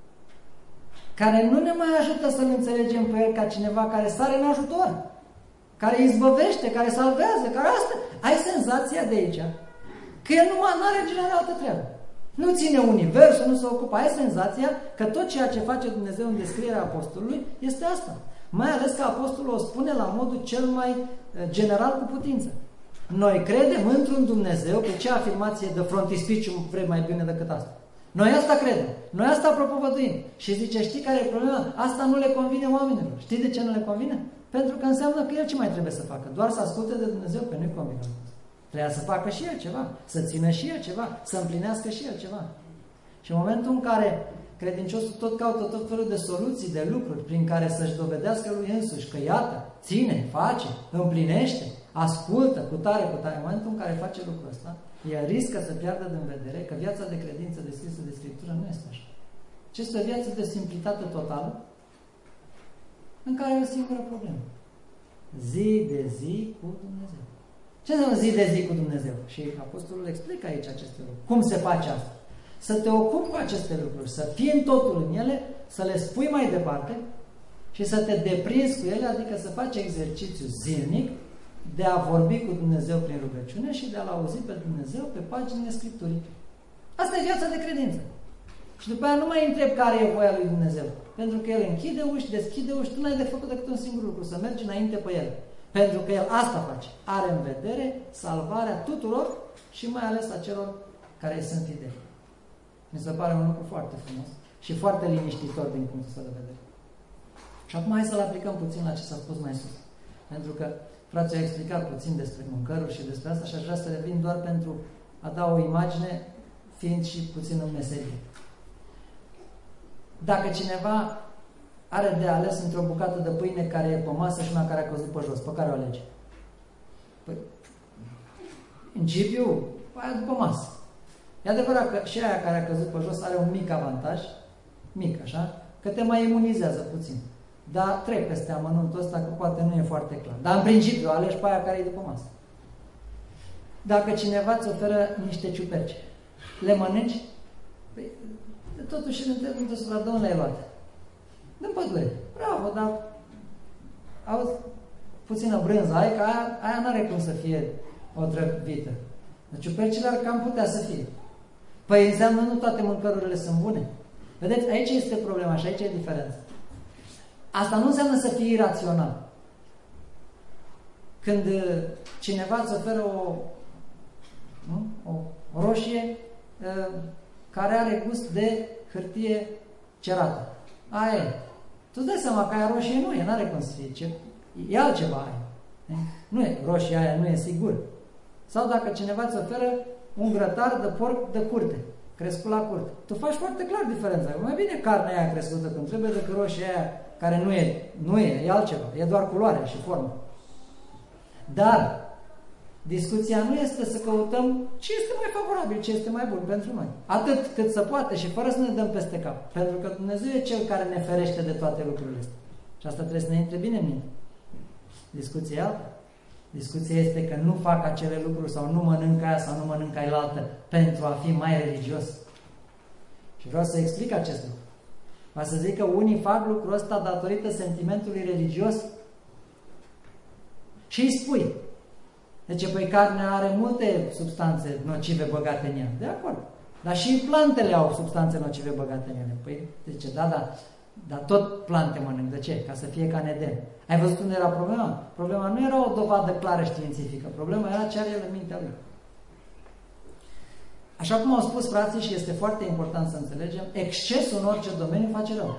care nu ne mai ajută să-L înțelegem pe El ca cineva care sare în ajutor, care izbăvește, care salvează, care asta. Ai senzația de aici că El nu are general altă treabă. Nu ține universul, nu se ocupă. Ai senzația că tot ceea ce face Dumnezeu în descrierea apostolului este asta. Mai ales că apostolul o spune la modul cel mai general cu putință. Noi credem într-un Dumnezeu, pe ce afirmație de frontispiciu vrei mai bine decât asta? Noi asta credem, noi asta propovăduim. Și zice, știi care e problema? Asta nu le convine oamenilor. Știi de ce nu le convine? Pentru că înseamnă că el ce mai trebuie să facă? Doar să asculte de Dumnezeu, pe nu-i convine. Trebuia să facă și el ceva, să țină și el ceva, să împlinească și el ceva. Și în momentul în care credinciosul tot caută tot felul de soluții, de lucruri prin care să-și dovedească lui însuși că iată, ține, face, împlinește, ascultă, cu tare, cu tare. În momentul în care face lucrul ăsta, el riscă să piardă din vedere că viața de credință descrisă de Scriptură nu este așa. Ci este o viață de simplitate totală în care e o singură problemă. Zi de zi cu Dumnezeu. Ce înseamnă zi de zi cu Dumnezeu? Și apostolul explică aici aceste lucruri. Cum se face asta? Să te ocupi cu aceste lucruri, să fii în totul în ele, să le spui mai departe și să te deprinzi cu ele, adică să faci exercițiu zilnic de a vorbi cu Dumnezeu prin rugăciune și de a-L auzi pe Dumnezeu pe paginile Scripturii. Asta e viața de credință. Și după aia nu mai întrebi care e voia lui Dumnezeu. Pentru că El închide uși, deschide uși, tu n-ai de făcut decât un singur lucru, să mergi înainte pe El. Pentru că El asta face. Are în vedere salvarea tuturor și mai ales a celor care îi sunt fideli. Mi se pare un lucru foarte frumos și foarte liniștitor din punctul ăsta de vedere. Și acum hai să-l aplicăm puțin la ce s-a spus mai sus. Pentru că frații au explicat puțin despre mâncăruri și despre asta și aș vrea să revin doar pentru a da o imagine, fiind și puțin în meserie. Dacă cineva are de ales între o bucată de pâine care e pe masă și una care a căzut pe jos, pe care o alege? Păi, în principiu, aia după masă. E adevărat că și aia care a căzut pe jos are un mic avantaj, mic așa, că te mai imunizează puțin. Dar trec peste amănuntul ăsta, că poate nu e foarte clar. Dar în principiu alegi pe aia care e după masă. Dacă cineva îți oferă niște ciuperci, le mănânci? Păi, totuși nu te să la domnule ai luat. Dă-mi pădure. Bravo, dar auzi, puțină brânză ai, că aia, aia n-are cum să fie o trăvită. Deci ciupercile ar cam putea să fie. Păi înseamnă nu toate mâncărurile sunt bune. Vedeți, aici este problema și aici e diferența. Asta nu înseamnă să fii irațional. Când cineva îți oferă o, nu? o roșie uh, care are gust de hârtie cerată. Aia e. Tu îți dai seama că aia roșie nu e, n-are cum să fie. Ce, e altceva aia. Nu e, roșia aia nu e sigur. Sau dacă cineva îți oferă un grătar de porc de curte, crescut la curte. Tu faci foarte clar diferența. Mai bine carnea aia crescută când trebuie decât roșia aia care nu e, nu e, e altceva. E doar culoarea și forma. Dar discuția nu este să căutăm ce este mai favorabil, ce este mai bun pentru noi. Atât cât se poate și fără să ne dăm peste cap. Pentru că Dumnezeu e Cel care ne ferește de toate lucrurile astea. Și asta trebuie să ne intre bine în minte. Discuția e alta. Discuția este că nu fac acele lucruri sau nu mănânc aia sau nu mănânc ailaltă pentru a fi mai religios. Și vreau să explic acest lucru. Va să zic că unii fac lucrul ăsta datorită sentimentului religios și îi spui: Deci, păi carnea are multe substanțe nocive băgate în ea. De acord. Dar și plantele au substanțe nocive băgate în ele. Păi, zice, da, da, dar tot plante mănânc. De ce? Ca să fie ca în Eden. Ai văzut unde era problema? Problema nu era o dovadă clară științifică. Problema era ce are el în mintea lui. Așa cum au spus frații, și este foarte important să înțelegem, excesul în orice domeniu face rău.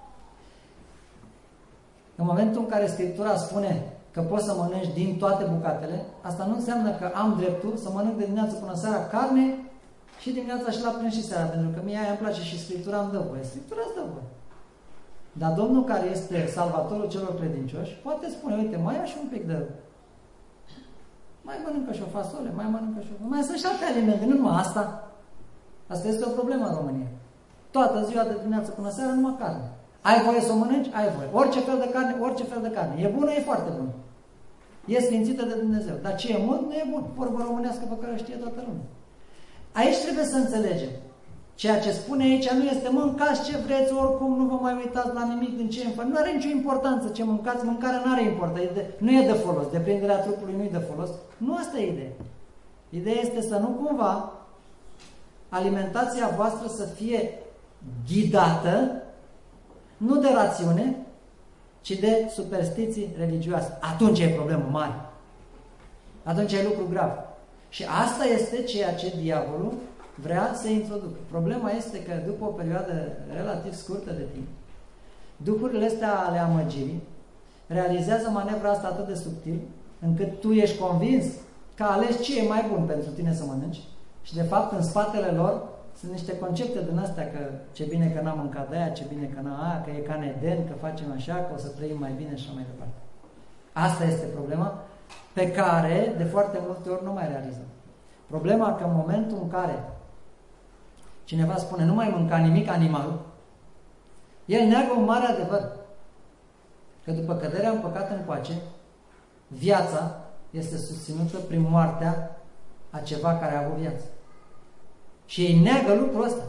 În momentul în care Scriptura spune că poți să mănânci din toate bucatele, asta nu înseamnă că am dreptul să mănânc de dimineață până seara carne și dimineața și la prânz și seara, pentru că mie aia îmi place și Scriptura îmi dă voie. Scriptura îți dă voie. Dar Domnul, care este salvatorul celor credincioși, poate spune, uite, mai ia și un pic de... mai mănâncă și o fasole, mai mănâncă și o... Mai sunt și alte alimente, nu numai asta. Asta este o problemă în România. Toată ziua de dimineață până seara numai carne. Ai voie să o mănânci? Ai voie. Orice fel de carne, orice fel de carne. E bună, e foarte bună. E sfințită de Dumnezeu. Dar ce e mult, nu e bun. Vorbă românească pe care o știe toată lumea. Aici trebuie să înțelegem. Ceea ce spune aici nu este mâncați ce vreți, oricum nu vă mai uitați la nimic din ce îmi Nu are nicio importanță ce mâncați, mâncarea nu are importanță. Nu e de folos. Deprinderea trupului nu e de folos. Nu asta e ideea. Ideea este să nu cumva alimentația voastră să fie ghidată nu de rațiune, ci de superstiții religioase. Atunci e problemă mare. Atunci e lucru grav. Și asta este ceea ce diavolul vrea să introducă. Problema este că după o perioadă relativ scurtă de timp, duhurile astea ale amăgirii realizează manevra asta atât de subtil, încât tu ești convins că alegi ce e mai bun pentru tine să mănânci și de fapt în spatele lor sunt niște concepte din astea, că ce bine că n-am mâncat de aia, ce bine că n-am aia, că e ca în Eden, că facem așa, că o să trăim mai bine și așa mai departe. Asta este problema pe care de foarte multe ori nu mai realizăm. Problema că în momentul în care cineva spune nu mai mânca nimic animal, el neagă un mare adevăr. Că după căderea în păcat încoace, viața este susținută prin moartea a ceva care a avut viață. Și ei neagă lucrul ăsta.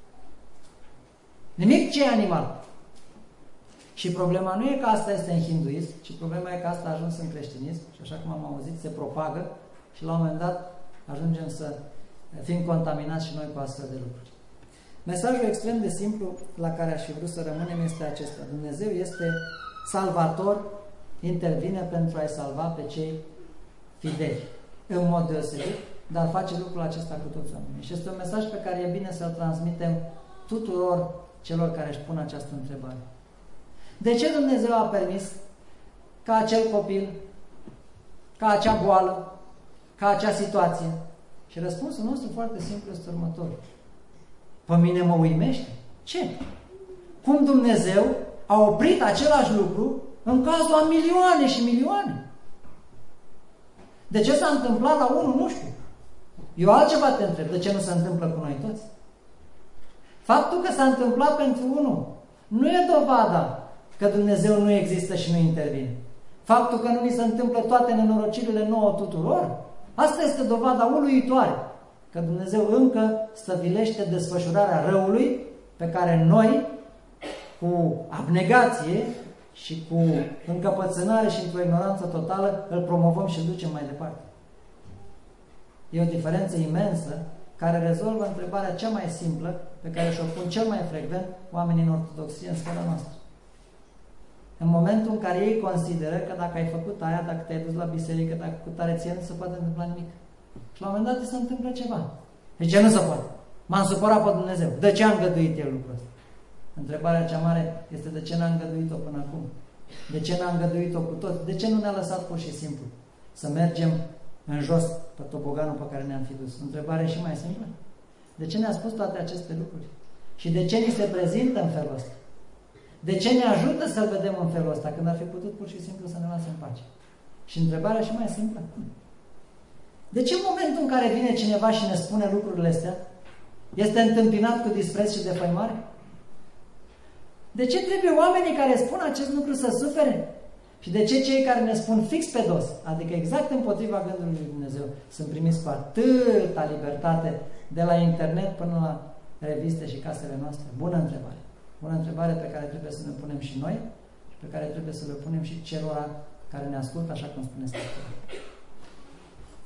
Nimic ce e animal. Și problema nu e că asta este în hinduism, ci problema e că asta a ajuns în creștinism și așa cum am auzit, se propagă și la un moment dat ajungem să fim contaminați și noi cu astfel de lucruri. Mesajul extrem de simplu la care aș fi vrut să rămânem este acesta. Dumnezeu este salvator, intervine pentru a-i salva pe cei fideli. În mod deosebit, dar face lucrul acesta cu toți oamenii. Și este un mesaj pe care e bine să-l transmitem tuturor celor care își pun această întrebare. De ce Dumnezeu a permis ca acel copil, ca acea boală, ca acea situație? Și răspunsul nostru foarte simplu este următorul. Pe mine mă uimește. Ce? Cum Dumnezeu a oprit același lucru în cazul a milioane și milioane? De ce s-a întâmplat la unul? Nu știu. Eu altceva te întreb. De ce nu se întâmplă cu noi toți? Faptul că s-a întâmplat pentru unul nu e dovada că Dumnezeu nu există și nu intervine. Faptul că nu ni se întâmplă toate nenorocirile nouă tuturor, asta este dovada uluitoare. Că Dumnezeu încă stăvilește desfășurarea răului pe care noi, cu abnegație și cu încăpățânare și într-o ignoranță totală, îl promovăm și îl ducem mai departe. E o diferență imensă care rezolvă întrebarea cea mai simplă pe care și-o pun cel mai frecvent oamenii în ortodoxie în sfera noastră. În momentul în care ei consideră că dacă ai făcut aia, dacă te-ai dus la biserică, dacă ai făcut tare ție, nu se poate întâmpla nimic. Și la un moment dat se întâmplă ceva. De ce nu se poate? M-am supărat pe Dumnezeu. De ce a îngăduit El lucrul ăsta? Întrebarea cea mare este de ce n-a îngăduit-o până acum? De ce n-a îngăduit-o cu toți? De ce nu ne-a lăsat pur și simplu să mergem în jos pe toboganul pe care ne-am fi dus? Întrebare și mai simplă. De ce ne-a spus toate aceste lucruri? Și de ce ni se prezintă în felul ăsta? De ce ne ajută să-L vedem în felul ăsta, când ar fi putut pur și simplu să ne lase în pace? Și întrebarea și mai simplă. De ce în momentul în care vine cineva și ne spune lucrurile astea, este întâmpinat cu dispreț și defăimare? De ce trebuie oamenii care spun acest lucru să sufere? Și de ce cei care ne spun fix pe dos, adică exact împotriva gândului lui Dumnezeu, sunt primiți cu atâta libertate de la internet până la reviste și casele noastre? Bună întrebare. Bună întrebare pe care trebuie să ne punem și noi și pe care trebuie să le punem și celora care ne ascultă, așa cum spune Scriptura.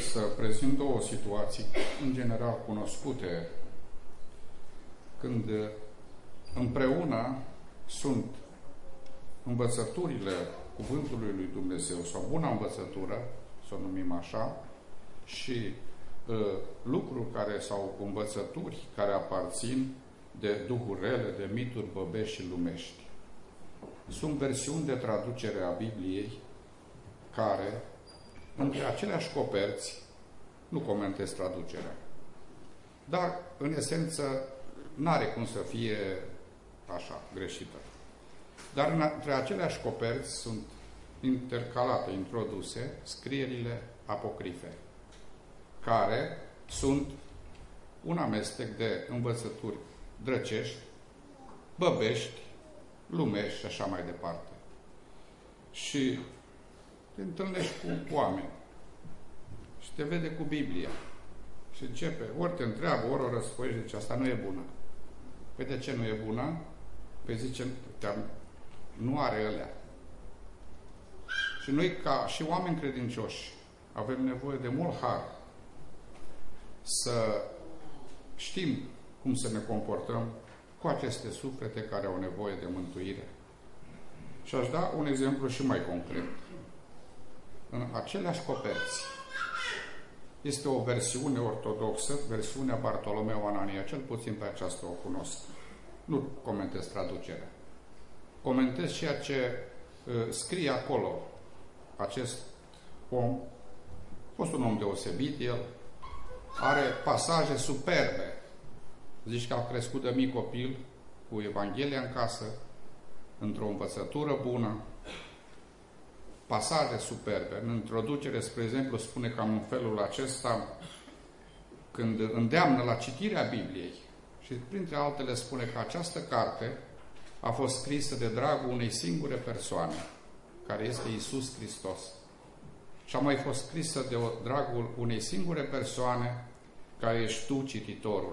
să prezint două situații, în general cunoscute, când împreună sunt învățăturile Cuvântului lui Dumnezeu, sau buna învățătură, să o numim așa, și uh, lucruri care, sau învățături care aparțin de duhuri rele, de mituri băbești și lumești. Sunt versiuni de traducere a Bibliei care, între aceleași coperți, nu comentez traducerea, dar, în esență, n-are cum să fie așa, greșită. Dar între aceleași coperți sunt intercalate, introduse, scrierile apocrife, care sunt un amestec de învățături drăcești, băbești, lumești și așa mai departe. Și te întâlnești cu oameni și te vede cu Biblia și începe, ori te întreabă, ori o răspunde, zice, asta nu e bună. Păi de ce nu e bună? Păi zice, nu are alea. Și noi, ca și oameni credincioși, avem nevoie de mult har să știm cum să ne comportăm cu aceste suflete care au nevoie de mântuire. Și aș da un exemplu și mai concret. În aceleași coperți este o versiune ortodoxă, versiunea Bartolomeu Anania, cel puțin pe aceasta o cunosc. Nu comentez traducerea. Comentez ceea ce uh, scrie acolo acest om. A fost un om deosebit, el are pasaje superbe. Zici că a crescut de mic copil cu Evanghelia în casă, într-o învățătură bună, pasaje superbe. În introducere, spre exemplu, spune cam în felul acesta, când îndeamnă la citirea Bibliei, și printre altele spune că această carte a fost scrisă de dragul unei singure persoane, care este Iisus Hristos. Și a mai fost scrisă de dragul unei singure persoane, care ești tu, cititorule.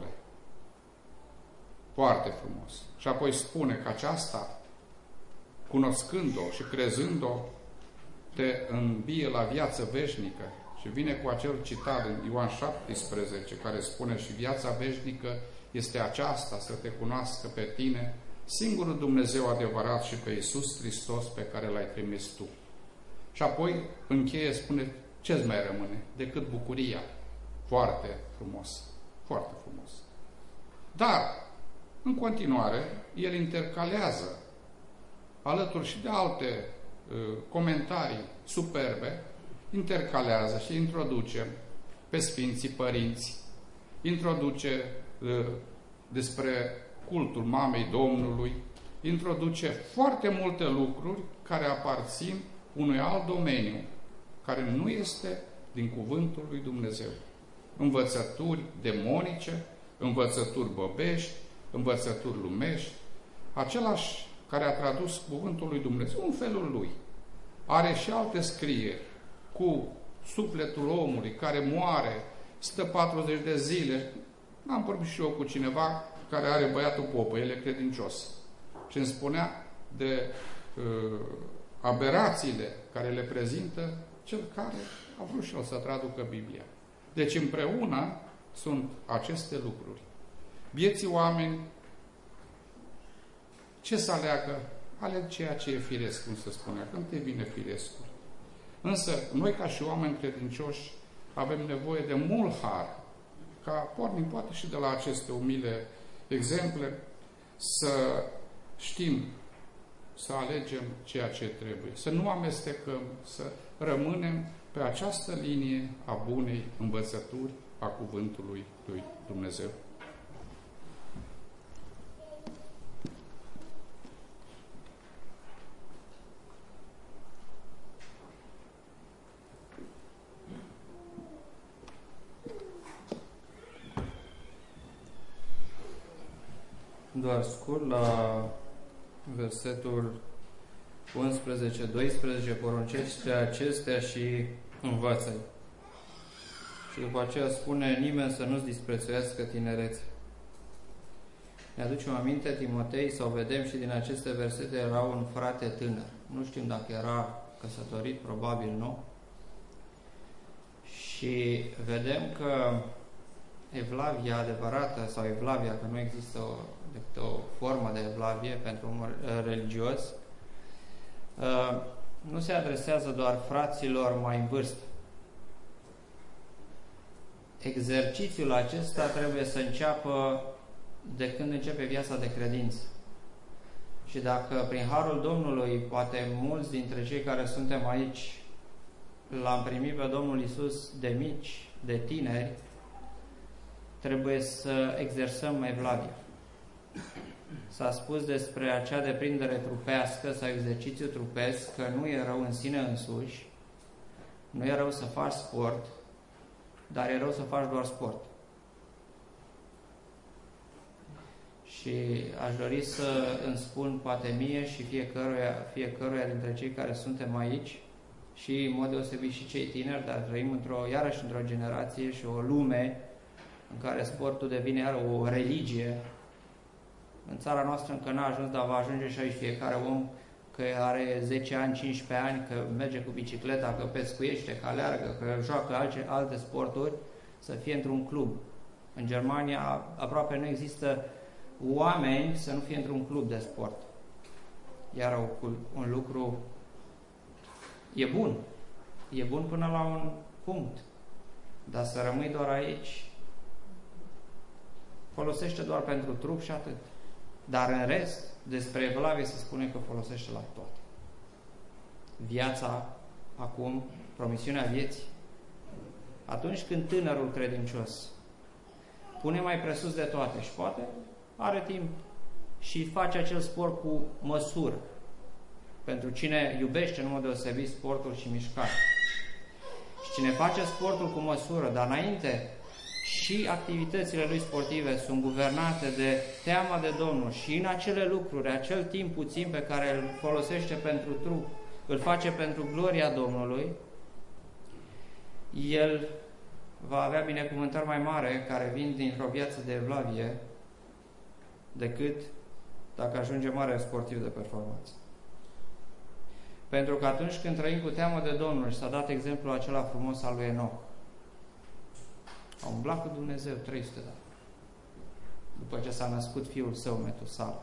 Foarte frumos. Și apoi spune că aceasta, cunoscând-o și crezând-o, te îmbie la viață veșnică. Și vine cu acel citat în Ioan șaptesprezece, care spune, și viața veșnică este aceasta, să te cunoască pe tine, singurul Dumnezeu adevărat, și pe Iisus Hristos pe care l-ai trimis tu. Și apoi încheie, spune, ce-ți mai rămâne decât bucuria. Foarte frumos. Foarte frumos. Dar, în continuare, el intercalează, alături și de alte uh, comentarii superbe, intercalează și introduce pe Sfinții Părinți, introduce uh, despre cultul Mamei Domnului, introduce foarte multe lucruri care aparțin unui alt domeniu, care nu este din Cuvântul lui Dumnezeu. Învățături demonice, învățături băbești, învățături lumești. Același care a tradus Cuvântul lui Dumnezeu în felul lui. Are și alte scrieri cu sufletul omului care moare, stă patruzeci de zile. Am vorbit și eu cu cineva care are băiatul popă, el e credincios. Și îmi spunea de uh, aberațiile care le prezintă cel care a vrut și el să traducă Biblia. Deci împreună sunt aceste lucruri. Vieții oameni, ce să aleagă? Aleg ceea ce e firesc, cum se spunea, când te vine firescul. Însă, noi ca și oameni credincioși avem nevoie de mult har, ca pornim poate și de la aceste umile exemple, să știm, să alegem ceea ce trebuie, să nu amestecăm, să rămânem pe această linie a bunei învățături a Cuvântului lui Dumnezeu. Doar scurt, la versetul unsprezece doisprezece, poruncește acestea și învață-i. Și după aceea spune, nimeni să nu-ți disprețuiască tinerețea. Ne aducem aminte, Timotei, sau vedem și din aceste versete, era un frate tânăr. Nu știm dacă era căsătorit, probabil nu. Și vedem că evlavia adevărată, sau evlavia, că nu există o, decât o formă de evlavie pentru omul religios, nu se adresează doar fraților mai în vârstă. Exercițiul acesta trebuie să înceapă de când începe viața de credință. Și dacă prin harul Domnului, poate mulți dintre cei care suntem aici l-am primit pe Domnul Iisus de mici, de tineri, trebuie să exersăm evlavia. S-a spus despre acea deprindere trupească sau exercițiu trupesc că nu e rău în sine însuși, nu e rău să faci sport, dar e rău să faci doar sport. Și aș dori să îmi spun, poate mie și fiecăruia, fiecăruia dintre cei care suntem aici, și în mod deosebit și cei tineri, dar trăim într-o, iarăși într-o generație și o lume în care sportul devine iar o religie. În țara noastră încă n-a ajuns, dar va ajunge și aici fiecare om, că are zece ani, cincisprezece ani, că merge cu bicicleta, că pescuiește, că aleargă, că joacă alte, alte sporturi, să fie într-un club. În Germania aproape nu există oameni să nu fie într-un club de sport. Iar un lucru e bun. E bun până la un punct. Dar să rămâi doar aici, folosește doar pentru trup și atât. Dar în rest, despre evlavie se spune că folosește la toate. Viața, acum, promisiunea vieții. Atunci când tânărul credincios pune mai presus de toate și poate are timp și face acel sport cu măsură. Pentru cine iubește în mod deosebit sportul și mișcarea. Și cine face sportul cu măsură, dar înainte și activitățile lui sportive sunt guvernate de teama de Domnul și în acele lucruri, acel timp puțin pe care îl folosește pentru trup, îl face pentru gloria Domnului, el va avea binecuvântări mai mare care vin dintr-o viață de evlavie decât dacă ajunge mare sportiv de performanță. Pentru că atunci când trăim cu teamă de Domnul, și s-a dat exemplul acela frumos al lui Enoch, a umblat cu Dumnezeu trei sute de ani, după ce s-a născut fiul său, Metusala.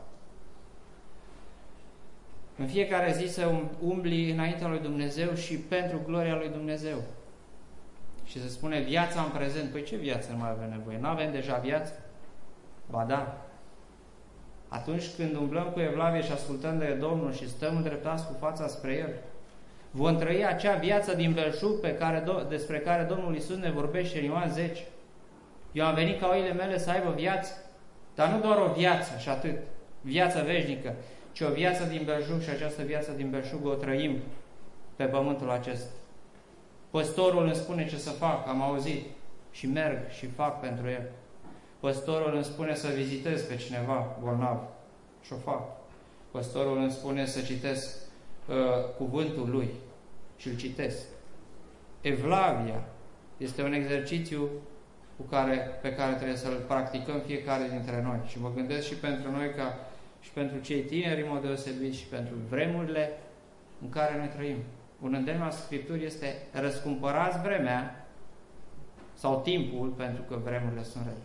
În fiecare zi să umbli înaintea lui Dumnezeu și pentru gloria lui Dumnezeu. Și se spune viața în prezent. Păi ce viață nu mai avem nevoie? Nu avem deja viață? Ba da. Atunci când umblăm cu evlavie și ascultăm de Domnul și stăm îndreptați cu fața spre El, vom trăi acea viață din belșug pe care, despre care Domnul Iisus ne vorbește în Ioan zece. Eu am venit ca oile mele să aibă viață, dar nu doar o viață și atât, viață veșnică, ci o viață din belșug și această viață din belșug o trăim pe pământul acesta. Păstorul îmi spune ce să fac, am auzit, și merg și fac pentru el. Păstorul îmi spune să vizitez pe cineva bolnav și o fac. Păstorul îmi spune să citesc uh, cuvântul lui și îl citesc. Evlavia este un exercițiu cu care, pe care trebuie să-l practicăm fiecare dintre noi. Și mă gândesc și pentru noi, ca și pentru cei tineri, în mod deosebit, și pentru vremurile în care noi trăim. Un îndemn al Scripturii este: răscumpărați vremea sau timpul, pentru că vremurile sunt rele.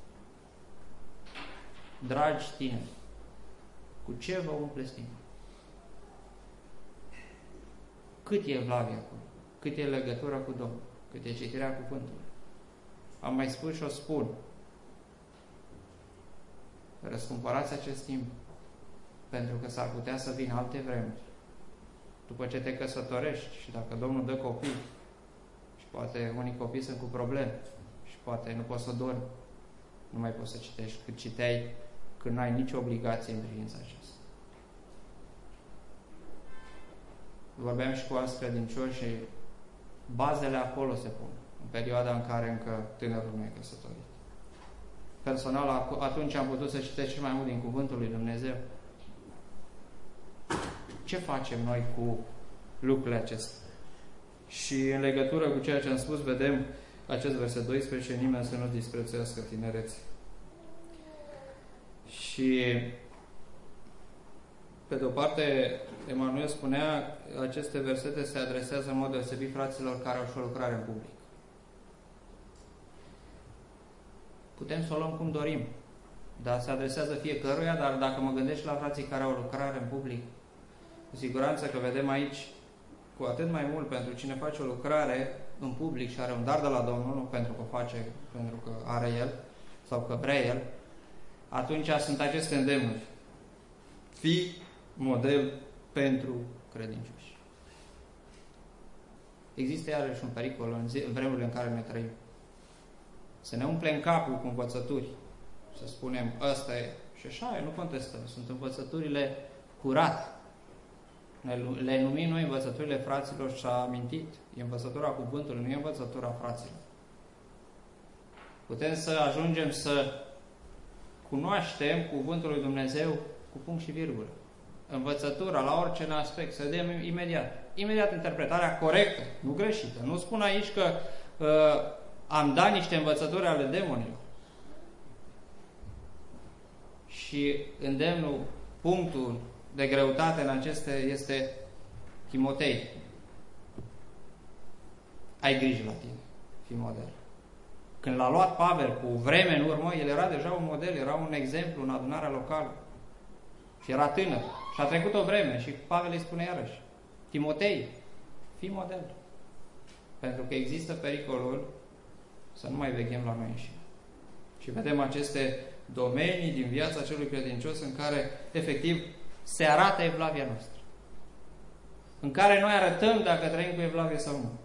Dragi tineri, cu ce vă umpleți timpul? Cât e evlavia acolo? Cât e legătura cu Domnul? Cât e citirea cuvântului? Am mai spus și o spun. Răscumpărați acest timp, pentru că s-ar putea să vină alte vremuri. După ce te căsătorești și dacă Domnul dă copii, și poate unii copii sunt cu probleme și poate nu poți să dormi, nu mai poți să citești cât citeai când nu ai nicio obligație în privința aceasta. Vorbeam și cu alți credincioși și bazele acolo se pun, în perioada în care încă tânărul nu e căsătorit. Personal, atunci am putut să citesc cel mai mult din Cuvântul lui Dumnezeu. Ce facem noi cu lucrurile acestea? Și în legătură cu ceea ce am spus, vedem acest verset doisprezece, nimeni să nu disprețuiască tinerețea. Și pe de o parte, Emanuel spunea, aceste versete se adresează în mod deosebit fraților care au și o lucrare în public. putem să o luăm cum dorim. Dar se adresează fiecăruia, dar dacă mă gândesc la frații care au lucrare în public, cu siguranță că vedem aici cu atât mai mult pentru cine face o lucrare în public și are un dar de la Domnul, nu pentru că o face, pentru că are el sau că vrea el, atunci sunt aceste îndemnuri. Fii model pentru credincioși. Există iarăși un pericol în, zi, în vremurile în care ne trăim. Să ne umplem capul cu învățături. Să spunem, ăsta e. Și așa e, nu contestăm. Sunt învățăturile curate. Le numim noi învățăturile fraților și a amintit. E învățătura cuvântului, nu e învățătura fraților. Putem să ajungem să cunoaștem cuvântul lui Dumnezeu cu punct și virgulă. Învățătura la orice aspect, să vedem imediat. Imediat interpretarea corectă, nu greșită. Nu spun aici că uh, am dat niște învățături ale demonilor. Și îndemnul, punctul de greutate în aceste este Timotei. Ai grijă la tine, fii model. Când l-a luat Pavel cu vreme în urmă, el era deja un model, era un exemplu în adunarea locală. Și era tânăr. Și a trecut o vreme și Pavel îi spune iarăși, Timotei, fii model. Pentru că există pericolul să nu mai veghem la noi înșine. Și vedem aceste domenii din viața celui credincios în care, efectiv, se arată evlavia noastră. În care noi arătăm dacă trăim cu evlavie sau nu.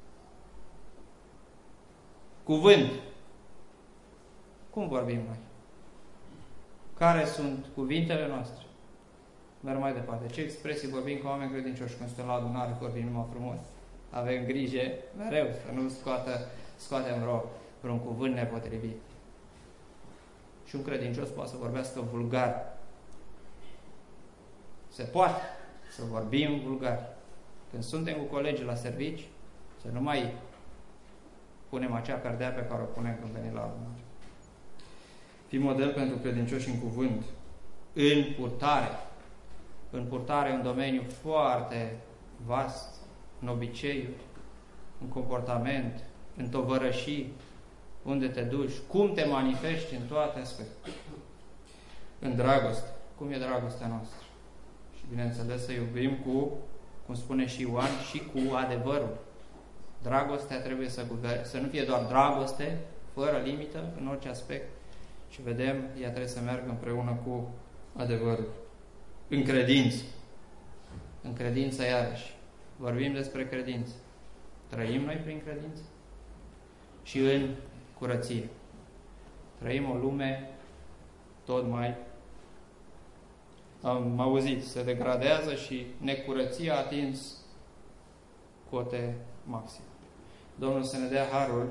Cuvânt. Cum vorbim noi? Care sunt cuvintele noastre? Merg mai departe. Ce expresii vorbim ca oameni credincioși când suntem la adunare, vorbim numai frumos? Avem grijă mereu să nu scoată, scoatem vreo, vreun cuvânt nepotrivit. Și un credincios poate să vorbească vulgar. Se poate să vorbim vulgar. Când suntem cu colegii la servici, să nu mai punem acea perdea pe care o punem când venim la adunare. Fii model pentru credincioși în cuvânt, în purtare. În purtare un domeniu foarte vast, în obiceiuri, în comportament, în tovărășii, unde te duci, cum te manifesti în toate aspectele. În dragoste. Cum e dragostea noastră? Și bineînțeles să iubim cu, cum spune și Ioan, și cu adevărul. Dragostea trebuie să, să nu fie doar dragoste, fără limită, în orice aspect. Și vedem, ea trebuie să meargă împreună cu adevărul. În credință. În credință iarăși. Vorbim despre credință. Trăim noi prin credință. Și în curăție. Trăim o lume tot mai, am auzit, se degradează și necurăția a atins cote maxime. Domnul să ne dea harul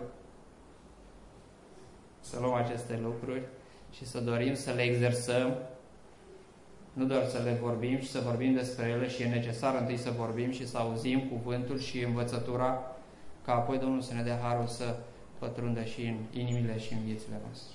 să luăm aceste lucruri și să dorim să le exersăm, nu doar să le vorbim și să vorbim despre ele, și e necesar întâi să vorbim și să auzim cuvântul și învățătura, ca apoi Domnul să ne dea harul să pătrundă și în inimile și în viețile noastre.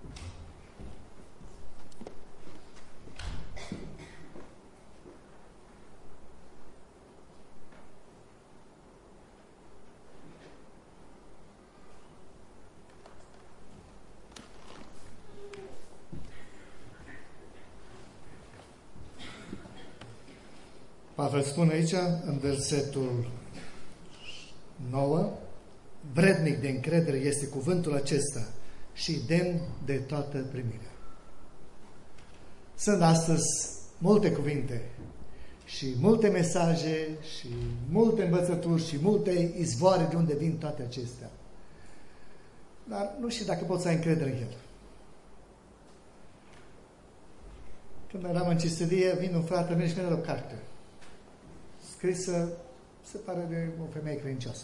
Pavel spune aici, în versetul nouă, vrednic de încredere este cuvântul acesta și demn de toată primirea. Sunt astăzi multe cuvinte și multe mesaje și multe învățături și multe izvoare de unde vin toate acestea. Dar nu știu dacă poți să ai încredere în el. Când eram în Cisărie, vin un frate meu și mi-a dat o carte scrisă, se pare, de o femeie credincioasă.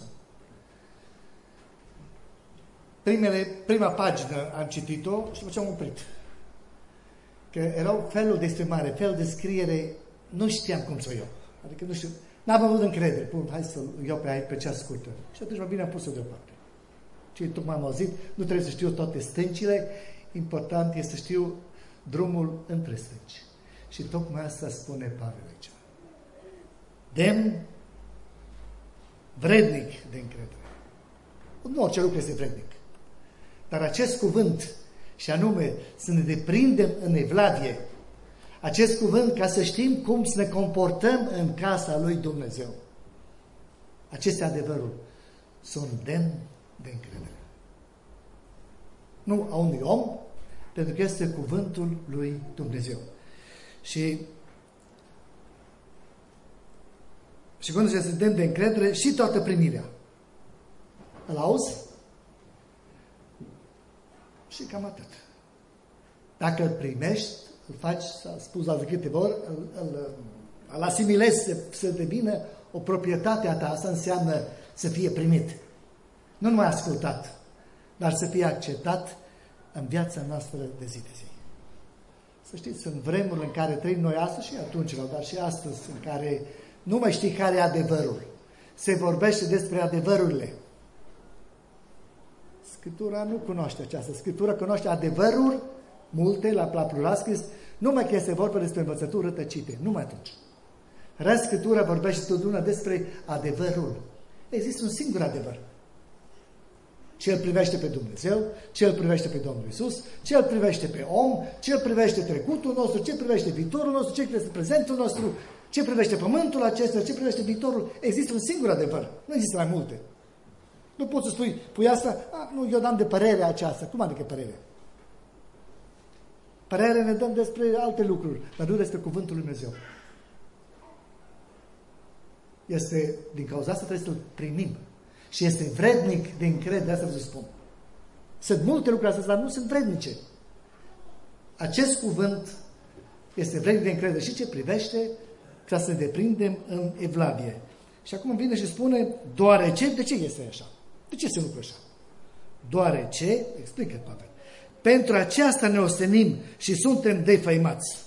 Primele, prima pagină am citit-o și după ce am oprit. Că erau felul de exprimare, felul de scriere, nu știam cum să o iau. Adică nu știu, n-am avut încredere. Pun, hai să iau pe, pe cea scurtă. Și atunci mai bine am pus-o deoparte. Și tocmai am auzit, nu trebuie să știu toate stâncile, important este să știu drumul între stânci. Și tocmai asta spune Pavel aici. Demn, vrednic de încredere. Nu orice lucru este vrednic. Dar acest cuvânt și anume să ne deprindem în evlavie acest cuvânt ca să știm cum să ne comportăm în casa lui Dumnezeu. Aceste adevăruri sunt demn de încredere. Nu a unui om, pentru că este cuvântul lui Dumnezeu. Și și când este demn de încredere și toată primirea. Îl auzi? Și cam atât. Dacă îl primești, îl faci, s-a spus la câteva ori, îl, îl, îl asimilezi să, să devină o proprietate a ta. Asta înseamnă să fie primit. Nu numai ascultat, dar să fie acceptat în viața noastră de zi de zi. Să știți, sunt vremuri în care trăim noi astăzi și atunci, dar și astăzi, în care nu mai știi care e adevărul. Se vorbește despre adevărurile. Scriptura nu cunoaște aceasta. Scriptura cunoaște adevăruri multe, la, la plural scris, numai că este vorba despre învățături rătăcite. Numai atunci. Rest, Scriptura vorbește totdeauna despre adevărul. Există un singur adevăr. Ce îl privește pe Dumnezeu, ce îl privește pe Domnul Iisus, ce îl privește pe om, ce îl privește trecutul nostru, ce privește viitorul nostru, ce privește prezentul nostru, ce privește pământul acesta, ce privește viitorul. Există un singur adevăr. Nu există mai multe. Nu poți să spui, pui asta, a, nu, eu dam de părere aceasta. Cum adică părere? Părere ne dăm despre alte lucruri, dar nu despre cuvântul lui Dumnezeu. Este, din cauza asta trebuie să-l primim. Și este vrednic de încredere, asta vă spun. Sunt multe lucruri astea, dar nu sunt vrednice. Acest cuvânt este vrednic de încredere și ce privește ca să ne deprindem în evlavie. Și acum vine și spune, deoarece, de ce este așa? De ce se lucră așa? Deoarece, explică Pavel, pentru aceasta ne ostenim și suntem defăimați.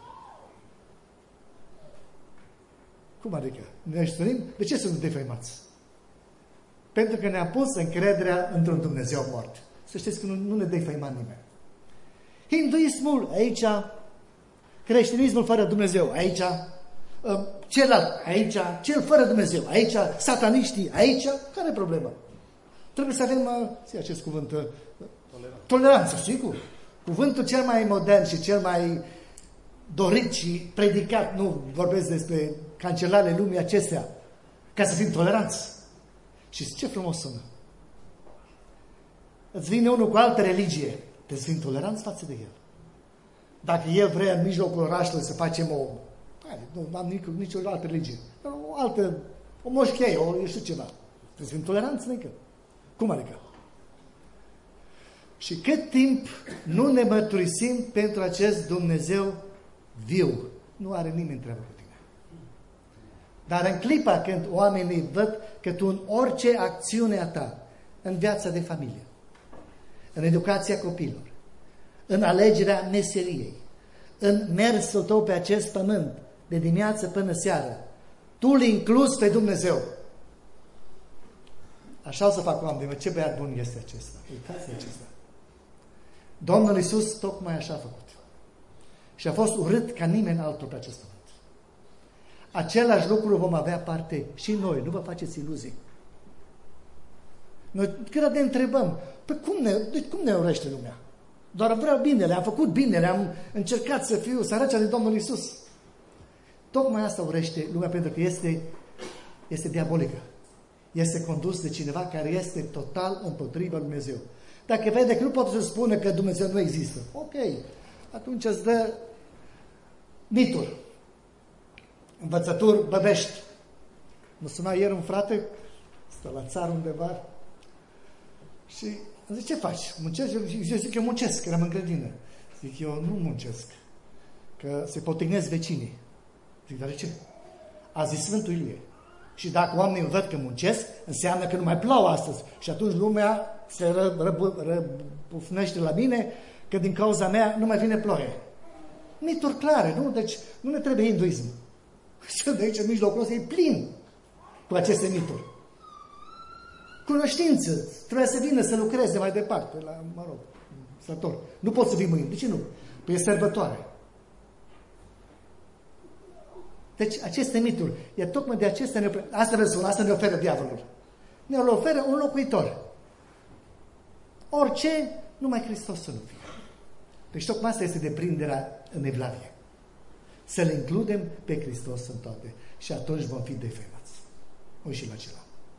Cum adică? Ne ostenim? De ce suntem defăimați? Pentru că ne-a pus încrederea într-un Dumnezeu mort. Să știți că nu, nu ne defăima nimeni. Hinduismul, aici, creștinismul fără Dumnezeu, aici, celălalt, aici, cel fără Dumnezeu, aici, sataniștii, aici, care e problema? Trebuie să avem, zi acest cuvânt, toleranță. Toleranță, sigur. Cuvântul cel mai modern și cel mai dorit și predicat, nu vorbesc despre cancelarele lumii acestea, ca să fim toleranți. Și ce frumos sună. Îți vine unul cu altă religie, trebuie să fim toleranți față de el. Dacă el vrea în mijlocul orașului să facem o... Hai, nu am nici, nici o altă religie. O altă, o moșchie, o, eu știu ceva. Trebuie să fim toleranți, nică. Cum adică? Și cât timp nu ne mărturisim pentru acest Dumnezeu viu, nu are nimeni treabă cu tine. Dar în clipa când oamenii văd că tu în orice acțiune a ta, în viața de familie, în educația copilor, în alegerea meseriei, în mersul tău pe acest pământ, de dimineață până seară, tu îl incluzi pe Dumnezeu. Așa o să fac oamenii, ce băiat bun este acesta. Uitați acesta. Domnul Iisus tocmai așa a făcut. Și a fost urât ca nimeni altul pe acest pământ. Același lucru vom avea parte și noi. Nu vă faceți iluzii. Noi cât de întrebăm, păi cum ne, deci cum ne urește lumea? Doar vreau binele, am făcut binele, am încercat să fiu săracea de Domnul Iisus. Tocmai asta urește lumea, pentru că este, este diabolică. Este condus de cineva care este total împotriva lui Dumnezeu. Dacă vede că nu poate să spună că Dumnezeu nu există, ok, atunci îți dă mituri, învățături băbești. Mă suna ieri un frate, stă la țară undeva, și îmi zice, ce faci? Muncești? Eu zic că muncesc, că eram în grădină. Zic, eu nu muncesc, că se potignesc vecinii. Zic, dar de ce? A zis Sfântul Ilie. Și dacă oamenii văd că muncesc, înseamnă că nu mai plouă astăzi. Și atunci lumea se răbufnește la mine că din cauza mea nu mai vine ploaie. Mituri clare, nu? Deci nu ne trebuie hinduism. Și de aici, în mijlocul ăsta, e plin cu aceste mituri. Cunoștință. Trebuie să vină să lucreze mai departe, la, mă rog, sător. Nu poți să vii mâine. De ce nu? Păi e sărbătoare. Deci aceste mituri, e tocmai de acestea, ne, asta vă spun, asta ne oferă diavolul. Ne oferă un locuitor. Orice, numai Hristos să nu fie. Deci tocmai asta este deprinderea în evlavie. Să-L includem pe Hristos în toate. Și atunci vom fi defemați. Ui și la celălalt.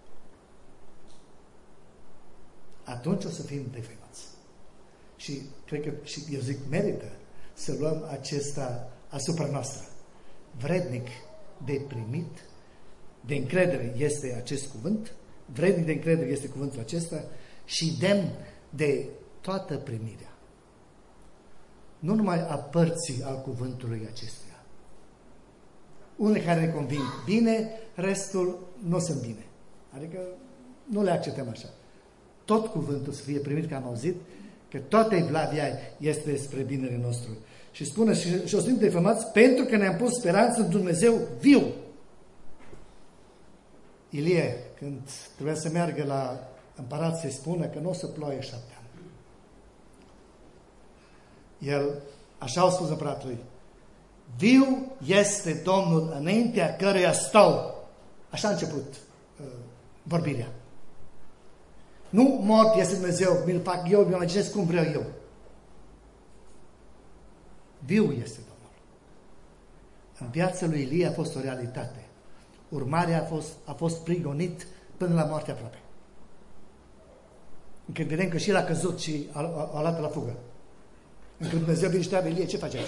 Atunci o să fim defemați. Și cred că, și eu zic, merită să luăm acesta asupra noastră. Vrednic de primit, de încredere este acest cuvânt, vrednic de încredere este cuvântul acesta și demn de toată primirea. Nu numai a părții al cuvântului acestuia. Unele care ne convin bine, restul nu sunt bine. Adică nu le acceptăm așa. Tot cuvântul să fie primit, că am auzit, că toată evlavia este despre binele nostru. Și spune, și, și o suntem defămați pentru că ne-am pus speranță în Dumnezeu viu. Ilie, când trebuia să meargă la împărat să-i spună că nu o să ploaie șapte ani. El, așa au spus împăratului, viu este Domnul înaintea căruia stau. Așa a început uh, vorbirea. Nu mort este Dumnezeu, mi-l fac eu, mi-l imaginez cum vreau eu. Viu este Domnul. În viața lui Ilie a fost o realitate. Urmarea a fost, a fost prigonit până la moarte aproape. Când vedem că și el a căzut și a, a, a luat la fugă. Când Dumnezeu vine și întreabă, Ilie, ce faci aici?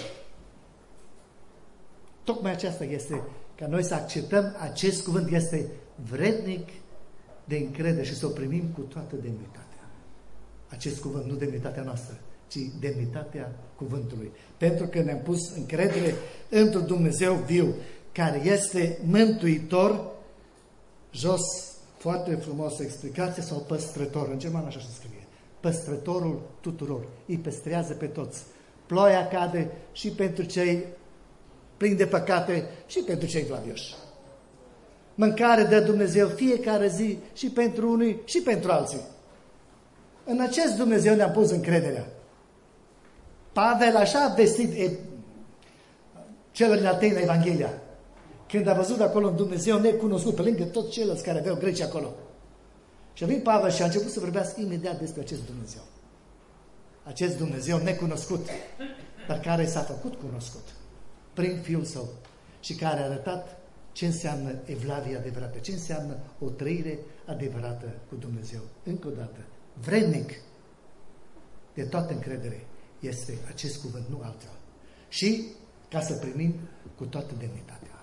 Tocmai aceasta este, ca noi să acceptăm acest cuvânt, este vrednic de încredere și să o primim cu toată demnitatea. Acest cuvânt, nu demnitatea noastră, ci demnitatea cuvântului. Pentru că ne-am pus încredere într-un Dumnezeu viu, care este mântuitor, jos, foarte frumos explicație, sau păstrător, în germană așa se scrie, păstrătorul tuturor, îi păstrează pe toți. Ploaia cade și pentru cei plini de păcate și pentru cei glavioși. Mâncare dă Dumnezeu fiecare zi și pentru unii și pentru alții. În acest Dumnezeu ne-am pus încrederea. Pavel așa a vestit e, celor din Atena Evanghelia, când a văzut acolo un Dumnezeu necunoscut, pe lângă toți ceilalți care aveau greci acolo. Și a venit Pavel și a început să vorbească imediat despre acest Dumnezeu. Acest Dumnezeu necunoscut, dar care s-a făcut cunoscut prin Fiul Său și care a arătat ce înseamnă evlavia adevărată, ce înseamnă o trăire adevărată cu Dumnezeu. Încă o dată, vrednic de toată încredere este acest cuvânt, nu altfel. Și ca să primim cu toată demnitatea.